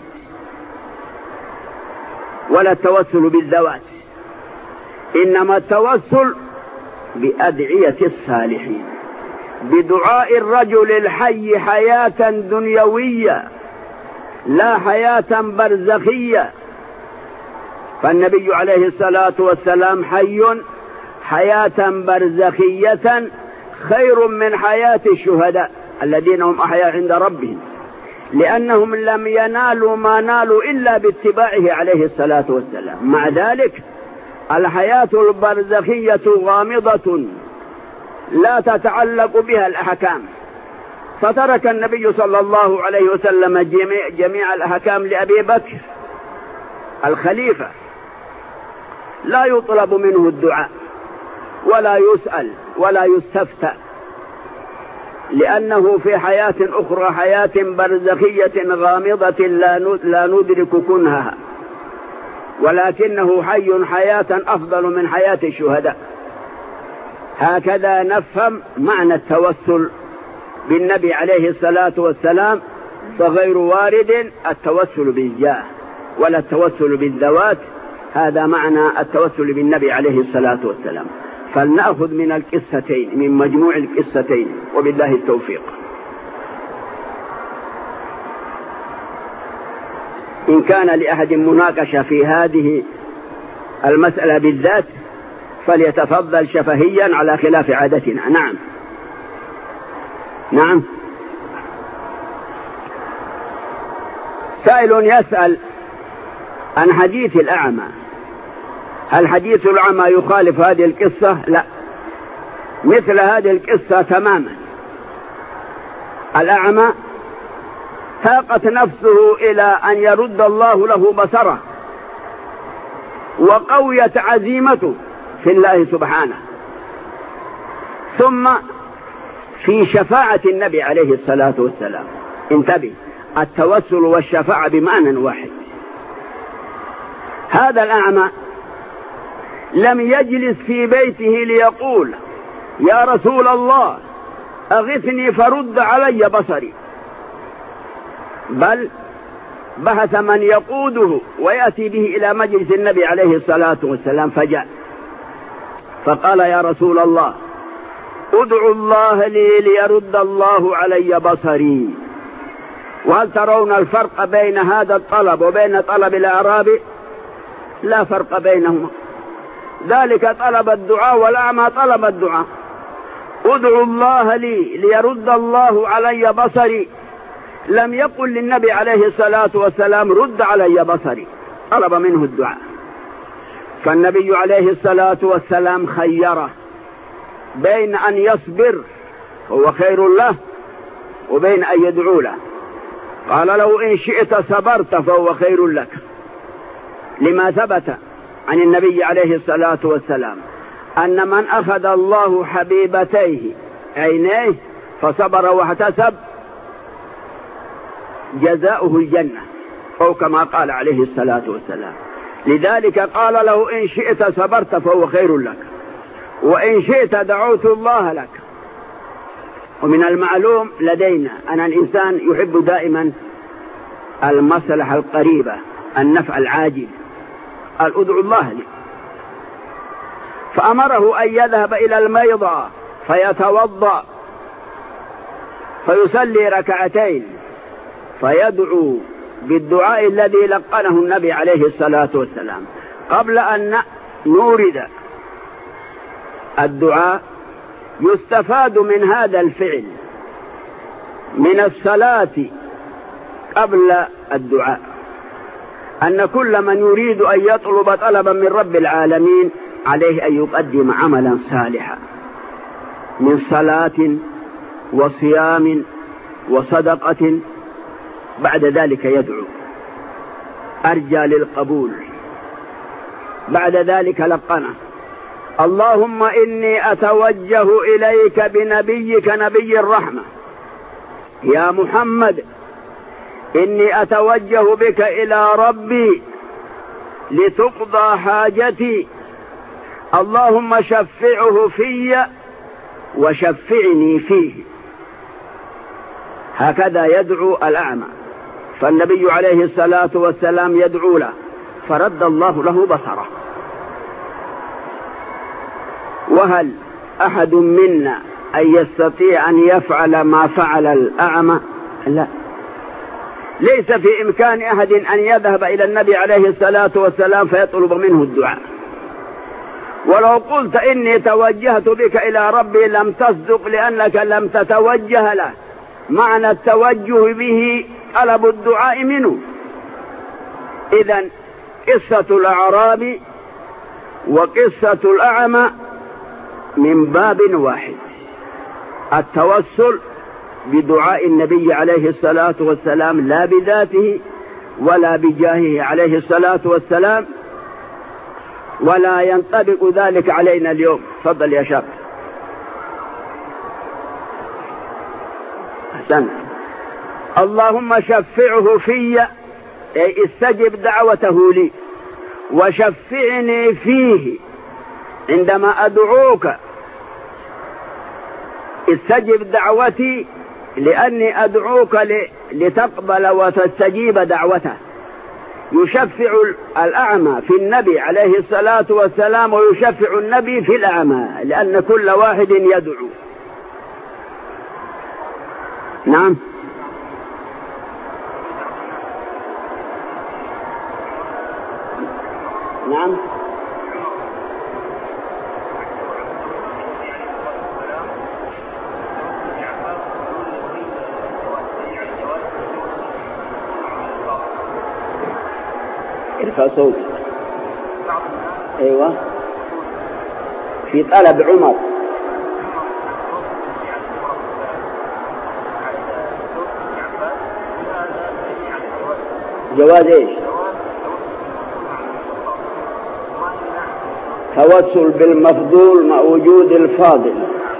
ولا التوسل بالذوات، إنما التوسل بأدعية الصالحين، بدعاء الرجل الحي حياة دنيوية لا حياة برزخية. فالنبي عليه الصلاة والسلام حي حياة برزخية خير من حياة الشهداء الذين هم أحياء عند ربهم، لأنهم لم ينالوا ما نالوا إلا باتباعه عليه الصلاة والسلام. مع ذلك الحياة البرزخية غامضة لا تتعلق بها الأحكام، فترك النبي صلى الله عليه وسلم جميع الأحكام لأبي بكر الخليفة، لا يطلب منه الدعاء ولا يسأل ولا يستفتى، لأنه في حياة أخرى، حياة برزخية غامضة لا ندرك كنهها، ولكنه حي حياة أفضل من حياة الشهداء. هكذا نفهم معنى التوسل بالنبي عليه الصلاة والسلام، فغير وارد التوسل بالجاه ولا التوسل بالذوات. هذا معنى التوسل بالنبي عليه الصلاة والسلام. فلنأخذ من القصتين، من مجموع القصتين، وبالله التوفيق. إن كان لأحد مناقشة في هذه المسألة بالذات فليتفضل شفهيا على خلاف عادتنا. نعم نعم. سائل يسأل عن حديث الأعمى، هل حديث الأعمى يخالف هذه القصة؟ لا، مثل هذه القصة تماما. الأعمى تاقت نفسه إلى أن يرد الله له بصره، وقويت عزيمته في الله سبحانه. ثم في شفاعة النبي عليه الصلاة والسلام، انتبه، التوسل والشفاعة بمعنى واحد. هذا الأعمى لم يجلس في بيته ليقول يا رسول الله أغثني فرد علي بصري، بل بحث من يقوده ويأتي به إلى مجلس النبي عليه الصلاة والسلام، فجاء فقال يا رسول الله ادعو الله لي ليرد الله علي بصري. وهل ترون الفرق بين هذا الطلب وبين طلب الأعرابي؟ لا فرق بينهما، ذلك طلب الدعاء والأعمى طلب الدعاء. ادعوا الله لي ليرد الله علي بصري، لم يقل للنبي عليه الصلاة والسلام رد علي بصري، طلب منه الدعاء. فالنبي عليه الصلاة والسلام خيره بين أن يصبر هو خير له وبين أن يدعو له. قال له إن شئت صبرت فهو خير لك، لما ثبت عن النبي عليه الصلاة والسلام أن من أخذ الله حبيبتيه عينيه فصبر واحتسب جزاؤه الجنة، أو كما قال عليه الصلاة والسلام. لذلك قال له إن شئت صبرت فهو خير لك، وإن شئت دعوت الله لك. ومن المعلوم لدينا أن الإنسان يحب دائما المصلحة القريبة، النفع العاجل، ادعوا الله لي. فأمره أن يذهب إلى الميضة فيتوضأ فيصلي ركعتين فيدعو بالدعاء الذي لقنه النبي عليه الصلاة والسلام. قبل أن نورد الدعاء يستفاد من هذا الفعل من الصلاة قبل الدعاء أن كل من يريد أن يطلب طلبا من رب العالمين عليه أن يقدم عملا صالحا من صلاة وصيام وصدقة، بعد ذلك يدعو أرجى للقبول. بعد ذلك لقنه اللهم إني أتوجه إليك بنبيك نبي الرحمة يا محمد، إني أتوجه بك إلى ربي لتقضى حاجتي، اللهم شفعه في وشفعني فيه. هكذا يدعو الأعمى. فالنبي عليه الصلاة والسلام يدعو له فرد الله له بصره. وهل أحد منا أن يستطيع أن يفعل ما فعل الأعمى؟ لا، ليس في إمكان أحد أن يذهب إلى النبي عليه الصلاة والسلام فيطلب منه الدعاء. ولو قلت إني توجهت بك إلى ربي لم تصدق، لأنك لم تتوجه له. معنى التوجه به طلب الدعاء منه. إذن قصة الأعرابي وقصة الأعمى من باب واحد، التوسل بدعاء النبي عليه الصلاة والسلام، لا بذاته ولا بجاهه عليه الصلاة والسلام، ولا ينطبق ذلك علينا اليوم. تفضل يا شاب. أحسن. اللهم شفعه في، أي استجب دعوته لي، وشفعني فيه عندما أدعوك. استجب دعوتي لأني أدعوك لتقبل وتستجيب دعوته. يشفع الأعمى في النبي عليه الصلاة والسلام، ويشفع النبي في الأعمى، لأن كل واحد يدعو. نعم. نعم. ارفع صوت. ايوه، في طلب عمر. جواز ايش؟ توسل بالمفضول مع وجود الفاضل،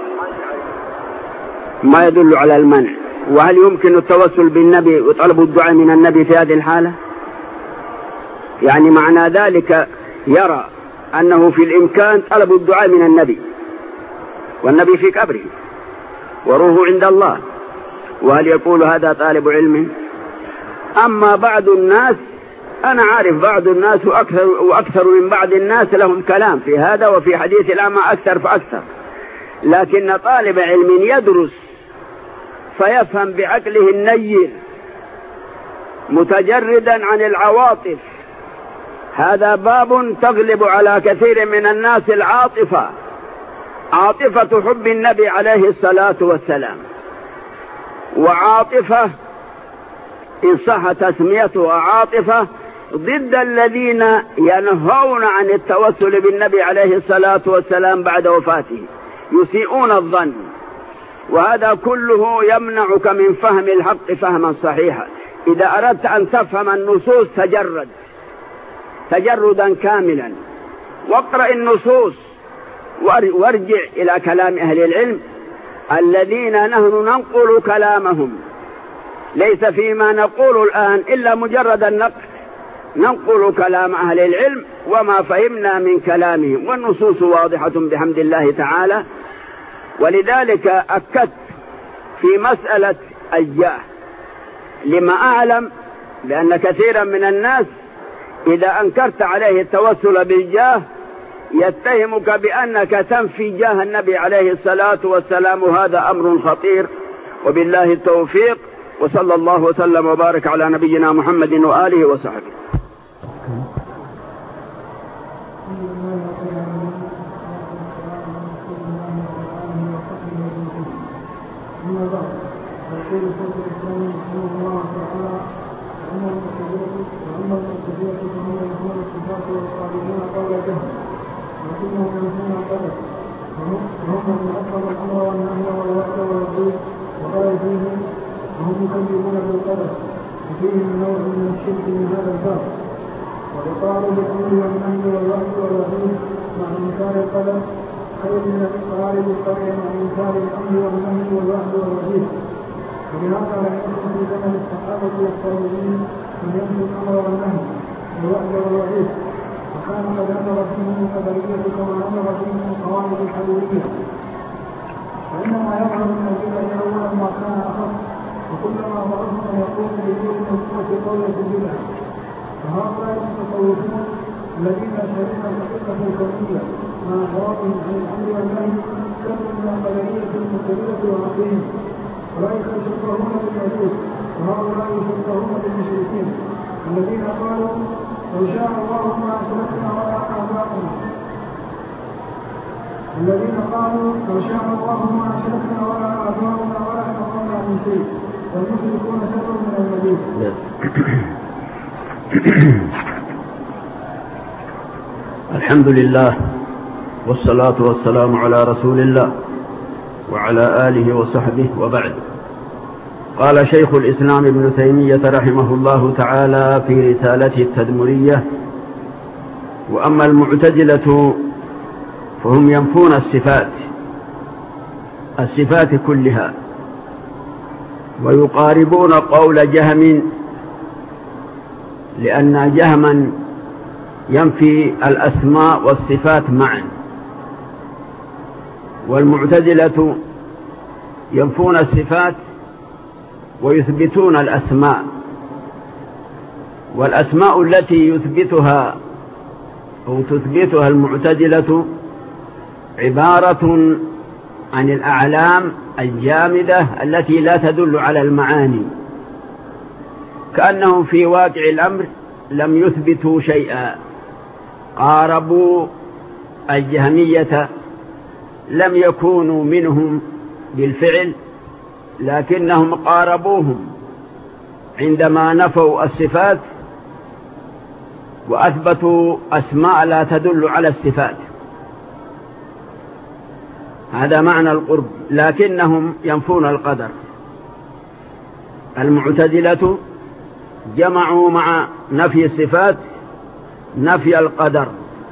ما يدل على المنع. وهل يمكن التوسل بالنبي وطلب الدعاء من النبي في هذه الحالة؟ يعني معنى ذلك يرى أنه في الإمكان طلب الدعاء من النبي، والنبي في قبره وروحه عند الله. وهل يقول هذا طالب علم؟ أما بعض الناس، أنا عارف بعض الناس وأكثر من بعض الناس لهم كلام في هذا وفي حديث الأعمى أكثر فأكثر، لكن طالب علم يدرس فيفهم بعقله النير متجردا عن العواطف. هذا باب تغلب على كثير من الناس العاطفة. عاطفة حب النبي عليه الصلاة والسلام، وعاطفة إن صح تسميتها عاطفة ضد الذين ينهون عن التوسل بالنبي عليه الصلاة والسلام بعد وفاته، يسيئون الظن. وهذا كله يمنعك من فهم الحق فهما صحيحا. إذا أردت أن تفهم النصوص تجردا كاملا، واقرأ النصوص وارجع إلى كلام أهل العلم الذين نحن ننقل كلامهم، ليس فيما نقول الآن إلا مجرد النقل، ننقل كلام أهل العلم وما فهمنا من كلامهم، والنصوص واضحة بحمد الله تعالى. ولذلك أكدت في مسألة الجاه، لما أعلم لأن كثيرا من الناس إذا أنكرت عليه التوسل بالجاه يتهمك بأنك تنفي جاه النبي عليه الصلاة والسلام، وهذا أمر خطير. وبالله التوفيق، وصلى الله وسلم وبارك على نبينا محمد وآله وصحبه. وهم يكذبون بالقدر وفيهم نوع من الشرك من هذا الباب، وإقرار بالأمر والنهي والوحي والوعيد مع إنكار القدر خير من الإقرار بالقدر مع إنكار الأمر والنهي والوحي والوعيد. ولهذا لا يكون في زمن الصحابة والتابعين من ينفي الأمر والنهي والوحي والوعيد، وكان قد أمر فيهم القدرية كما أمر فيهم القواعد الحلولية. فإنما يظهر من البدع أولا ما كان أخف، وكلما ضعفنا يقول بدون نصوص قولة البدع. فهؤلاء المتصوفون الذين يشهدون الحقيقة الكونية مع إعراضهم عن الأمر والنهي كانوا من القدرية المبتدئة والعقلية، أولئك يشبهون بالمجوس، وهؤلاء يشبهون بالمشركين الذين قالوا لو شاء الله ما أشركنا ولا آباؤنا، الذين قالوا لو شاء الله ما أشركنا ولا آباؤنا ولا حرمنا من شيء، والمشركون شر من المجوس. الحمد لله والصلاة والسلام على رسول الله وعلى آله وصحبه، وبعد. قال شيخ الإسلام ابن تيمية رحمه الله تعالى في رسالته التدمرية: وأما المعتزلة فهم ينفون الصفات كلها، ويقاربون قول جهم، لأن جهما ينفي الأسماء والصفات معا، والمعتزلة ينفون الصفات ويثبتون الأسماء. والأسماء التي يثبتها أو تثبتها المعتزلة عبارة عن الأعلام الجامدة التي لا تدل على المعاني، كأنهم في واقع الأمر لم يثبتوا شيئا. قاربوا الجهمية، لم يكونوا منهم بالفعل، لكنهم قاربوهم عندما نفوا الصفات وأثبتوا أسماء لا تدل على الصفات. هذا معنى القرب، لكنهم ينفون القدر. المعتزلة جمعوا مع نفي الصفات نفي القدر.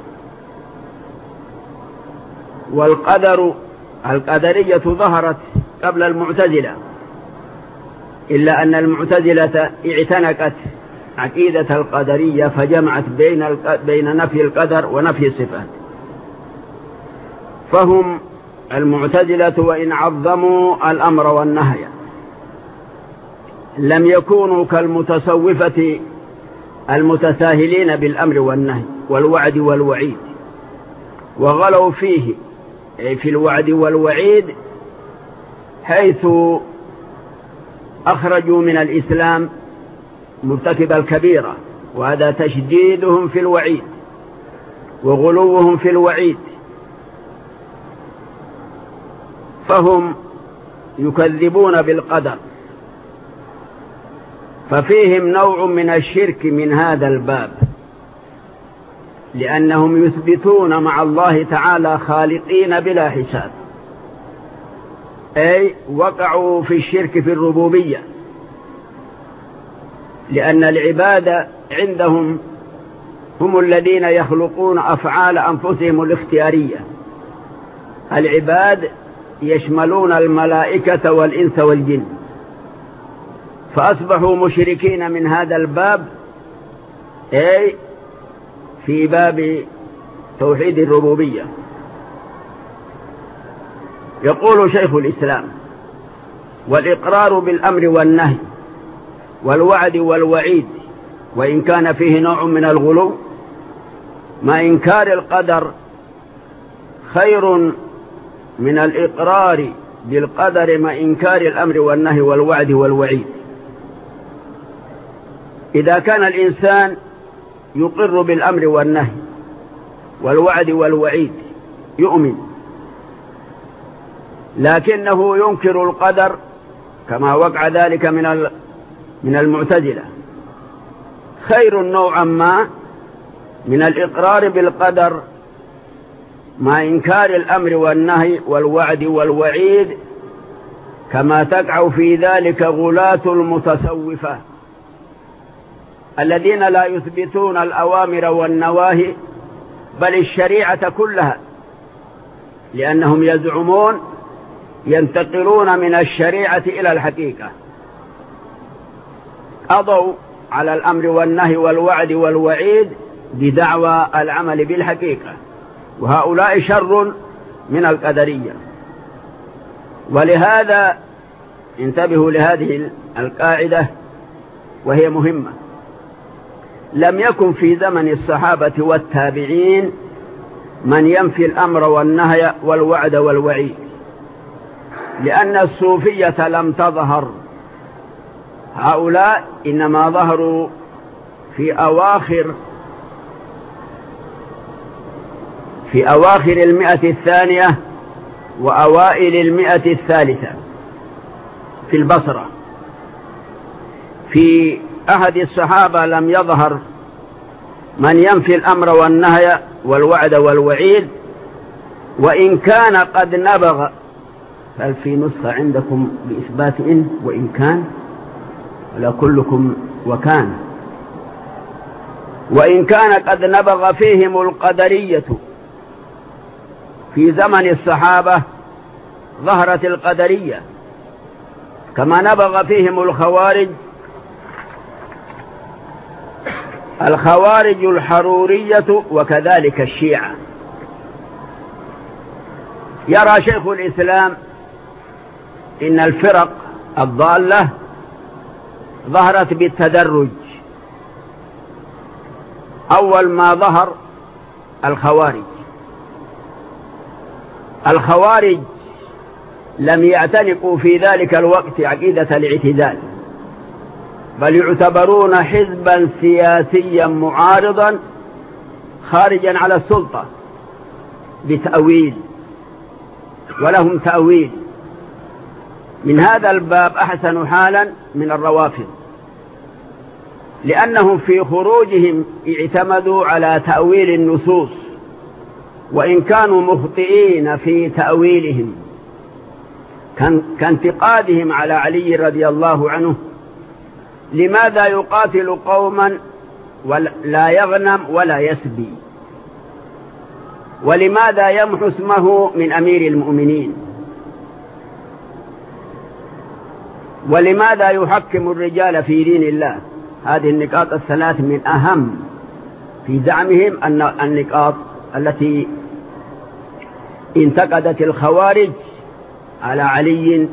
القدرية ظهرت قبل المعتزلة، إلا أن المعتزلة اعتنقت عقيدة القدرية فجمعت بين نفي القدر ونفي الصفات. فهم المعتزلة وإن عظموا الأمر والنهي لم يكونوا كالمتصوفة المتساهلين بالأمر والنهي والوعد والوعيد، وغلوا فيه في الوعد والوعيد، حيث أخرجوا من الإسلام مرتكب الكبيرة، وهذا تشديدهم في الوعيد وغلوهم في الوعيد. فهم يكذبون بالقدر، ففيهم نوع من الشرك من هذا الباب، لأنهم يثبتون مع الله تعالى خالقين بلا حساب، أي وقعوا في الشرك في الربوبية، لأن العباد عندهم هم الذين يخلقون أفعال أنفسهم الاختيارية. العباد يشملون الملائكة والإنس والجن، فأصبحوا مشركين من هذا الباب، أي في باب توحيد الربوبية. يقول شيخ الإسلام: والإقرار بالأمر والنهي والوعد والوعيد وإن كان فيه نوع من الغلو مع إنكار القدر خير من الإقرار بالقدر مع إنكار الأمر والنهي والوعد والوعيد. إذا كان الإنسان يقر بالأمر والنهي والوعد والوعيد يؤمن، لكنه ينكر القدر كما وقع ذلك من المعتزلة، خير نوعا ما من الإقرار بالقدر مع إنكار الأمر والنهي والوعد والوعيد، كما تقع في ذلك غلاة المتصوفة الذين لا يثبتون الأوامر والنواهي بل الشريعة كلها، لأنهم يزعمون ينتقلون من الشريعة إلى الحقيقة، قضوا على الأمر والنهي والوعد والوعيد بدعوى العمل بالحقيقة، وهؤلاء شر من القدرية. ولهذا انتبهوا لهذه القاعدة وهي مهمة. لم يكن في زمن الصحابة والتابعين من ينفي الأمر والنهي والوعد والوعيد، لأن الصوفية لم تظهر. هؤلاء إنما ظهروا في أواخر 100 وأوائل 100 في البصرة. في أحد الصحابة لم يظهر من ينفي الأمر والنهي والوعد والوعيد، وإن كان قد نبغ. هل في نسخة عندكم بإثبات إن وإن كان؟ ولا كلكم وكان؟ وإن كان قد نبغ فيهم القدرية. في زمن الصحابة ظهرت القدرية، كما نبغ فيهم الخوارج الحرورية وكذلك الشيعة. يرى شيخ الإسلام إن الفرق الضالة ظهرت بالتدرج. أول ما ظهر الخوارج لم يعتنقوا في ذلك الوقت عقيدة الاعتدال، بل يعتبرون حزبا سياسيا معارضا خارجا على السلطة بتأويل، ولهم تأويل. من هذا الباب أحسن حالا من الروافض، لأنهم في خروجهم اعتمدوا على تأويل النصوص، وإن كانوا مخطئين في تأويلهم كانتقادهم على علي رضي الله عنه: لماذا يقاتل قوما ولا يغنم ولا يسبي؟ ولماذا يمحو اسمه من أمير المؤمنين؟ ولماذا يحكم الرجال في دين الله؟ هذه النقاط الثلاث من أهم في زعمهم أن النقاط التي انتقدت الخوارج على علي.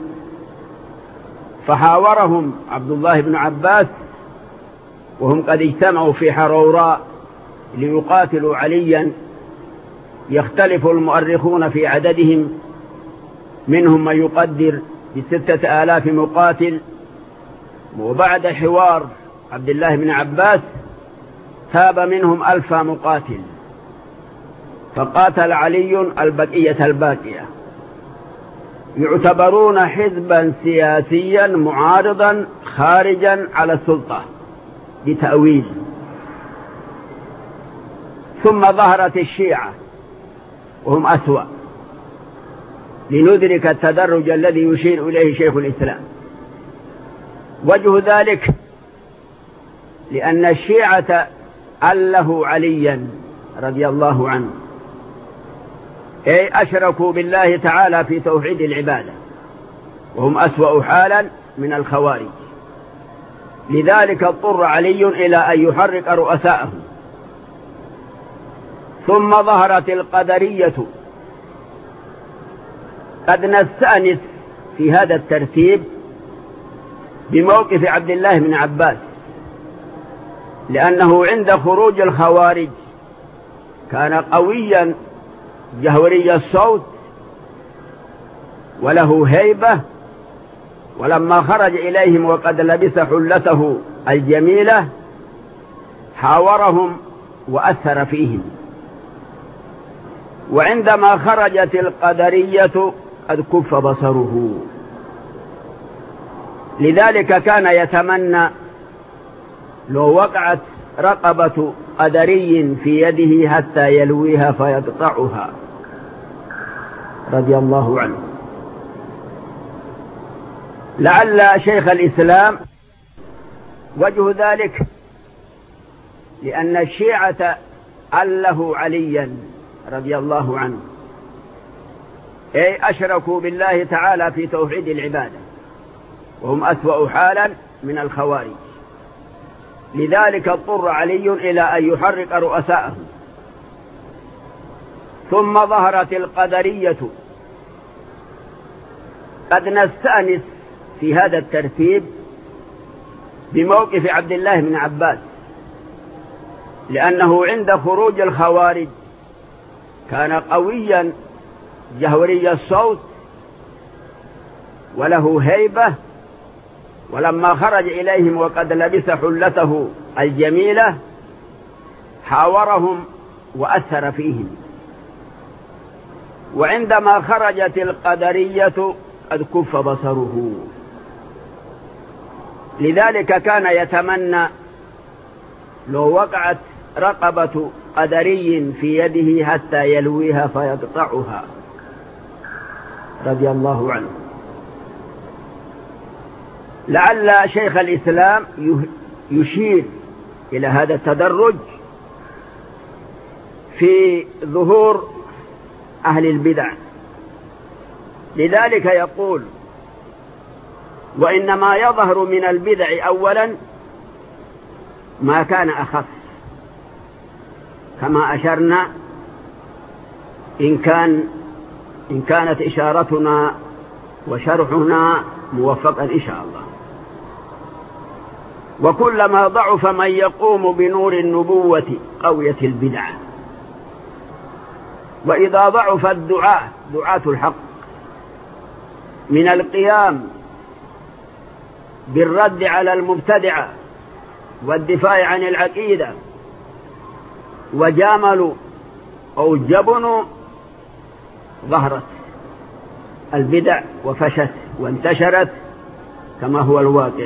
فحاورهم عبد الله بن عباس وهم قد اجتمعوا في حروراء ليقاتلوا عليا. يختلف المؤرخون في عددهم، منهم من يقدر ب6,000 مقاتل، وبعد حوار عبد الله بن عباس تاب منهم 1000 مقاتل، فقاتل علي البقية الباقية. يعتبرون حزبا سياسيا معارضا خارجا على السلطة بتأويل. ثم ظهرت الشيعة وهم أسوأ، لندرك التدرج الذي يشير إليه شيخ الإسلام. وجه ذلك لأن الشيعة أله عليا رضي الله عنه، أي أشركوا بالله تعالى في توحيد العبادة، وهم أسوأ حالا من الخوارج. لذلك اضطر علي إلى أن يحرك رؤساءهم. ثم ظهرت القدرية. قد نستأنس في هذا الترتيب بموقف عبد الله بن عباس، لأنه عند خروج الخوارج كان قويا جهوري الصوت وله هيبة، ولما خرج إليهم وقد لبس حلته الجميلة حاورهم وأثر فيهم. وعندما خرجت القدرية قد كف بصره، لذلك كان يتمنى لو وقعت رقبة قدري في يده حتى يلويها فيقطعها رضي الله عنه. لعل شيخ الإسلام وجه ذلك لأن الشيعة أله عليا رضي الله عنه، أي أشركوا بالله تعالى في توحيد العبادة، وهم أسوأ حالا من الخوارج. لذلك اضطر علي إلى أن يحرك رؤساءهم. ثم ظهرت القدرية. قد نستأنس في هذا الترتيب بموقف عبد الله بن عباس، لأنه عند خروج الخوارج كان قويا جهوري الصوت وله هيبة، ولما خرج إليهم وقد لبس حلته الجميلة حاورهم وأثر فيهم. وعندما خرجت القدرية قد كف بصره، لذلك كان يتمنى لو وقعت رقبة قدري في يده حتى يلويها فيقطعها رضي الله عنه. لعل شيخ الإسلام يشير إلى هذا التدرج في ظهور أهل البدع. لذلك يقول: وإنما يظهر من البدع أولا ما كان أخف، كما أشرنا إن كانت إشارتنا وشرحنا موفقا إن شاء الله. وكلما ضعف من يقوم بنور النبوة قويت البدع. وإذا ضعف دعاة الحق من القيام بالرد على المبتدعة والدفاع عن العقيدة وجاملوا أو جبنوا، ظهرت البدع وفشت وانتشرت كما هو الواقع.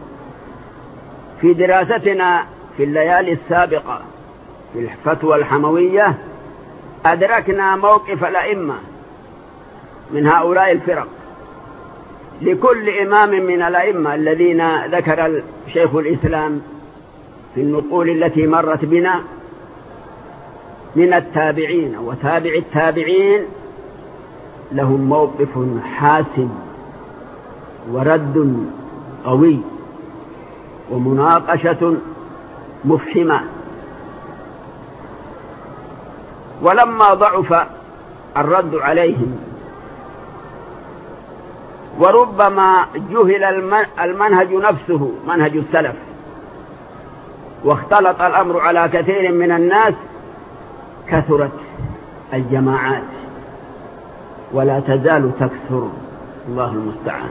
في دراستنا في الليالي السابقة في الفتوى الحموية أدركنا موقف الأئمة من هؤلاء الفرق. لكل إمام من الأئمة الذين ذكر شيخ الإسلام في النقول التي مرت بنا من التابعين وتابع التابعين لهم موقف حاسم ورد قوي ومناقشة مفحمة. ولما ضعف الرد عليهم وربما جهل المنهج نفسه منهج السلف واختلط الأمر على كثير من الناس، كثرت الجماعات ولا تزال تكثر، الله المستعان.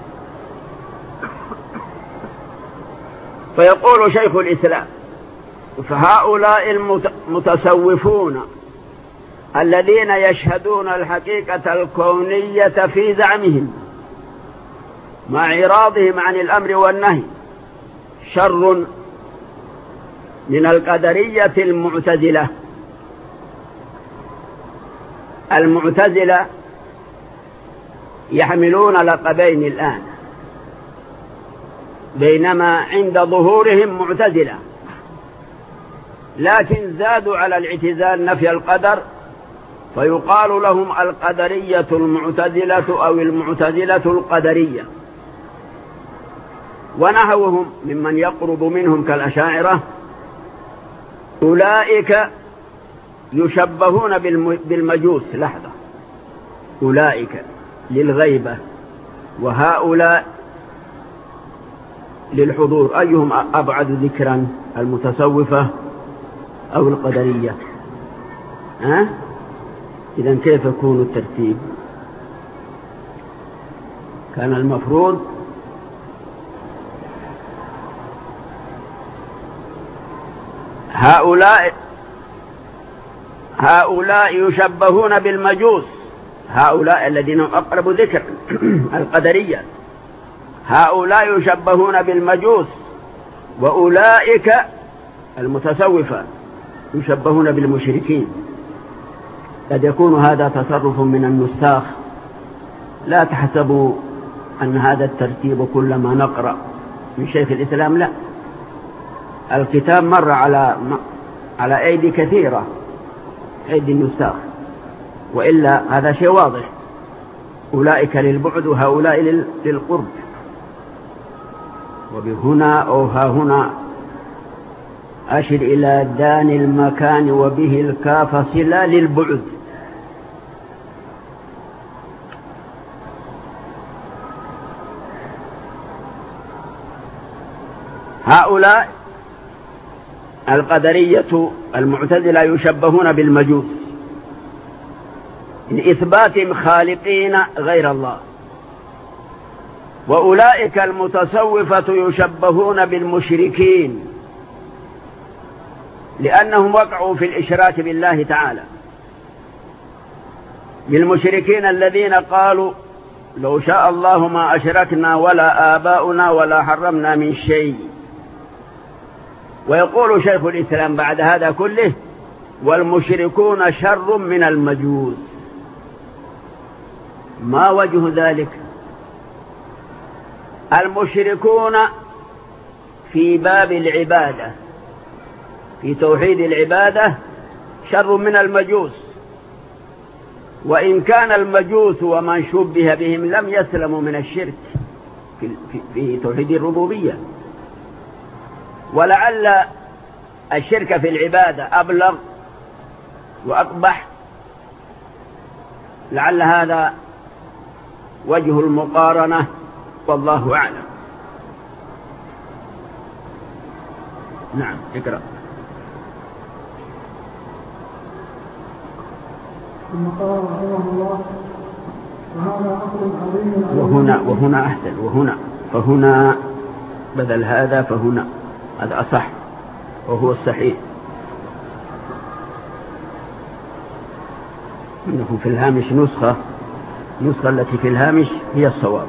فيقول شيخ الإسلام: فهؤلاء المتصوفون الذين يشهدون الحقيقة الكونية في زعمهم مع إعراضهم عن الأمر والنهي شر من القدرية المعتزلة. المعتزلة يحملون لقبين الآن، بينما عند ظهورهم معتزلة، لكن زادوا على الاعتزال نفي القدر، فيقال لهم القدرية المعتزلة أو المعتزلة القدرية. ونحوهم ممن يقرب منهم كالأشاعرة، أولئك يشبهون بالمجوس. لحظة، أولئك للغيبة وهؤلاء للحضور، أيهم أبعد ذكرا، المتصوفة أو القدرية؟ إذن كيف يكون الترتيب؟ كان المفروض هؤلاء يشبهون بالمجوس، هؤلاء الذين أقرب ذكر القدرية، هؤلاء يشبهون بالمجوس، وأولئك المتصوفة يشبهون بالمشركين. قد يكون هذا تصرف من النساخ، لا تحسبوا أن هذا الترتيب كلما نقرأ من شيخ الإسلام، لا، الكتاب مر على أيدي كثيرة، أيدي النساخ، وإلا هذا شيء واضح، أولئك للبعد وهؤلاء للقرب. وبهنا أو ها هنا أشر إلى دان المكان وبه الكاف صلة للبعد. هؤلاء القدرية المعتزلة يشبهون بالمجوس لإثباتهم خالقين غير الله، وأولئك المتصوفة يشبهون بالمشركين لأنهم وقعوا في الإشراك بالله تعالى، بالمشركين الذين قالوا لو شاء الله ما أشركنا ولا آباؤنا ولا حرمنا من شيء. ويقول شيخ الإسلام بعد هذا كله: والمشركون شر من المجوس. ما وجه ذلك؟ المشركون في باب العبادة، في توحيد العبادة، شر من المجوس، وإن كان المجوس ومن شبه بهم لم يسلموا من الشرك في توحيد الربوبية، ولعل الشرك في العبادة أبلغ وأقبح، لعل هذا وجه المقارنة، والله أعلم. نعم، اقرأ. ثم قال رحمه الله: وهذا أصل عظيم. وهنا أحسن، فهنا بدل هذا، فهنا هذا أصح وهو الصحيح. إنه في الهامش نسخة التي في الهامش هي الصواب.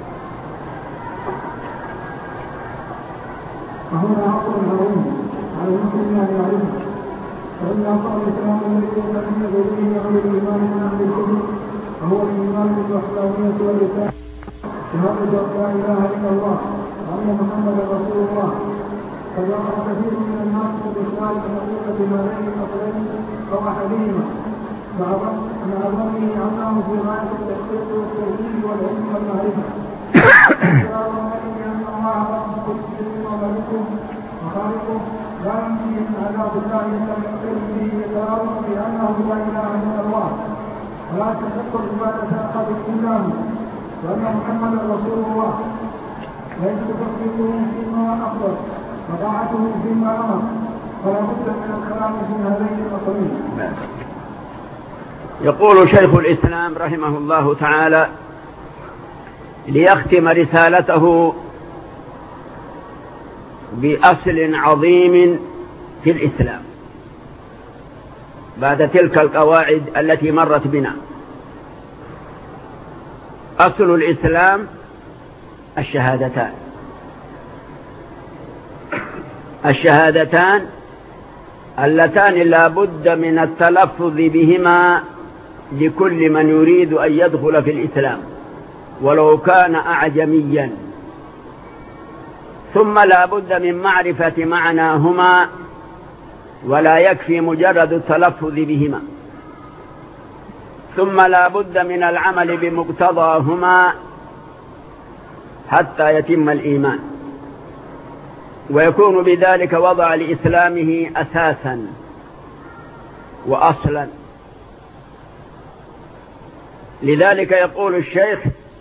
فهنا أصل عظيم على المسلمين أن يعرفه، فإن أصل الإسلام الذي يتمنى به غير الإيمان من أهل الكفر فهو الإيمان بالوحدانية والرسالة، شهادة لا إله إلا الله وأن محمدا رسول الله. قد وقع كثير من الناس في الإشراك بحقيقة هذين الأصلين أو أحدهما، مع ظنه أنه في غاية التحقيق والتوحيد والعلم والمعرفة، أن الله رب كل شيء وملكه وخالقه لا يمكن من عذاب الله إلا يقر به يتراوح بأنه لا إله إلا الله ولا تحق العبادة أحد إلا هو، وأن محمدا رسول الله، ليس تصديقه فيما أخبر وطاعته فيما أمر، فلا بد من الكلام في هذين الأصلين. يقول شيخ الإسلام رحمه الله تعالى ليختم رسالته بأصل عظيم في الإسلام، بعد تلك القواعد التي مرت بنا. أصل الإسلام الشهادتان اللتان لا بد من التلفظ بهما لكل من يريد أن يدخل في الإسلام ولو كان أعجميا، ثم لا بد من معرفة معناهما، ولا يكفي مجرد التلفظ بهما، ثم لا بد من العمل بمقتضاهما حتى يتم الإيمان، ويكون بذلك وضع لإسلامه أساسا وأصلا. لذلك يقول الشيخ: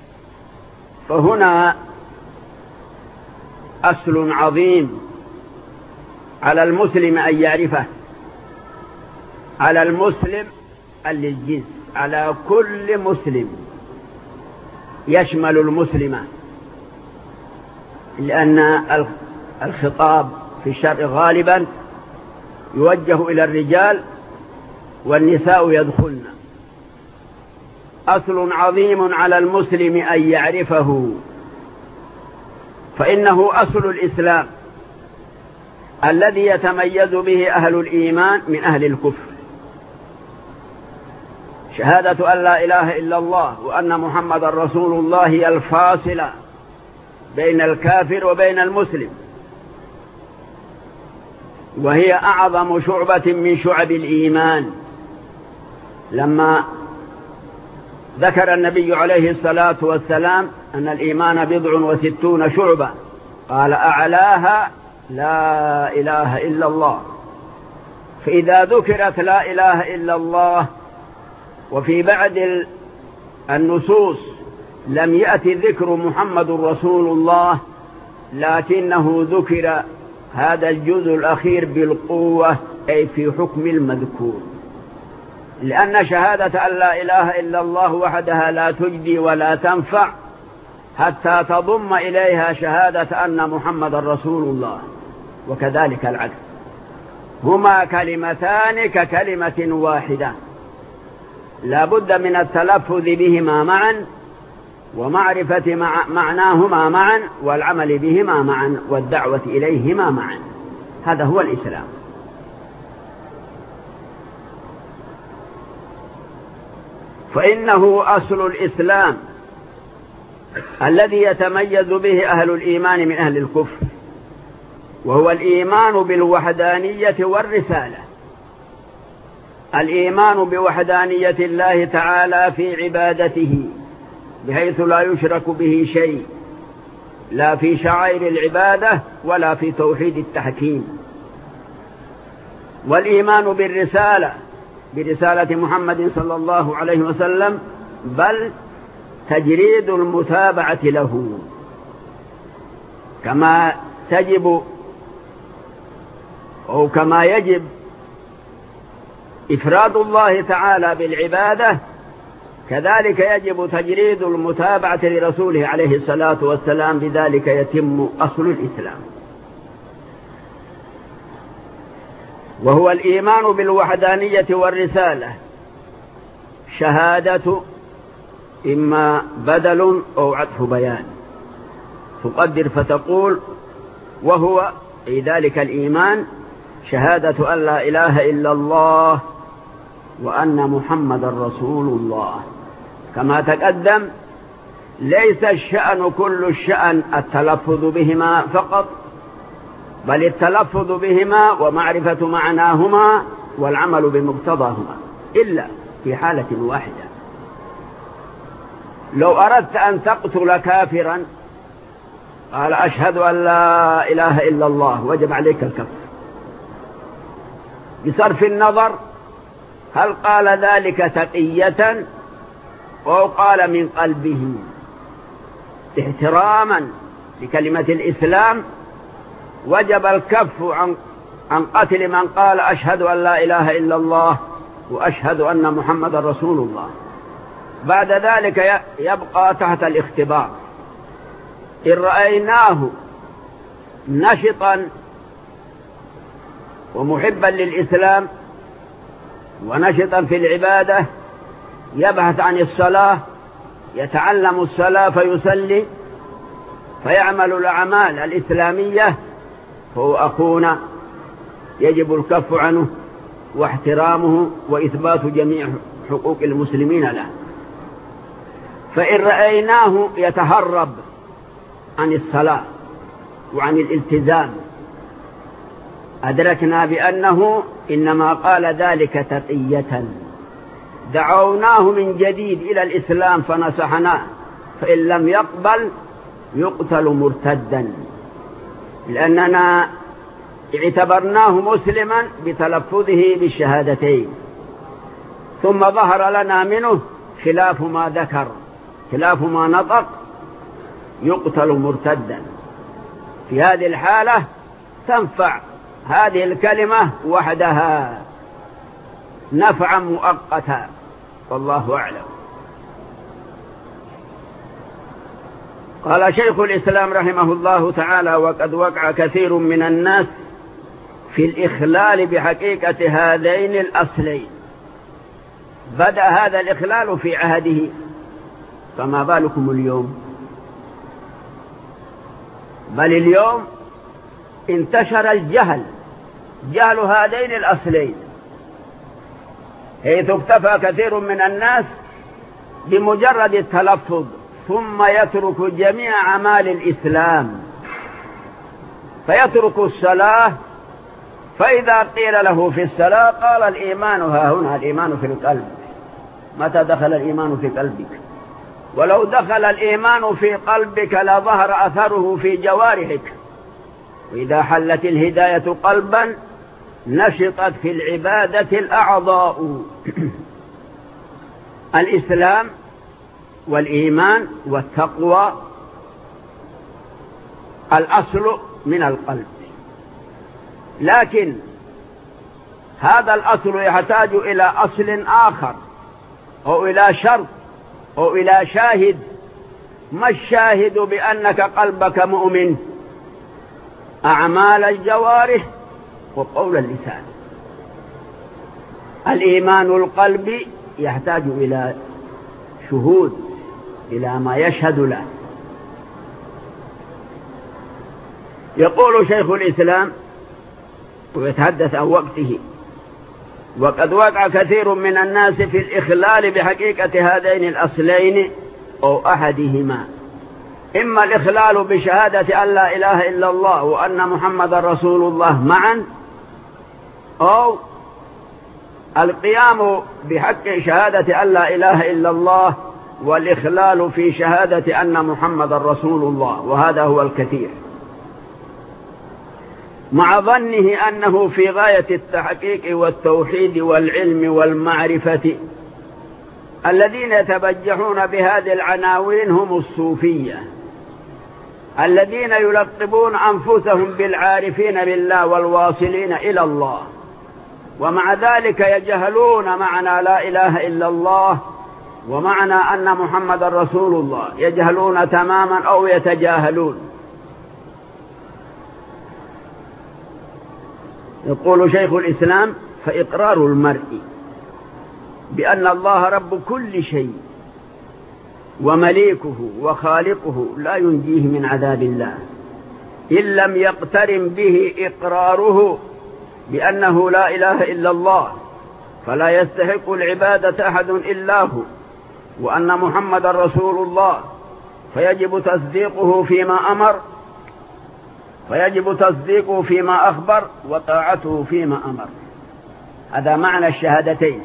فهنا أصل عظيم على المسلم أن يعرفه، على المسلم للجنس، على كل مسلم يشمل المسلمة، لأن الخطاب في الشرع غالبا يوجه إلى الرجال والنساء يدخلن. أصل عظيم على المسلم أن يعرفه، فإنه أصل الإسلام الذي يتميز به أهل الإيمان من أهل الكفر. شهادة أن لا إله إلا الله وأن محمد رسول الله هي الفاصلة بين الكافر وبين المسلم، وهي أعظم شعبة من شعب الإيمان. لما ذكر النبي عليه الصلاة والسلام أن الإيمان 67 شعبة، قال: أعلاها لا إله إلا الله. فإذا ذكرت لا إله إلا الله وفي بعد النصوص لم يأتي ذكر محمد رسول الله، لكنه ذكر هذا الجزء الأخير بالقوة، أي في حكم المذكور، لأن شهادة أن لا إله إلا الله وحدها لا تجدي ولا تنفع حتى تضم إليها شهادة أن محمد رسول الله، وكذلك العكس، هما كلمتان ككلمة واحدة، لا بد من التلفظ بهما معا ومعرفة معناهما معا والعمل بهما معا والدعوة إليهما معا. هذا هو الإسلام. فإنه أصل الإسلام الذي يتميز به أهل الإيمان من أهل الكفر، وهو الإيمان بالوحدانية والرسالة. الإيمان بوحدانية الله تعالى في عبادته بحيث لا يشرك به شيء، لا في شعائر العبادة ولا في توحيد التحكيم. والإيمان بالرسالة، برسالة محمد صلى الله عليه وسلم، بل تجريد المتابعة له، كما تجب أو كما يجب إفراد الله تعالى بالعبادة، كذلك يجب تجريد المتابعة لرسوله عليه الصلاة والسلام، بذلك يتم أصل الإسلام. وهو الإيمان بالوحدانية والرسالة. شهادة إما بدل أو عطف بيان، تقدر فتقول: وهو أي ذلك الإيمان شهادة أن لا إله إلا الله وأن محمد رسول الله. كما تقدم، ليس الشأن كل الشأن التلفظ بهما فقط، بل التلفظ بهما ومعرفة معناهما والعمل بمقتضاهما، إلا في حالة واحدة: لو أردت أن تقتل كافرا قال: أشهد أن لا إله إلا الله، وجب عليك الكفر، بصرف النظر هل قال ذلك تقية أو قال من قلبه احتراما لكلمة الإسلام. وجب الكف عن قتل من قال: أشهد أن لا إله إلا الله وأشهد أن محمد رسول الله. بعد ذلك يبقى تحت الاختبار، إن رأيناه نشطا ومحبا للإسلام ونشطا في العبادة يبحث عن الصلاة، يتعلم الصلاة فيصلي فيعمل الأعمال الإسلامية، فهو أخونا يجب الكف عنه واحترامه وإثبات جميع حقوق المسلمين له. فإن رأيناه يتهرب عن الصلاة وعن الالتزام أدركنا بأنه إنما قال ذلك تقية، دعوناه من جديد إلى الإسلام فنصحناه، فإن لم يقبل يقتل مرتدا، لأننا اعتبرناه مسلما بتلفظه بالشهادتين، ثم ظهر لنا منه خلاف ما ذكر، خلاف ما نطق، يقتل مرتدا. في هذه الحالة تنفع هذه الكلمة وحدها نفعا مؤقتا، والله أعلم. قال شيخ الإسلام رحمه الله تعالى: وقد وقع كثير من الناس في الإخلال بحقيقة هذين الأصلين. بدأ هذا الإخلال في عهده، فما بالكم اليوم؟ بل اليوم انتشر الجهل، جهل هذين الأصلين، حيث اكتفى كثير من الناس بمجرد التلفظ ثم يترك جميع أعمال الإسلام، فيترك الصلاة، فإذا قيل له في الصلاة قال الإيمان ها هنا، الإيمان في القلب. متى دخل الإيمان في قلبك؟ ولو دخل الإيمان في قلبك لظهر أثره في جوارحك. وإذا حلت الهداية قلبا نشطت في العبادة الأعضاء. الإسلام والإيمان والتقوى الأصل من القلب، لكن هذا الأصل يحتاج إلى أصل آخر، أو إلى شرط، أو إلى شاهد. ما الشاهد بأنك قلبك مؤمن؟ أعمال الجوارح وقول اللسان. الإيمان القلبي يحتاج إلى شهود، إلى ما يشهد له. يقول شيخ الإسلام ويتحدث عن وقته: وقد وقع كثير من الناس في الإخلال بحقيقة هذين الأصلين أو أحدهما، إما الإخلال بشهادة أن لا إله إلا الله وأن محمد رسول الله معا، أو القيام بحق شهادة أن لا إله إلا الله والإخلال في شهادة أن محمد رسول الله، وهذا هو الكثير، مع ظنه أنه في غاية التحقيق والتوحيد والعلم والمعرفة. الذين يتبجحون بهذه العناوين هم الصوفية، الذين يلقبون أنفسهم بالعارفين بالله والواصلين إلى الله، ومع ذلك يجهلون معنى لا إله إلا الله ومعنى أن محمد رسول الله، يجهلون تماما أو يتجاهلون. يقول شيخ الإسلام: فإقرار المرء بأن الله رب كل شيء ومليكه وخالقه لا ينجيه من عذاب الله إن لم يقترن به إقراره بأنه لا إله إلا الله، فلا يستحق العبادة أحد إلا هو، وأن محمد رسول الله، فيجب تصديقه فيما أخبر وطاعته فيما أمر. هذا معنى الشهادتين.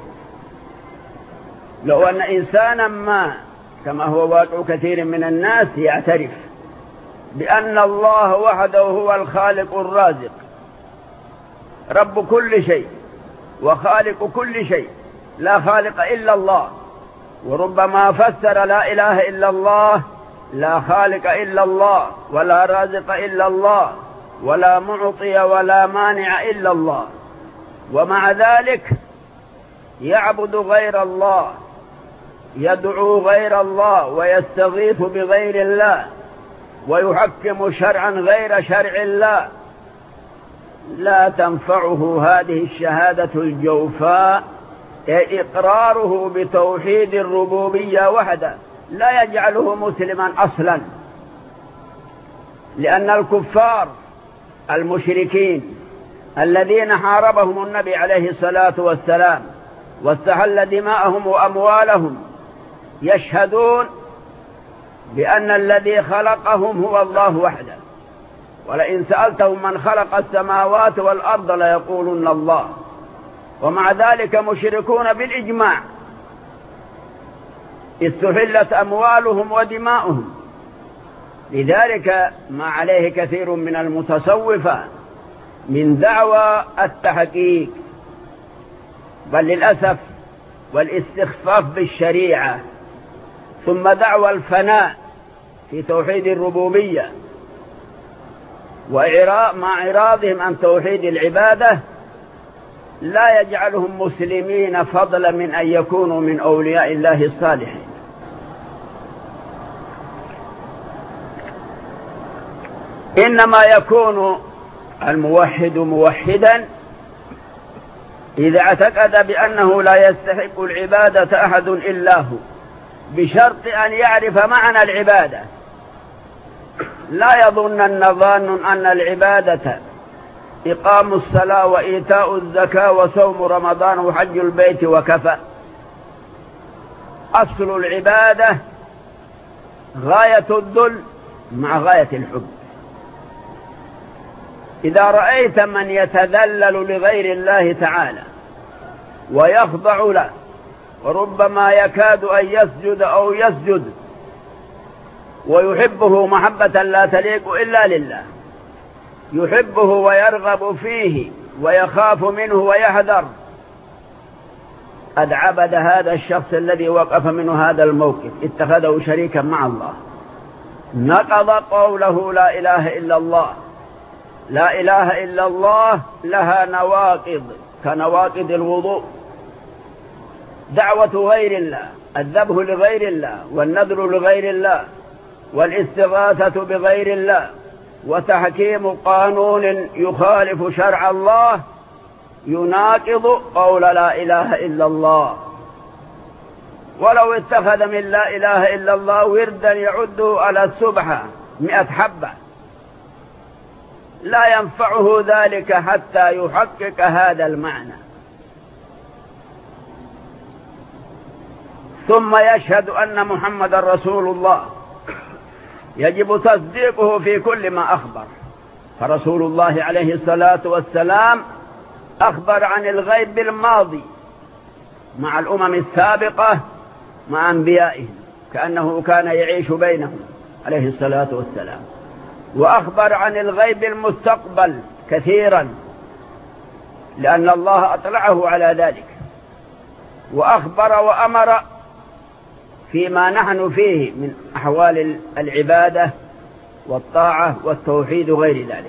لو أن إنسانا ما، كما هو واقع كثير من الناس، يعترف بأن الله وحده هو الخالق الرازق، رب كل شيء وخالق كل شيء، لا خالق إلا الله، وربما فسر لا إله إلا الله لا خالق إلا الله ولا رازق إلا الله ولا معطي ولا مانع إلا الله، ومع ذلك يعبد غير الله، يدعو غير الله، ويستغيث بغير الله، ويحكم شرعا غير شرع الله، لا تنفعه هذه الشهادة الجوفاء إقراره بتوحيد الربوبية وحده لا يجعله مسلما أصلا، لأن الكفار المشركين الذين حاربهم النبي عليه الصلاة والسلام واستحل دماءهم وأموالهم يشهدون بأن الذي خلقهم هو الله وحده، ولئن سألتهم من خلق السماوات والأرض ليقولن الله، ومع ذلك مشركون بالإجماع استحلت أموالهم ودماؤهم. لذلك ما عليه كثير من المتصوفة من دعوى التحقيق، بل للأسف والاستخفاف بالشريعة، ثم دعوى الفناء في توحيد الربوبية، مع إعراضهم عن توحيد العبادة لا يجعلهم مسلمين فضلا من أن يكونوا من أولياء الله الصالحين. إنما يكون الموحد موحدا إذا اعتقد بأنه لا يستحق العبادة أحد إلا هو، بشرط أن يعرف معنى العبادة. لا يظنن ظان أن العبادة إقام الصلاة وإيتاء الزكاة وصوم رمضان وحج البيت وكفى. أصل العبادة غاية الذل مع غاية الحب. إذا رأيت من يتذلل لغير الله تعالى ويخضع له وربما يكاد أن يسجد أو يسجد ويحبه محبة لا تليق إلا لله، يحبه ويرغب فيه ويخاف منه ويحذر، قد عبد هذا الشخص الذي وقف منه هذا الموقف، اتخذه شريكا مع الله، نقض قوله لا إله إلا الله. لا إله إلا الله لها نواقض كنواقض الوضوء: دعوة غير الله، الذبح لغير الله، والنذر لغير الله، والاستغاثة بغير الله، وتحكيم قانون يخالف شرع الله يناقض قول لا إله إلا الله. ولو اتخذ من لا إله إلا الله وردا يعده على السبحة 100 حبة لا ينفعه ذلك حتى يحقق هذا المعنى. ثم يشهد أن محمد رسول الله، يجب تصديقه في كل ما أخبر، فرسول الله عليه الصلاة والسلام أخبر عن الغيب بالماضي مع الأمم السابقة مع أنبيائهم، كأنه كان يعيش بينهم عليه الصلاة والسلام، وأخبر عن الغيب المستقبل كثيرا لأن الله أطلعه على ذلك، وأخبر وأمر فيما نحن فيه من أحوال العبادة والطاعة والتوحيد وغير ذلك.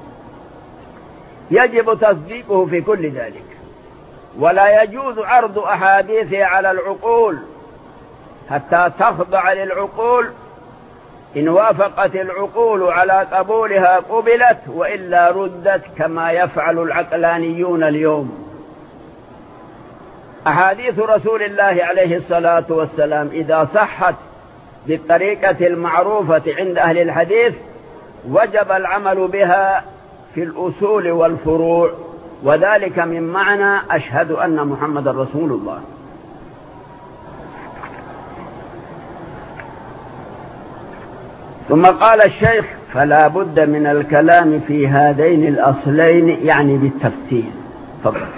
يجب تصديقه في كل ذلك، ولا يجوز عرض أحاديثه على العقول حتى تخضع للعقول. إن وافقت العقول على قبولها قبلت، وإلا ردت كما يفعل العقلانيون اليوم. أحاديث رسول الله عليه الصلاة والسلام إذا صحت بالطريقة المعروفة عند أهل الحديث وجب العمل بها في الأصول والفروع، وذلك من معنى أشهد أن محمد رسول الله. ثم قال الشيخ: فلا بد من الكلام في هذين الأصلين، يعني بالتفصيل. تفضل.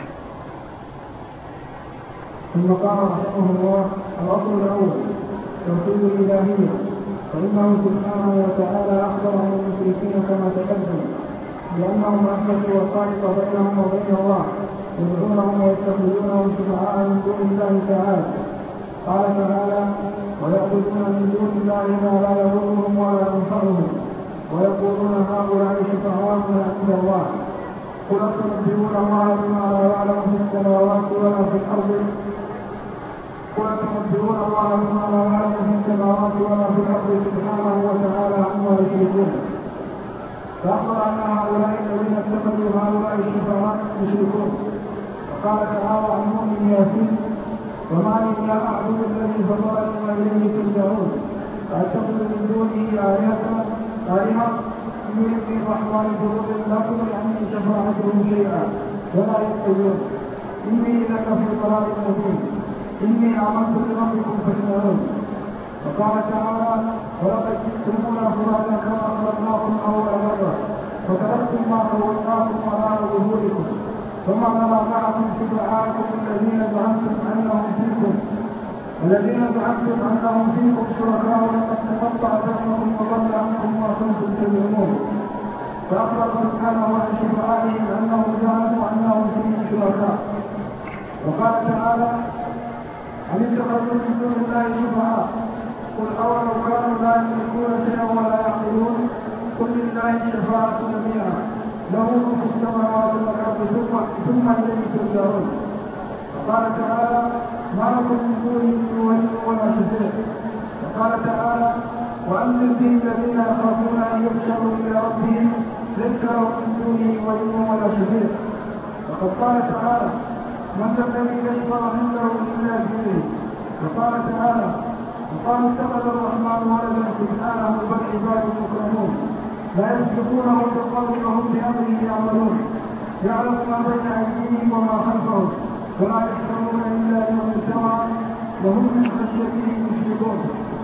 ثم قال رحمه الله: الأصل الأول توحيد الإلهية، فإنه سبحانه وتعالى أخبر عن المشركين كما تقدم لأنهم أشركوا الخالق بينهم وبين الله، يدعونهم ويتخذونهم شفعاء من دون الله تعالى. قال تعالى: ويعبدون من دون الله ما لا يضرهم ولا ينفعهم ويقولون هؤلاء شفعاؤنا عند الله. قل أتنبئون الله بما لا يعلم في السماوات ولا في الأرض سبحانه وتعالى عما يشركون. فأخبر أن هؤلاء الذين اتخذوا هؤلاء الشفعاء يشركون. وقال تعالى عن مؤمن ياسين: وما لي لا أعبد الذي فطرني وإليه ترجعون فأتخذ من دونه آلهة إن يريد الرحمن بضر لا تغني عني شفاعتهم شيئا ولا ينقذون إني لك في ضلال مبين إني آمنت بربكم فاسمعون. وقال تعالى ولقد جئتمونا فرادا كما خلقناكم أول مرة وتركتم ما خولناكم وراء ظهوركم فما نرى معكم شفعاءكم الذين زعمتم أنهم فيكم شركاء لقد تقطع بينكم وضل عنكم ما كنتم تزعمون. فأخبر سبحانه عن شفعائهم أنهم زعموا أنهم فيهم شركاء. وقال تعالى أن اتخذوا من دون الله شفعاء قل أولو كانوا لا يملكون شيئا ولا يعقلون قل لله الشفاعة جميعا له ملك السماوات والأرض ثم إليه ترجعون. وقال تعالى ما لكم من دونه من ولي ولا شفيع. وقال تعالى وأنذر به الذين يخافون أن يحشروا إلى ربهم ليس لهم من دونه ولي ولا شفيع. وقد قال تعالى من الذي يشفع عنده إلا بإذنه. وقال تعالى وقالوا اتخذ الرحمن ولدا سبحانه بل عباد مكرمون لا يسبقونه بالقول وهم بأمره يعملون يعلم ما بين أيديهم وما خلفهم ولا يشعرون إلا بما سمع وهم من خشيته مشركون.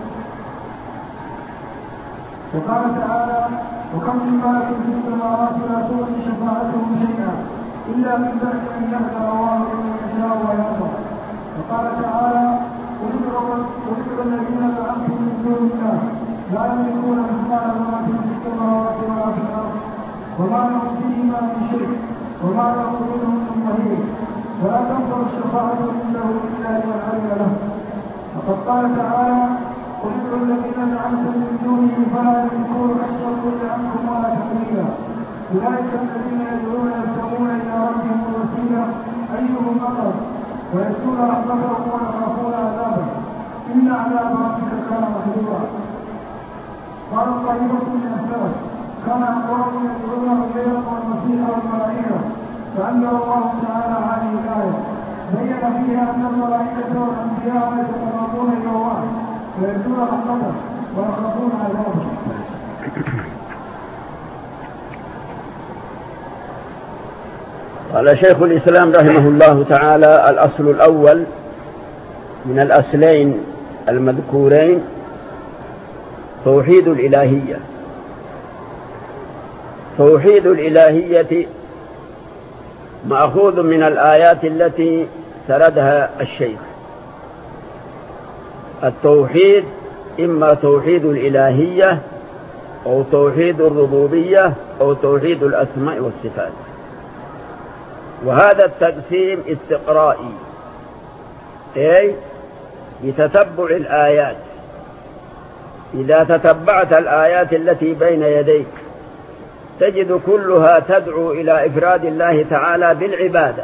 وقال تعالى وكم من ملك في السماوات لا تغني شفاعتهم شيئا إلا من بعد أن يأذن الله لمن يشاء ويرضى. وقال تعالى وذكر الذين زعمتم من دون الله لا يملكون مثقال ذرة في السماوات ولا في الأرض وما لهم فيهما من شرك وما له منهم من ظهير ولا تنفع الشفاعة عنده إلا لمن أذن له. وقد قال تعالى وذكر الذين زعمتم من دونه فلا يملكون كشفا عنكم ولا تحويلا أولئك الذين يدعون يبتغون إلى ربهم الوسيلة أيهم أقرب ويرجون رحمته ويخافون عذابه إن عذاب ربك كان محذورا. قال طائفة من السلف كان أقوام يدعون الليل والمسيح والملائكة فأنزل الله تعالى هذه الآية بين فيها أن الملائكة والأنبياء يتقربون إلى الله ويرجون رحمته ويخافون عذابه. قال شيخ الإسلام رحمه الله تعالى الأصل الأول من الأصلين المذكورين توحيد الإلهية. توحيد الإلهية مأخوذ من الآيات التي سردها الشيخ. التوحيد إما توحيد الإلهية أو توحيد الربوبية أو توحيد الأسماء والصفات. وهذا التقسيم استقرائي أي بتتبع الآيات. إذا تتبعت الآيات التي بين يديك تجد كلها تدعو إلى إفراد الله تعالى بالعبادة.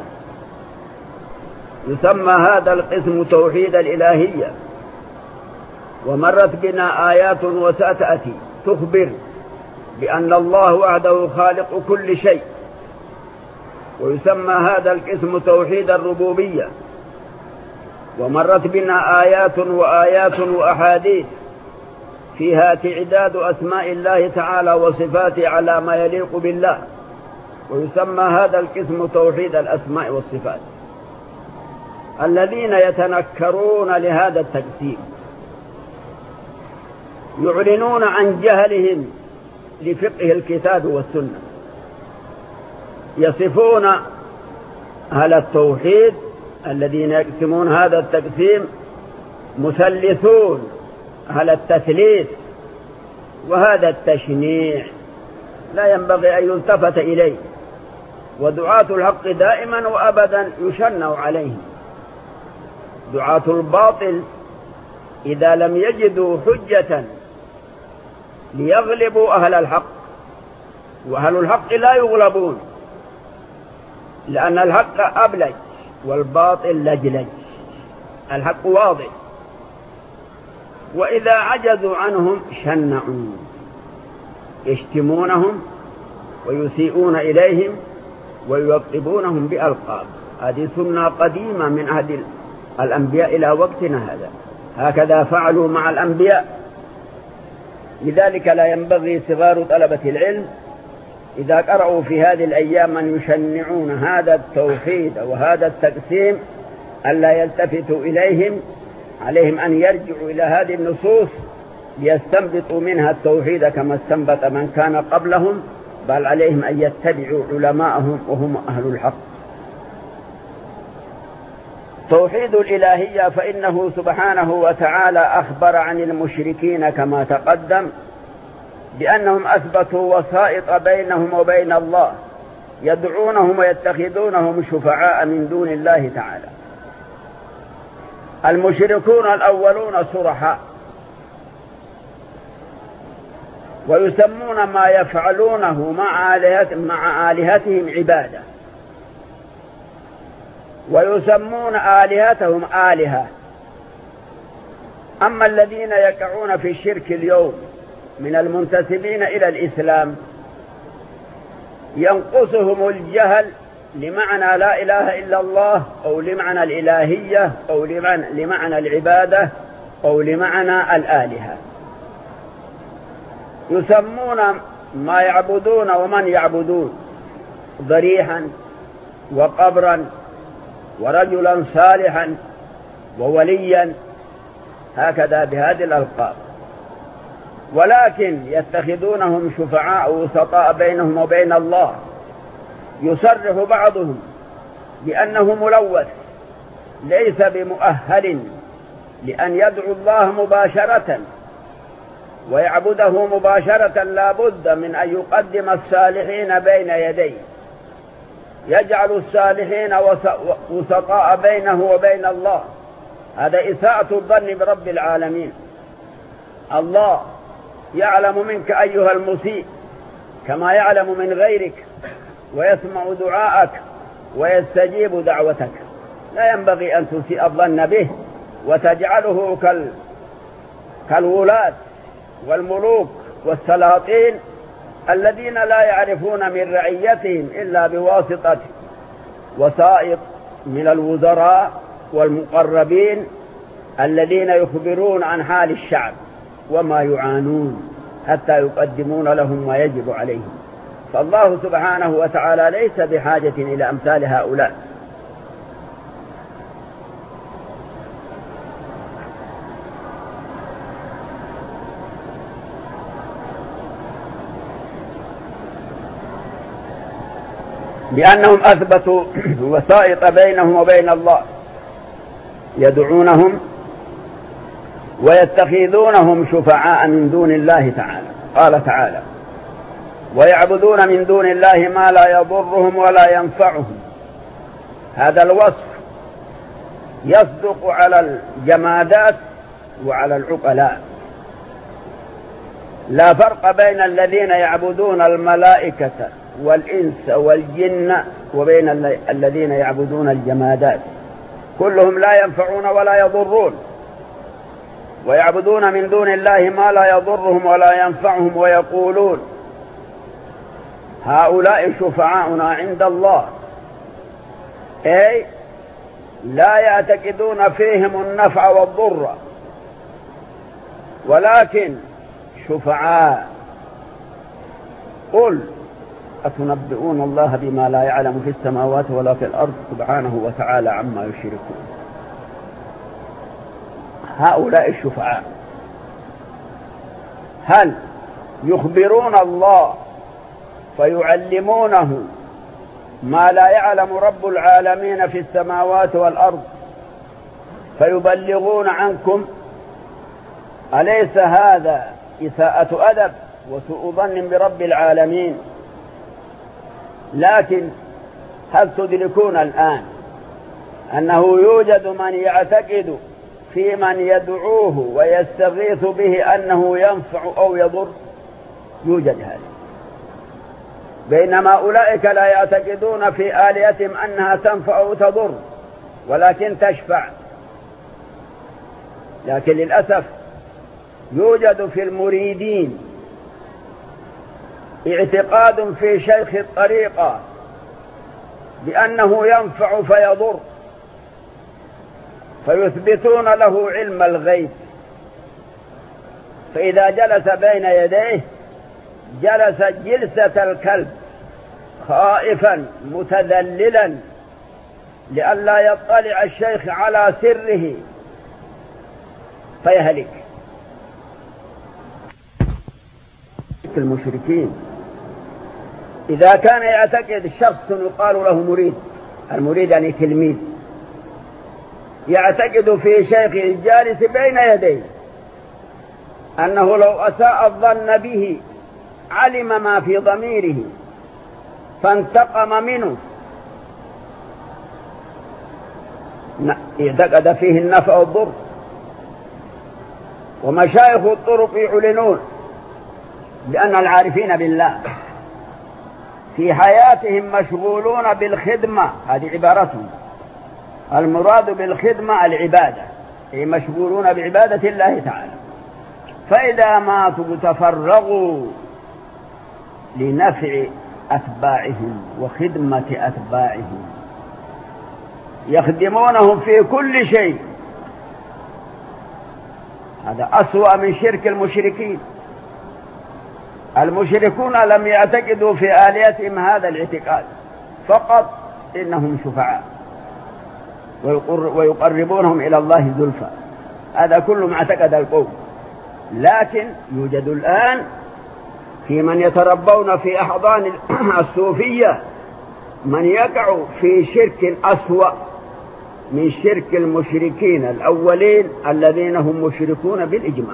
يسمى هذا القسم توحيد الإلهية. ومرت بنا آيات وستأتي تخبر بأن الله وحده خالق كل شيء. ويسمى هذا القسم توحيد الربوبية. ومرت بنا آيات وآيات وأحاديث فيها تعداد أسماء الله تعالى وصفاته على ما يليق بالله. ويسمى هذا القسم توحيد الأسماء والصفات. الذين يتنكرون لهذا التقسيم يعلنون عن جهلهم لفقه الكتاب والسنة. يصفون أهل التوحيد الذين يقسمون هذا التقسيم مثلثون أهل التثليث. وهذا التشنيع لا ينبغي أن يلتفت إليه. ودعاة الحق دائما وأبدا يشنع عليهم. دعاة الباطل إذا لم يجدوا حجة ليغلبوا أهل الحق، وأهل الحق لا يغلبون لأن الحق أبلج والباطل لجلج. الحق واضح. وإذا عجزوا عنهم شنعوا يشتمونهم ويسيئون إليهم ويلقبونهم بألقاب. هذه سنة قديمة من عهد الأنبياء إلى وقتنا هذا، هكذا فعلوا مع الأنبياء. لذلك لا ينبغي صغار طلبة العلم إذا قرأوا في هذه الأيام من يشنعون هذا التوحيد وهذا التقسيم ألا يلتفتوا إليهم، عليهم أن يرجعوا إلى هذه النصوص ليستنبطوا منها التوحيد كما استنبط من كان قبلهم، بل عليهم أن يتبعوا علماءهم وهم أهل الحق. توحيد الإلهية فإنه سبحانه وتعالى أخبر عن المشركين كما تقدم بأنهم أثبتوا وسائط بينهم وبين الله، يدعونهم ويتخذونهم شفعاء من دون الله تعالى. المشركون الأولون صرحاء، ويسمون ما يفعلونه مع آلهتهم عبادة، ويسمون آلهتهم آلهة. أما الذين يقعون في الشرك اليوم من المنتسبين إلى الإسلام ينقصهم الجهل لمعنى لا إله إلا الله، أو لمعنى الإلهية، أو لمعنى العبادة، أو لمعنى الآلهة. يسمون ما يعبدون ومن يعبدون ضريحا وقبرا ورجلا صالحا ووليا، هكذا بهذه الألقاب، ولكن يتخذونهم شفعاء وسطاء بينهم وبين الله. يصرح بعضهم بأنه ملوث ليس بمؤهل لأن يدعو الله مباشرة ويعبده مباشرة، لا بد من أن يقدم الصالحين بين يديه، يجعل الصالحين وسطاء بينه وبين الله. هذا إساءة الظن برب العالمين. الله يعلم منك أيها المسيء كما يعلم من غيرك، ويسمع دعاءك ويستجيب دعوتك. لا ينبغي أن تسيء الظن به وتجعله كالولاة والملوك والسلاطين الذين لا يعرفون من رعيتهم إلا بواسطة وسائط من الوزراء والمقربين الذين يخبرون عن حال الشعب وما يعانون حتى يقدمون لهم ما يجب عليهم. فالله سبحانه وتعالى ليس بحاجة إلى أمثال هؤلاء. لأنهم أثبتوا وسائط بينهم وبين الله، يدعونهم ويتخذونهم شفعاء من دون الله تعالى. قال تعالى: ويعبدون من دون الله ما لا يضرهم ولا ينفعهم. هذا الوصف يصدق على الجمادات وعلى العقلاء. لا فرق بين الذين يعبدون الملائكة والإنس والجن وبين الذين يعبدون الجمادات، كلهم لا ينفعون ولا يضرون. ويعبدون من دون الله ما لا يضرهم ولا ينفعهم، ويقولون هؤلاء شفعاؤنا عند الله، أي لا يعتقدون فيهم النفع والضر، ولكن شفعاء. قل أتنبئون الله بما لا يعلم في السماوات ولا في الأرض سبحانه وتعالى عما يشركون. هؤلاء الشفعاء هل يخبرون الله فيعلمونه ما لا يعلم رب العالمين في السماوات والأرض فيبلغون عنكم؟ أليس هذا إساءة أدب وسوء ظن برب العالمين؟ لكن هل تدركون الآن أنه يوجد من يعتقد في من يدعوه ويستغيث به أنه ينفع أو يضر؟ يوجد هذا، بينما أولئك لا يعتقدون في آلهتهم أنها تنفع أو تضر ولكن تشفع. لكن للأسف يوجد في المريدين اعتقاد في شيخ الطريقة بأنه ينفع فيضر، فيثبتون له علم الغيب، فإذا جلس بين يديه جلس جلسة الكلب خائفا متذللا لئلا يطلع الشيخ على سره فيهلك. المشركين إذا كان يعتقد شخص يقال له مريد، المريد يعني تلميذ، يعتقد في شيخه الجالس بين يديه أنه لو أساء الظن به علم ما في ضميره فانتقم منه، اعتقد فيه النفع والضر. ومشايخ الطرق يعلنون بأن العارفين بالله في حياتهم مشغولون بالخدمة، هذه عبارتهم، المراد بالخدمة العبادة، أي مشغولون بعبادة الله تعالى، فإذا ماتوا تفرغوا لنفع أتباعهم وخدمة أتباعهم، يخدمونهم في كل شيء. هذا أسوأ من شرك المشركين. المشركون لم يعتقدوا في آلهتهم هذا الاعتقاد، فقط إنهم شفعاء ويقربونهم إلى الله زلفى، هذا كل ما اعتقد القوم. لكن يوجد الآن في من يتربون في أحضان الصوفية من يقع في شرك أسوأ من شرك المشركين الأولين الذين هم مشركون بالإجماع.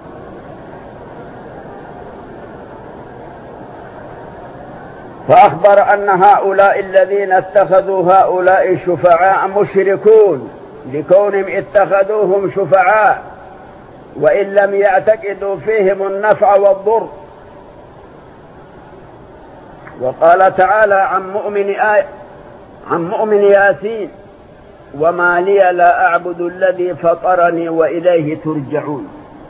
فأخبر أن هؤلاء الذين اتخذوا هؤلاء الشفعاء مشركون لكونهم اتخذوهم شفعاء وإن لم يعتقدوا فيهم النفع والضر. وقال تعالى عن مؤمن ياسين: وما لي لا أعبد الذي فطرني وإليه ترجعون.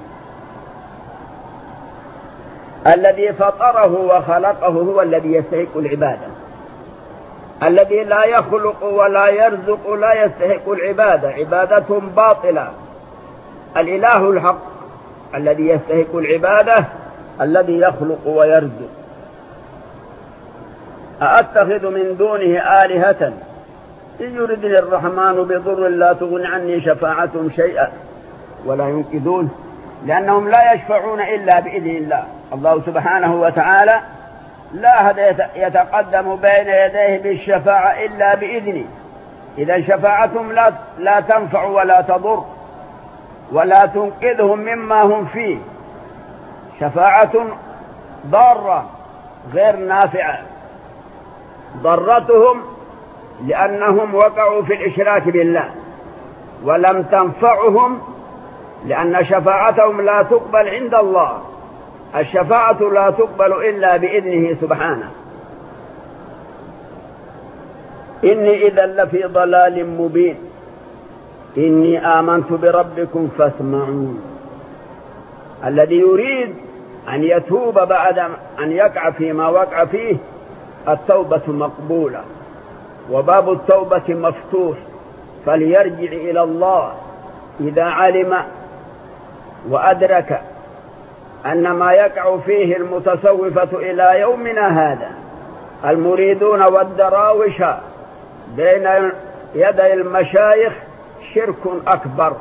الذي فطره وخلقه هو الذي يستحق العبادة، الذي لا يخلق ولا يرزق لا يستحق العبادة، عبادة باطلة. الإله الحق الذي يستحق العبادة الذي يخلق ويرزق. أأتخذ من دونه آلهة إن يردني الرحمن بضر لا تغن عني شفاعتهم شيئا ولا ينقذون، لأنهم لا يشفعون إلا بإذن الله. الله سبحانه وتعالى لا أحد يتقدم بين يديه بالشفاعة إلا بإذنه، إذا شفاعتهم لا تنفع ولا تضر ولا تنقذهم مما هم فيه، شفاعة ضارة غير نافعة. ضرتهم لأنهم وقعوا في الإشراك بالله، ولم تنفعهم لأن شفاعتهم لا تقبل عند الله. الشفاعة لا تقبل إلا بإذنه سبحانه. إني إذا لفي ضلال مبين إني آمنت بربكم فاسمعون. الذي يريد أن يتوب بعد أن يقع فيما وقع فيه التوبة مقبولة، وباب التوبة مفتوح، فليرجع إلى الله إذا علم وأدرك أن ما يقع فيه المتصوفة إلى يومنا هذا المريدون والدراوش بين يدي المشايخ شرك أكبر.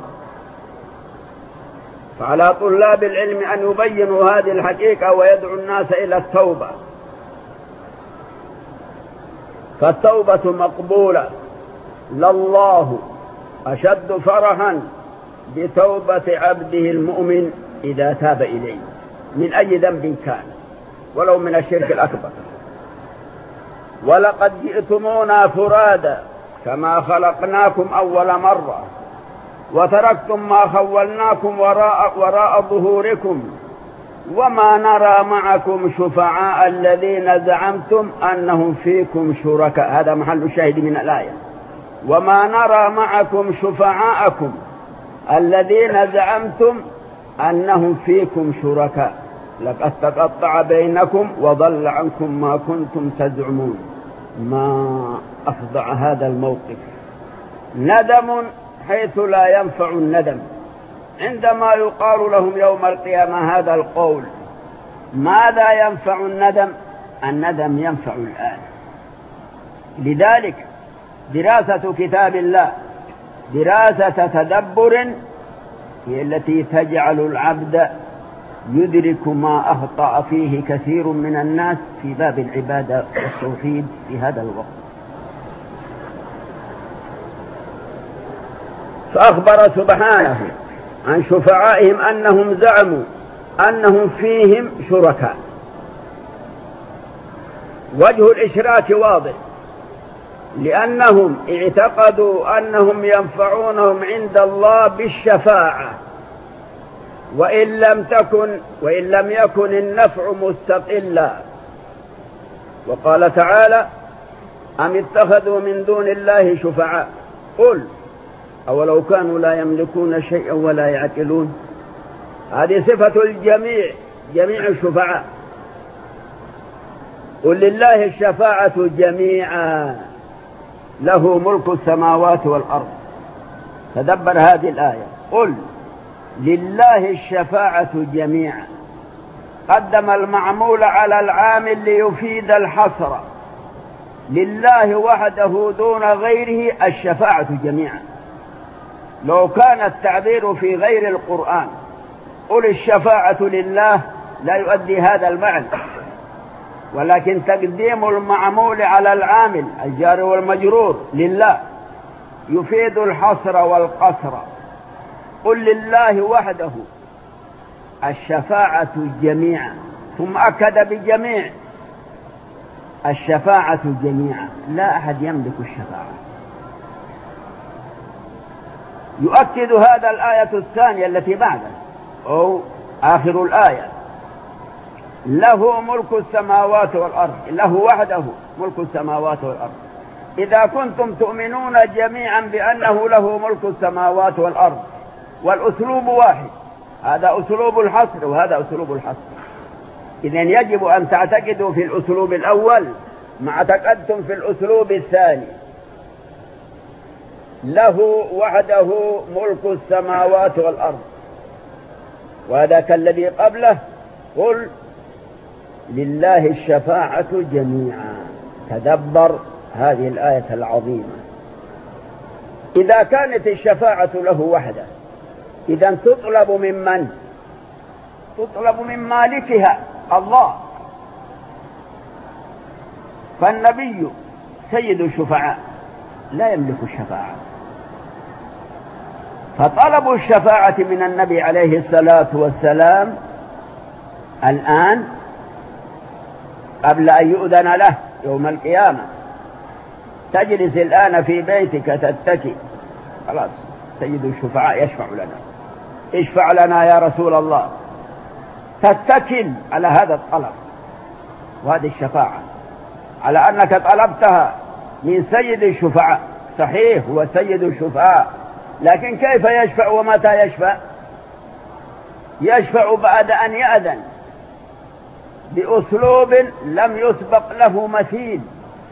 فعلى طلاب العلم أن يبينوا هذه الحقيقة ويدعو الناس إلى التوبة، فالتوبة مقبولة. لله أشد فرحا بتوبة عبده المؤمن إذا تاب إليه من أي ذنب كان ولو من الشرك الأكبر. ولقد جئتمونا فرادا كما خلقناكم أول مرة وتركتم ما خولناكم وراء ظهوركم وما نرى معكم شفعاء الذين زعمتم أنهم فيكم شركاء. هذا محل الشاهد من الآية. وما نرى معكم شفعاءكم الذين زعمتم أنهم فيكم شركاء لقد تقطع بينكم وضل عنكم ما كنتم تزعمون. ما أفظع هذا الموقف. ندم حيث لا ينفع الندم. عندما يقال لهم يوم القيامة هذا القول، ماذا ينفع الندم؟ الندم ينفع الآن. لذلك دراسة كتاب الله دراسة تدبر هي التي تجعل العبد يدرك ما أخطأ فيه كثير من الناس في باب العبادة والتوحيد في هذا الوقت. فأخبر سبحانه عن شفعائهم أنهم زعموا أنهم فيهم شركاء. وجه الإشراك واضح، لأنهم اعتقدوا أنهم ينفعونهم عند الله بالشفاعة، وإن لم يكن النفع مستقلا. وقال تعالى: أم اتخذوا من دون الله شفعاء قل أولو كانوا لا يملكون شيئا ولا يعقلون. هذه صفة الجميع، جميع الشفعاء. قل لله الشفاعة جميعا له ملك السماوات والأرض. تدبر هذه الآية، قل لله الشفاعة جميعا. قدم المعمول على العامل ليفيد الحصر، لله وحده دون غيره الشفاعة جميعا. لو كان التعبير في غير القرآن قل الشفاعة لله لا يؤدي هذا المعنى، ولكن تقديم المعمول على العامل الجار والمجرور لله يفيد الحصر والقصر. قل لله وحده الشفاعة جميعا، ثم أكد بجميع الشفاعة جميعا، لا أحد يملك الشفاعة. يؤكد هذا الآية الثانية التي بعدها أو آخر الآية: له ملك السماوات والأرض، له وحده ملك السماوات والأرض. إذا كنتم تؤمنون جميعا بأنه له ملك السماوات والأرض والأسلوب واحد، هذا أسلوب الحصر وهذا أسلوب الحصر، إذن يجب أن تعتقدوا في الأسلوب الأول مع تقدم في الأسلوب الثاني. له وحده ملك السماوات والأرض، وهذا كالذي قبله قل لله الشفاعة جميعا. تدبر هذه الآية العظيمة. إذا كانت الشفاعة له وحده، إذن تطلب ممن؟ تطلب من مالكها الله. فالنبي سيد الشفعاء لا يملك الشفاعة، فطلب الشفاعة من النبي عليه الصلاة والسلام الآن قبل أن يؤذن له يوم القيامة. تجلس الآن في بيتك تتكي، خلاص سيد الشفعاء يشفع لنا، اشفع لنا يا رسول الله، تتكل على هذا الطلب وهذه الشفاعة على أنك طلبتها من سيد الشفعاء. صحيح هو سيد الشفعاء، لكن كيف يشفع ومتى يشفع؟ يشفع بعد أن يأذن بأسلوب لم يسبق له مثيل،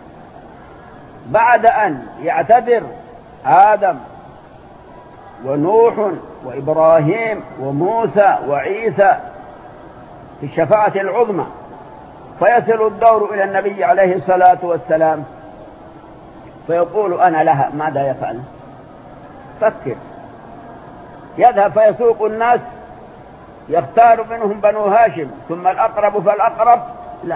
بعد أن يعتذر آدم ونوح وإبراهيم وموسى وعيسى في الشفاعة العظمى، فيصل الدور إلى النبي عليه الصلاة والسلام فيقول أنا لها. ماذا يفعل؟ فكر. يذهب فيسوق الناس يختار منهم بنو هاشم ثم الأقرب فالأقرب؟ لا،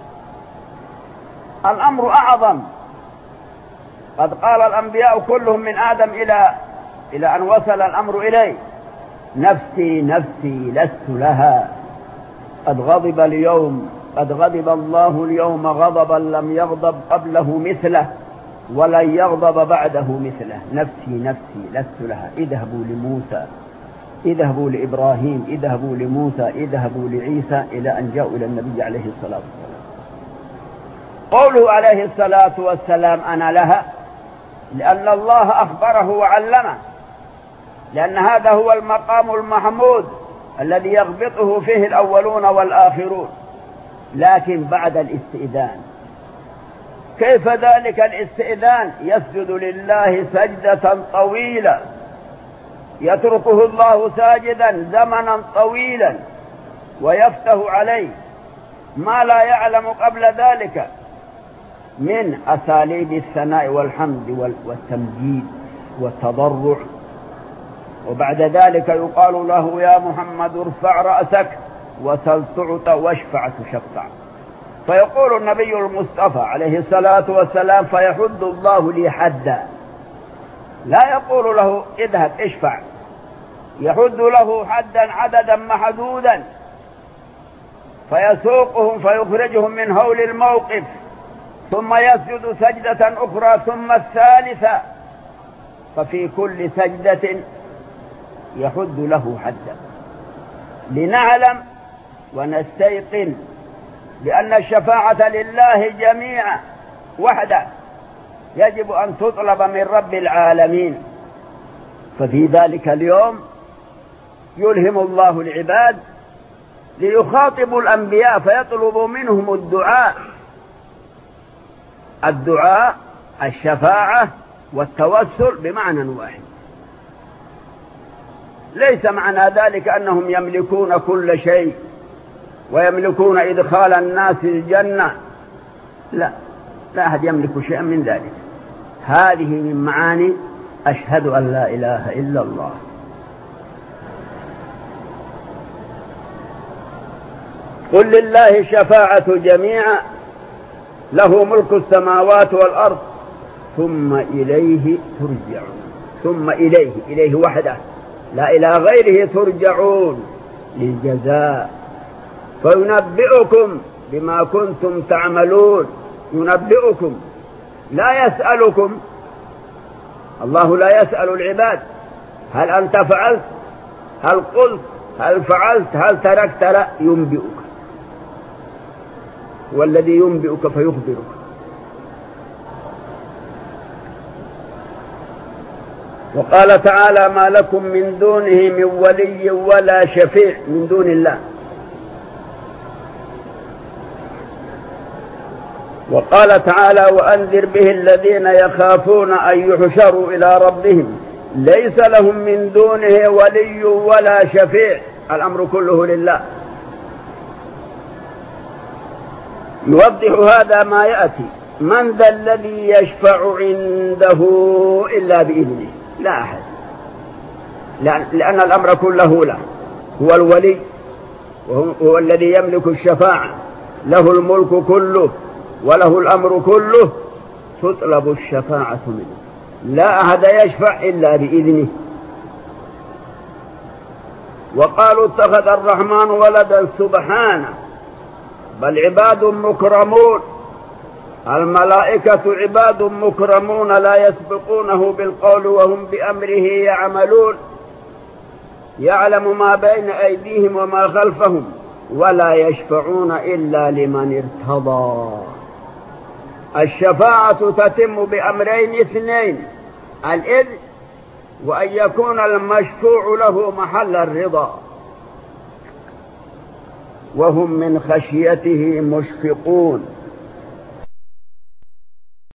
الأمر أعظم. قد قال الأنبياء كلهم من آدم إلى أن وصل الأمر إليه: نفسي نفسي لست لها، قد غضب الله اليوم غضبا لم يغضب قبله مثله ولن يغضب بعده مثله. نفسي نفسي لست لها. اذهبوا لموسى، اذهبوا لإبراهيم، اذهبوا لموسى، اذهبوا لعيسى، إلى أن جاءوا إلى النبي عليه الصلاة والسلام. قوله عليه الصلاة والسلام أنا لها لأن الله أخبره وعلمه، لأن هذا هو المقام المحمود الذي يغبطه فيه الأولون والآخرون، لكن بعد الاستئذان. كيف ذلك الاستئذان؟ يسجد لله سجدة طويلة يتركه الله ساجدا زمنا طويلا ويفتح عليه ما لا يعلم قبل ذلك من أساليب الثناء والحمد والتمجيد والتضرع، وبعد ذلك يقال له يا محمد ارفع رأسك وسل تعطى واشفع تشفع، فيقول النبي المصطفى عليه الصلاة والسلام فيحد الله لي حدا، لا يقول له اذهب اشفع، يحد له حدا عددا محدودا فيسوقهم فيخرجهم من هول الموقف، ثم يسجد سجدة أخرى ثم الثالثة، ففي كل سجدة يحد له حدا، لنعلم ونستيقن بأن الشفاعة لله جميعا وحده يجب أن تطلب من رب العالمين. ففي ذلك اليوم يلهم الله العباد ليخاطبوا الأنبياء فيطلبوا منهم الدعاء الشفاعة والتوسل بمعنى واحد، ليس معنى ذلك أنهم يملكون كل شيء ويملكون إدخال الناس الجنة، لا أحد يملك شيئا من ذلك. هذه من معاني أشهد أن لا إله إلا الله. قل لله الشفاعة جميعا له ملك السماوات والأرض ثم إليه ترجعون. ثم إليه وحده لا إلى غيره ترجعون للجزاء فينبئكم بما كنتم تعملون. ينبئكم لا يسألكم، الله لا يسأل العباد هل أنت فعلت، هل قلت، هل فعلت، هل تركت، لا، ينبئك، والذي ينبئك فيخبرك. وقال تعالى ما لكم من دونه من ولي ولا شفيع، من دون الله. وقال تعالى وأنذر به الذين يخافون أن يحشروا إلى ربهم ليس لهم من دونه ولي ولا شفيع، الأمر كله لله. يوضح هذا ما يأتي. من ذا الذي يشفع عنده إلا بإذنه؟ لا أحد، لأن الأمر كله له، هو الولي وهو الذي يملك الشفاعة، له الملك كله وله الأمر كله، تطلب الشفاعة منه، لا أحد يشفع إلا بإذنه. وقالوا اتخذ الرحمن ولدا سبحانه، بل عباد مكرمون، الملائكة عباد مكرمون لا يسبقونه بالقول وهم بأمره يعملون، يعلم ما بين أيديهم وما خلفهم ولا يشفعون إلا لمن ارتضى. الشفاعة تتم بأمرين اثنين: الإذن، وأن يكون المشفوع له محل الرضا. وهم من خشيته مشفقون،